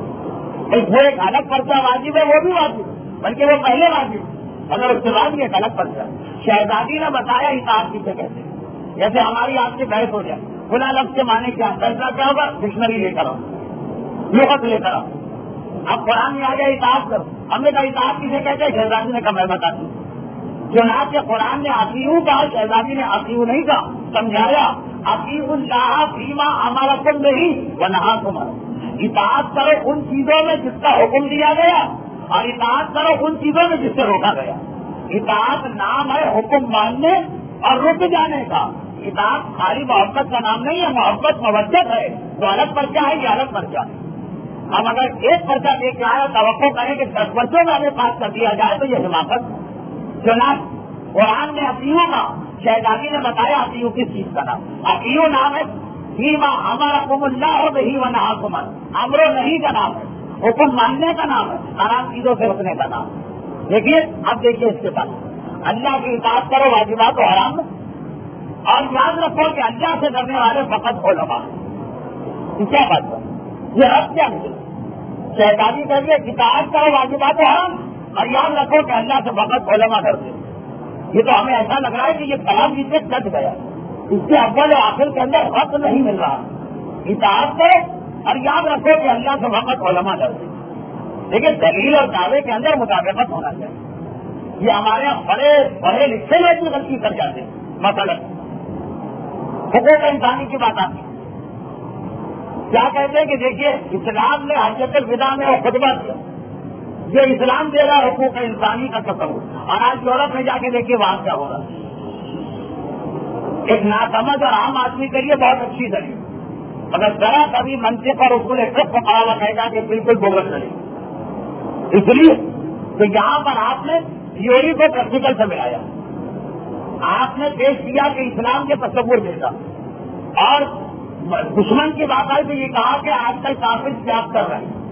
وہ ایک الگ پرچہ واجب ہے, وہ بھی واجب, بلکہ وہ پہلے واجب, اگر اس کے بعد بھی ایک الگ پرچہ. شہزادی نے بتایا اطاعت کسے کہتے ہیں. جیسے ہماری آپ سے بحث ہو جائے, فلاں لفظ کے معنی کیا, فیصلہ کیا ہوگا, ڈکشنری لے کر آؤ, لغت لے کر آؤ. اب قرآن میں آ گیا اطاعت کرو. ہم نے کہا اطاعت کسے کہتے ہیں؟ شہزادی نے کہا میں بتاتی ہوں. چنانچہ قرآن نے اطیعوا کہا, شہزادی نے اطیعوا نہیں کہا. سمجھایا اطیعوا اللہ فیما امرکم بہ ونہاکم عنہ. اطاعت کرو ان چیزوں میں جس کا حکم دیا گیا, اور اطاعت کرو ان چیزوں میں جس سے روکا گیا. اطاعت نام ہے حکم ماننے اور رک جانے کا. اطاعت خالی محبت کا نام نہیں ہے, محبت مودت ہے. تو الگ پرچہ ہے, یہ الگ پرچہ ہے. اب اگر ایک پرچہ دے کے آیا, توقع کریں کہ 10 پرچوں میں ہمیں پاس کر دیا جائے تو یہ حماقت. چنانچہ قرآن نے اطیعوا کا, شہزادی نے بتایا اطیعوا کس چیز کا نام. اطیعوا نام ہے فیما امرکم اللہ بہ ونہاکم عنہ. امر و نہی کا نام ہے, حکم ماننے کا نام ہے, حرام چیزوں سے روکنے کا نام. دیکھیے اب دیکھیے اس کے بعد اللہ کی اطاعت کرو, واجبات و حرام میں. اور یاد رکھو کہ اللہ سے ڈرنے والے فقط علماء. کیا بات ہے, یہ رب کیا ہے؟ شہزادی کہہ رہی ہے اطاعت کرو, واجبات و حرام, اور یاد رکھو کہ اللہ سے فقط علماء ڈرتے ہیں. یہ تو ہمیں ایسا لگ رہا ہے کہ یہ کلام جس سے کٹ گیا, اس کے اول و آخر کے اندر وقت نہیں مل رہا. اطاعت کرو اور یاد رکھو کہ اللہ سے فقط علماء ڈرتے ہیں. لیکن دلیل اور دعوے کے اندر مطابقت ہونا چاہیے. یہ ہمارے بڑے پڑھے لکھے لوگ بھی غلطی کر جاتے ہیں. مثلا حقوق انسانی کی بات آتی ہے, کیا کہتے ہیں کہ دیکھیے اسلام نے حجۃ الوداع میں وہ خطبہ دیا, یہ اسلام دے رہا حقوق انسانی کا تصور. اور آج یورپ میں جا کے دیکھیے وہاں کیا ہو رہا ہے. ایک ناسمجھ اور عام آدمی کے لیے بہت اچھی دلیل, مگر ذرا کبھی منطق اور اصول فقہ پکڑا ہوا کہے گا کہ بالکل بوگس دلیل. اس لیے تو یہاں پر آپ نے تھیوری کو پریکٹیکل سے ملایا. آپ نے پیش کیا کہ اسلام کے تصور دیتا, اور دشمن کی بات آئی تو یہ کہا کہ آج کل کافر کیا کر رہے ہیں,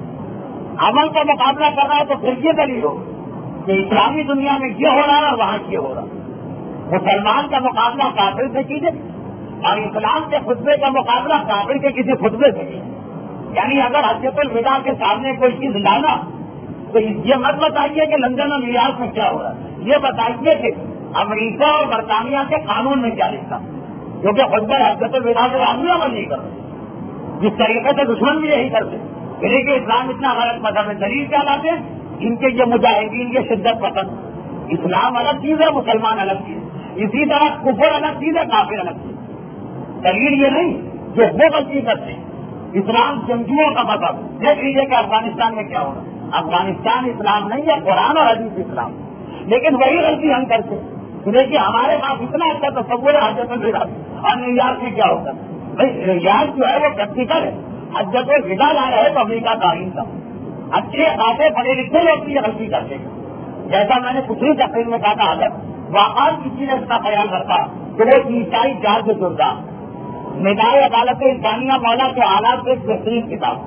عمل کا مقابلہ کر رہا ہے. تو پھر یہ دلیل ہو کہ اسلامی دنیا میں یہ ہو رہا ہے اور وہاں یہ ہو رہا ہے. مسلمان کا مقابلہ کافر سے کیجیے, اور اسلام کے خطبے کا مقابلہ کافر کے کسی خطبے سے کیجیے. یعنی اگر حجۃ الوداع کے سامنے کوئی چیز لانا تو یہ مت بتائیے کہ لندن اور نیو یارک میں کیا ہو رہا ہے, یہ بتائیے کہ امریکہ اور برطانیہ کے قانون میں کیا لکھا, کیونکہ خطبہ حجۃ الوداع سے آدمی عمل نہیں کرتے. جس طریقے سے دشمن بھی یہی کرتے, کہ اسلام اتنا غلط مذہب ہے. دلیل کیا لاتے ہیں ان کے یہ مجاہدین, یہ شدت پسند. اسلام الگ چیز ہے, مسلمان الگ چیز. اسی طرح کفر الگ چیز ہے, کافر الگ چیز. دلیل یہ نہیں جو وہ غلطی کرتے ہیں. اسلام جنگجوؤں کا مذہب. دیکھ لیجیے کہ افغانستان میں کیا ہو رہا ہے. افغانستان اسلام نہیں ہے, قرآن اور حدیث اسلام, لیکن وہی غلطی ہم کرتے ہیں. دیکھیے ہمارے پاس اتنا اچھا تصور ہے حجۃ الوداع, اور نیو یارک میں کیا ہوتا ہے. بھائی نیو یارک جو ہے وہ پریکٹیکل ہے, حجۃ الوداع لا رہے تو امریکہ تعلیم کا. اچھے خاصے پڑھے لکھے لوگ بھی یہ غلطی کرتے ہیں. جیسا میں نے پچھلی تقریر میں کہا تھا, اگر واقعات کسی نے اس کا خیال رکھا تو وہ عیسائی جارج جردہ ندائے عدالت انسانیہ مولا کے حالات کی ایک بہترین کتاب.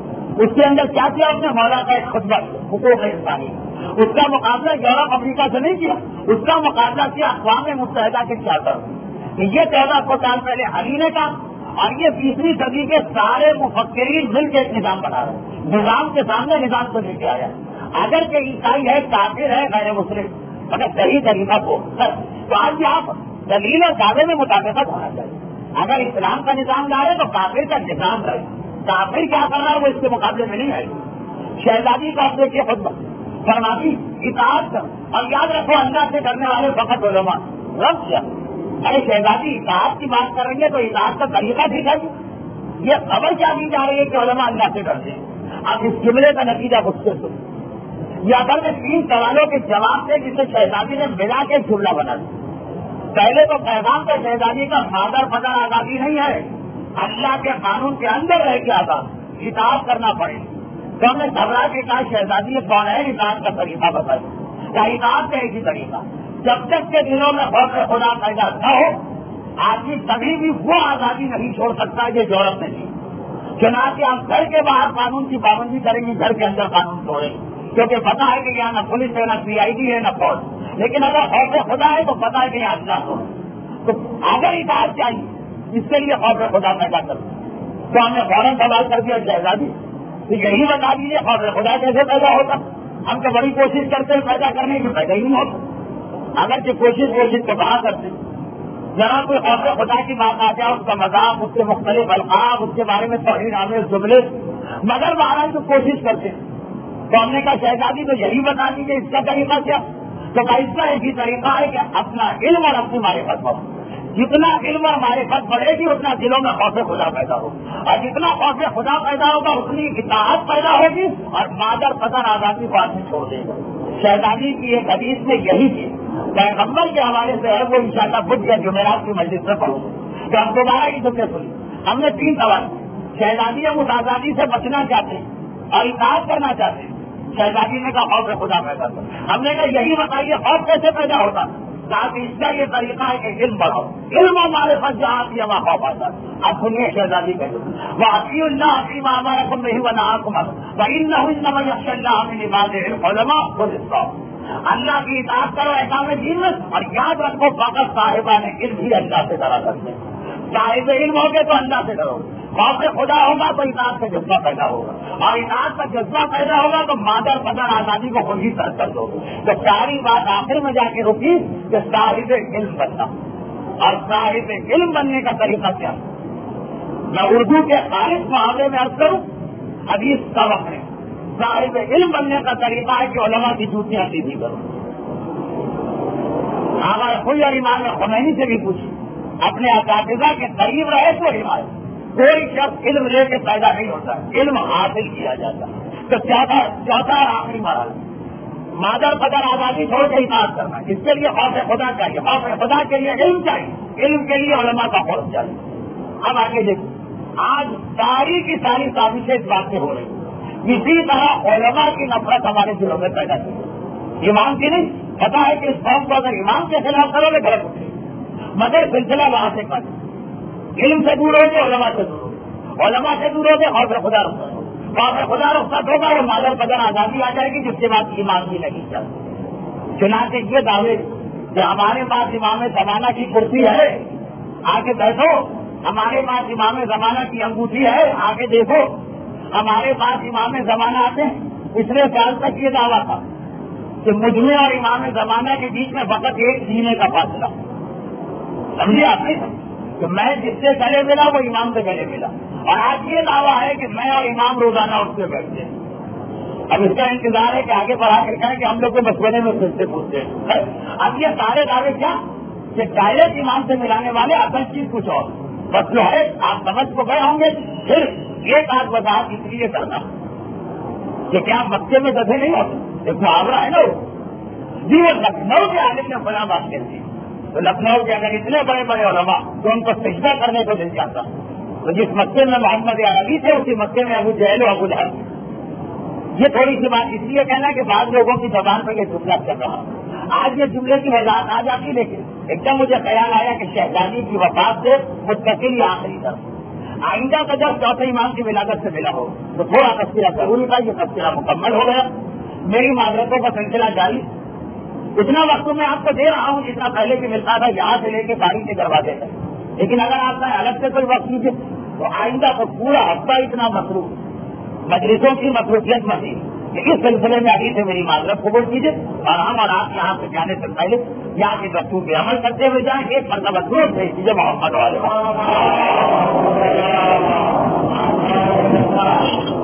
اس کے اندر کیا کیا اس نے, مولا کا ایک خطبہ حقوق انسانی. اس کا مقابلہ یورپ امریکہ سے نہیں کیا, اس کا مقابلہ کیا اقوام متحدہ کے چارٹر. یہ 1400 سال پہلے علی نے کہا, اور یہ 20ویں صدی کے سارے مفکرین مل کے ایک نظام بنا رہے ہیں. نظام کے سامنے نظام کو لے کے آیا. اگر کہ عیسائی ہے, کافر ہے, غیر مسلم, مگر صحیح طریقہ کو تو آج آپ دلیل اور دعوے میں مطابقت ہونا چاہیے. اگر اسلام کا نظام لا رہے تو کافر کا نظام رہے. کافر کیا کر رہا ہے وہ اس کے مقابلے میں نہیں آئے. شہزادی کا آپ دیکھیے خطبہ فرماتی اطاعت کر, اور یاد رکھو اللہ سے کرنے والے فقط علماء. رب کیا, ارے شہزادی اطاعت کی بات کر رہی ہے تو اطاعت کا طریقہ سکھائیے. یہ خبر کیا دی جا رہی ہے کہ علماء اللہ سے ڈرتے ہیں, اب اس جملے کا نتیجہ مجھ سے سن. یہ اصل میں 3 سوالوں کے جواب تھے جسے شہزادی نے ملا کے جملہ بنا دیا. پہلے تو پیغام کا شہزادی کا مادر پدر آزادی نہیں ہے, اللہ کے قانون کے اندر رہ کے آزاد اطاعت کرنا پڑے. تو ہم نے گھبرا کے کہا شہزادی کون ہے, اطاعت کا طریقہ بتائیے. کیا اطاعت کا ایک ہی طریقہ, جب تک کے دنوں میں خوف خدا پیدا نہ ہو آدمی کبھی بھی وہ آزادی نہیں چھوڑ سکتا جو یورپ میں تھی. چنانچہ آپ گھر کے باہر قانون کی پابندی کریں گے, گھر کے اندر قانون توڑیں, کیونکہ پتا ہے کہ یہاں نہ پولیس ہے, نہ CID ہے, نہ فوج. لیکن اگر خوف خدا ہے تو پتا ہے کہ یہاں اللہ ہو, تو اگر اطاعت چاہیے اس کے لیے خوف خدا پیدا کرو. تو ہم نے فوراً سوال کر دیا شہزادی تو یہی بتا دیجیے خوف خدا کیسے پیدا ہوتا. ہم تو بڑی کوشش کرتے ہیں پیدا کرنے کی, پیدا ہی نہیں ہوتا. اگرچہ کوشش تو کہاں کرتے, ذرا کوئی خوف خدا کی بات آ جائے, اس کا مذاق, اس کے مختلف القاب, اس کے بارے میں توہین آمیز جملے, مگر مہاراج تو کوشش کرتے ہیں. تو ہم نے کہا شہزادی تو یہی بتا دیجیے اس کا طریقہ کیا. تو اس کا ایک ہی طریقہ ہے کہ اپنا علم اور اپنی معرفت ہو. جتنا علم اور معرفت بڑھے گی اتنا دلوں میں خوف خدا پیدا ہوگا, اور جتنا خوف خدا پیدا ہوگا اتنی اطاعت پیدا ہوگی, اور مادر پدر آزادی کو آدمی چھوڑ دے گا. شہزادی کی ایک حدیث میں یہی تھی, پیغمبر کے حوالے سے ہے, وہ انشاءاللہ بدھ یا جمعرات کی مجلس میں پڑھوں گے. تو ہم دوبارہ یہ سب سنی. ہم نے 3 سوال, شہزادی ہم اس آزادی سے بچنا چاہتے ہیں اور اطاعت کرنا چاہتے ہیں. شہزادی نے کہا خوف خدا پیدا کر. ہم نے کہا یہی بتائیے خوف کیسے پیدا ہوتا. تاکہ اس کا یہ طریقہ ہے کہ علم بڑھاؤ, علم ہمارے پاس جہاں بھی ہمارا خوف آتا ہے. اب سنیے شہزادی کہ وہ عطی اللہ عطی ماما رقم نہیں بنا کمر وہی نہ یکش اللہ من عباده علماء خود اللہ کی اطاعت کرو احکام دین میں, اور یاد رکھو فقط صاحبان علم ہی اللہ سے ڈرا کرتے ہیں. صاحب علم ہوگے تو اللہ سے ڈرو, خوف خدا ہوگا تو اطاعت کا جذبہ پیدا ہوگا, اور اطاعت کا جذبہ پیدا ہوگا تو مادر پدر آزادی کو خود ہی ترک کر دو. تو ساری بات آخر میں جا کے رکی کہ صاحب علم بننا. اور صاحب علم بننے کا طریقہ کیا, میں اردو کے خالص محاورے میں عرض کروں, حدیث کا وقت ہے. صاحب علم بننے کا طریقہ ہے کہ علماء کی جوتیاں سیدھی کرو. ہمارے کوئی اور امام خمینی سے بھی پوچھی, اپنے اساتذہ کے قریب رہے تو حمایت. کوئی شخص علم لے کے پیدا نہیں ہوتا, علم حاصل کیا جاتا ہے. تو چوتھا اور آخری مرحلہ مادر پدر آزادی چھوڑ کے اطاعت کرنا. اس کے لیے خوف خدا چاہیے, خوف خدا کے لیے علم چاہیے, علم کے لیے علماء کا خوف چاہیے. اب آگے دیکھیں, آج ساری کی ساری سازشیں اس بات سے ہو رہی. اسی طرح علماء کی نفرت ہمارے دلوں میں پیدا کی, امام کی نہیں. پتا ہے کہ اس قوم کو اگر امام کے خلاف کرو گے غلط اٹھے, مگر سلسلہ وہاں سے کر. علم سے دور ہو کے علماء سے دور ہو, علماء سے دور ہو کے خوف خدا رخصت ہو, خوف خدا رخصت ہوگا اور مادر پدر آزادی آ جائے گی, جس کے بعد امام کی نہیں چلتی. چنانچہ یہ دعوے کہ ہمارے پاس امام زمانہ کی کرسی ہے, آگے بیٹھو, ہمارے پاس امام زمانہ کی انگوٹھی ہے, آگے دیکھو, ہمارے پاس امام زمانہ آتے ہیں. پچھلے سال تک یہ دعویٰ تھا کہ مجھ میں اور امام زمانہ کے بیچ میں فقط ایک سینے کا فاصلہ. سمجھے آپ نے کہ میں جس سے گلے ملا وہ امام سے گلے ملا, اور آج یہ دعویٰ ہے کہ میں اور امام روزانہ اٹھ کے بیٹھتے ہیں. اب اس کا انتظار ہے کہ آگے بڑھا کر کہیں کہ ہم لوگ کو مشورے میں پھر سے پوچھتے ہیں. اب یہ سارے دعوے کیا کہ ڈائریکٹ امام سے ملانے والے اصل چیز کچھ اور, بس جو ہے آپ سمجھ کو گئے ہوں گے. پھر ایک آدھ وضاحت اس لیے کرنا کہ کیا مکے میں گدھے نہیں ہوتے, ایک محاورہ ہے نا جی, وہ لکھنؤ کے عالم نے بڑا بات کہتی ہے. تو لکھنؤ کے اگر اتنے بڑے بڑے علماء تو ان کو سجدہ کرنے کو دل جاتا, تو جس مکے میں محمد عربی تھے اسی مکے میں ابو جہل و ابو لہب. یہ تھوڑی سی بات اس لیے کہنا کہ بعض لوگوں کی زبان پر یہ جملہ چل رہا. آج یہ جملے کی وضاحت آ جاتی, لیکن ایک دم مجھے خیال آیا کہ شہزادی کی وفات سے متصل آخری طرف آئندہ کا جب چوتھے امام کی ولادت سے ملا ہو تو تھوڑا تذکرہ ضروری تھا. یہ تذکرہ مکمل ہو گیا, میری معذرتوں کا سلسلہ جاری. اتنا وقت میں آپ کو دے رہا ہوں جتنا پہلے بھی ملتا تھا یہاں سے لے کے گاڑی سے دروازے تک. لیکن اگر آپ کا الگ سے کوئی وقت لیجیے تو آئندہ کو پورا ہفتہ اتنا مصروف, مجلسوں کی مصروفیت مزید, اس سلسلے میں ابھی سے میری معذرت قبول کیجیے. اور ہم اور آپ یہاں سے جانے سے پہلے یہاں کے دستور پہ عمل کرتے ہوئے جائیں. ایک مرتبہ ضرور بھیج دیجیے محمد والے.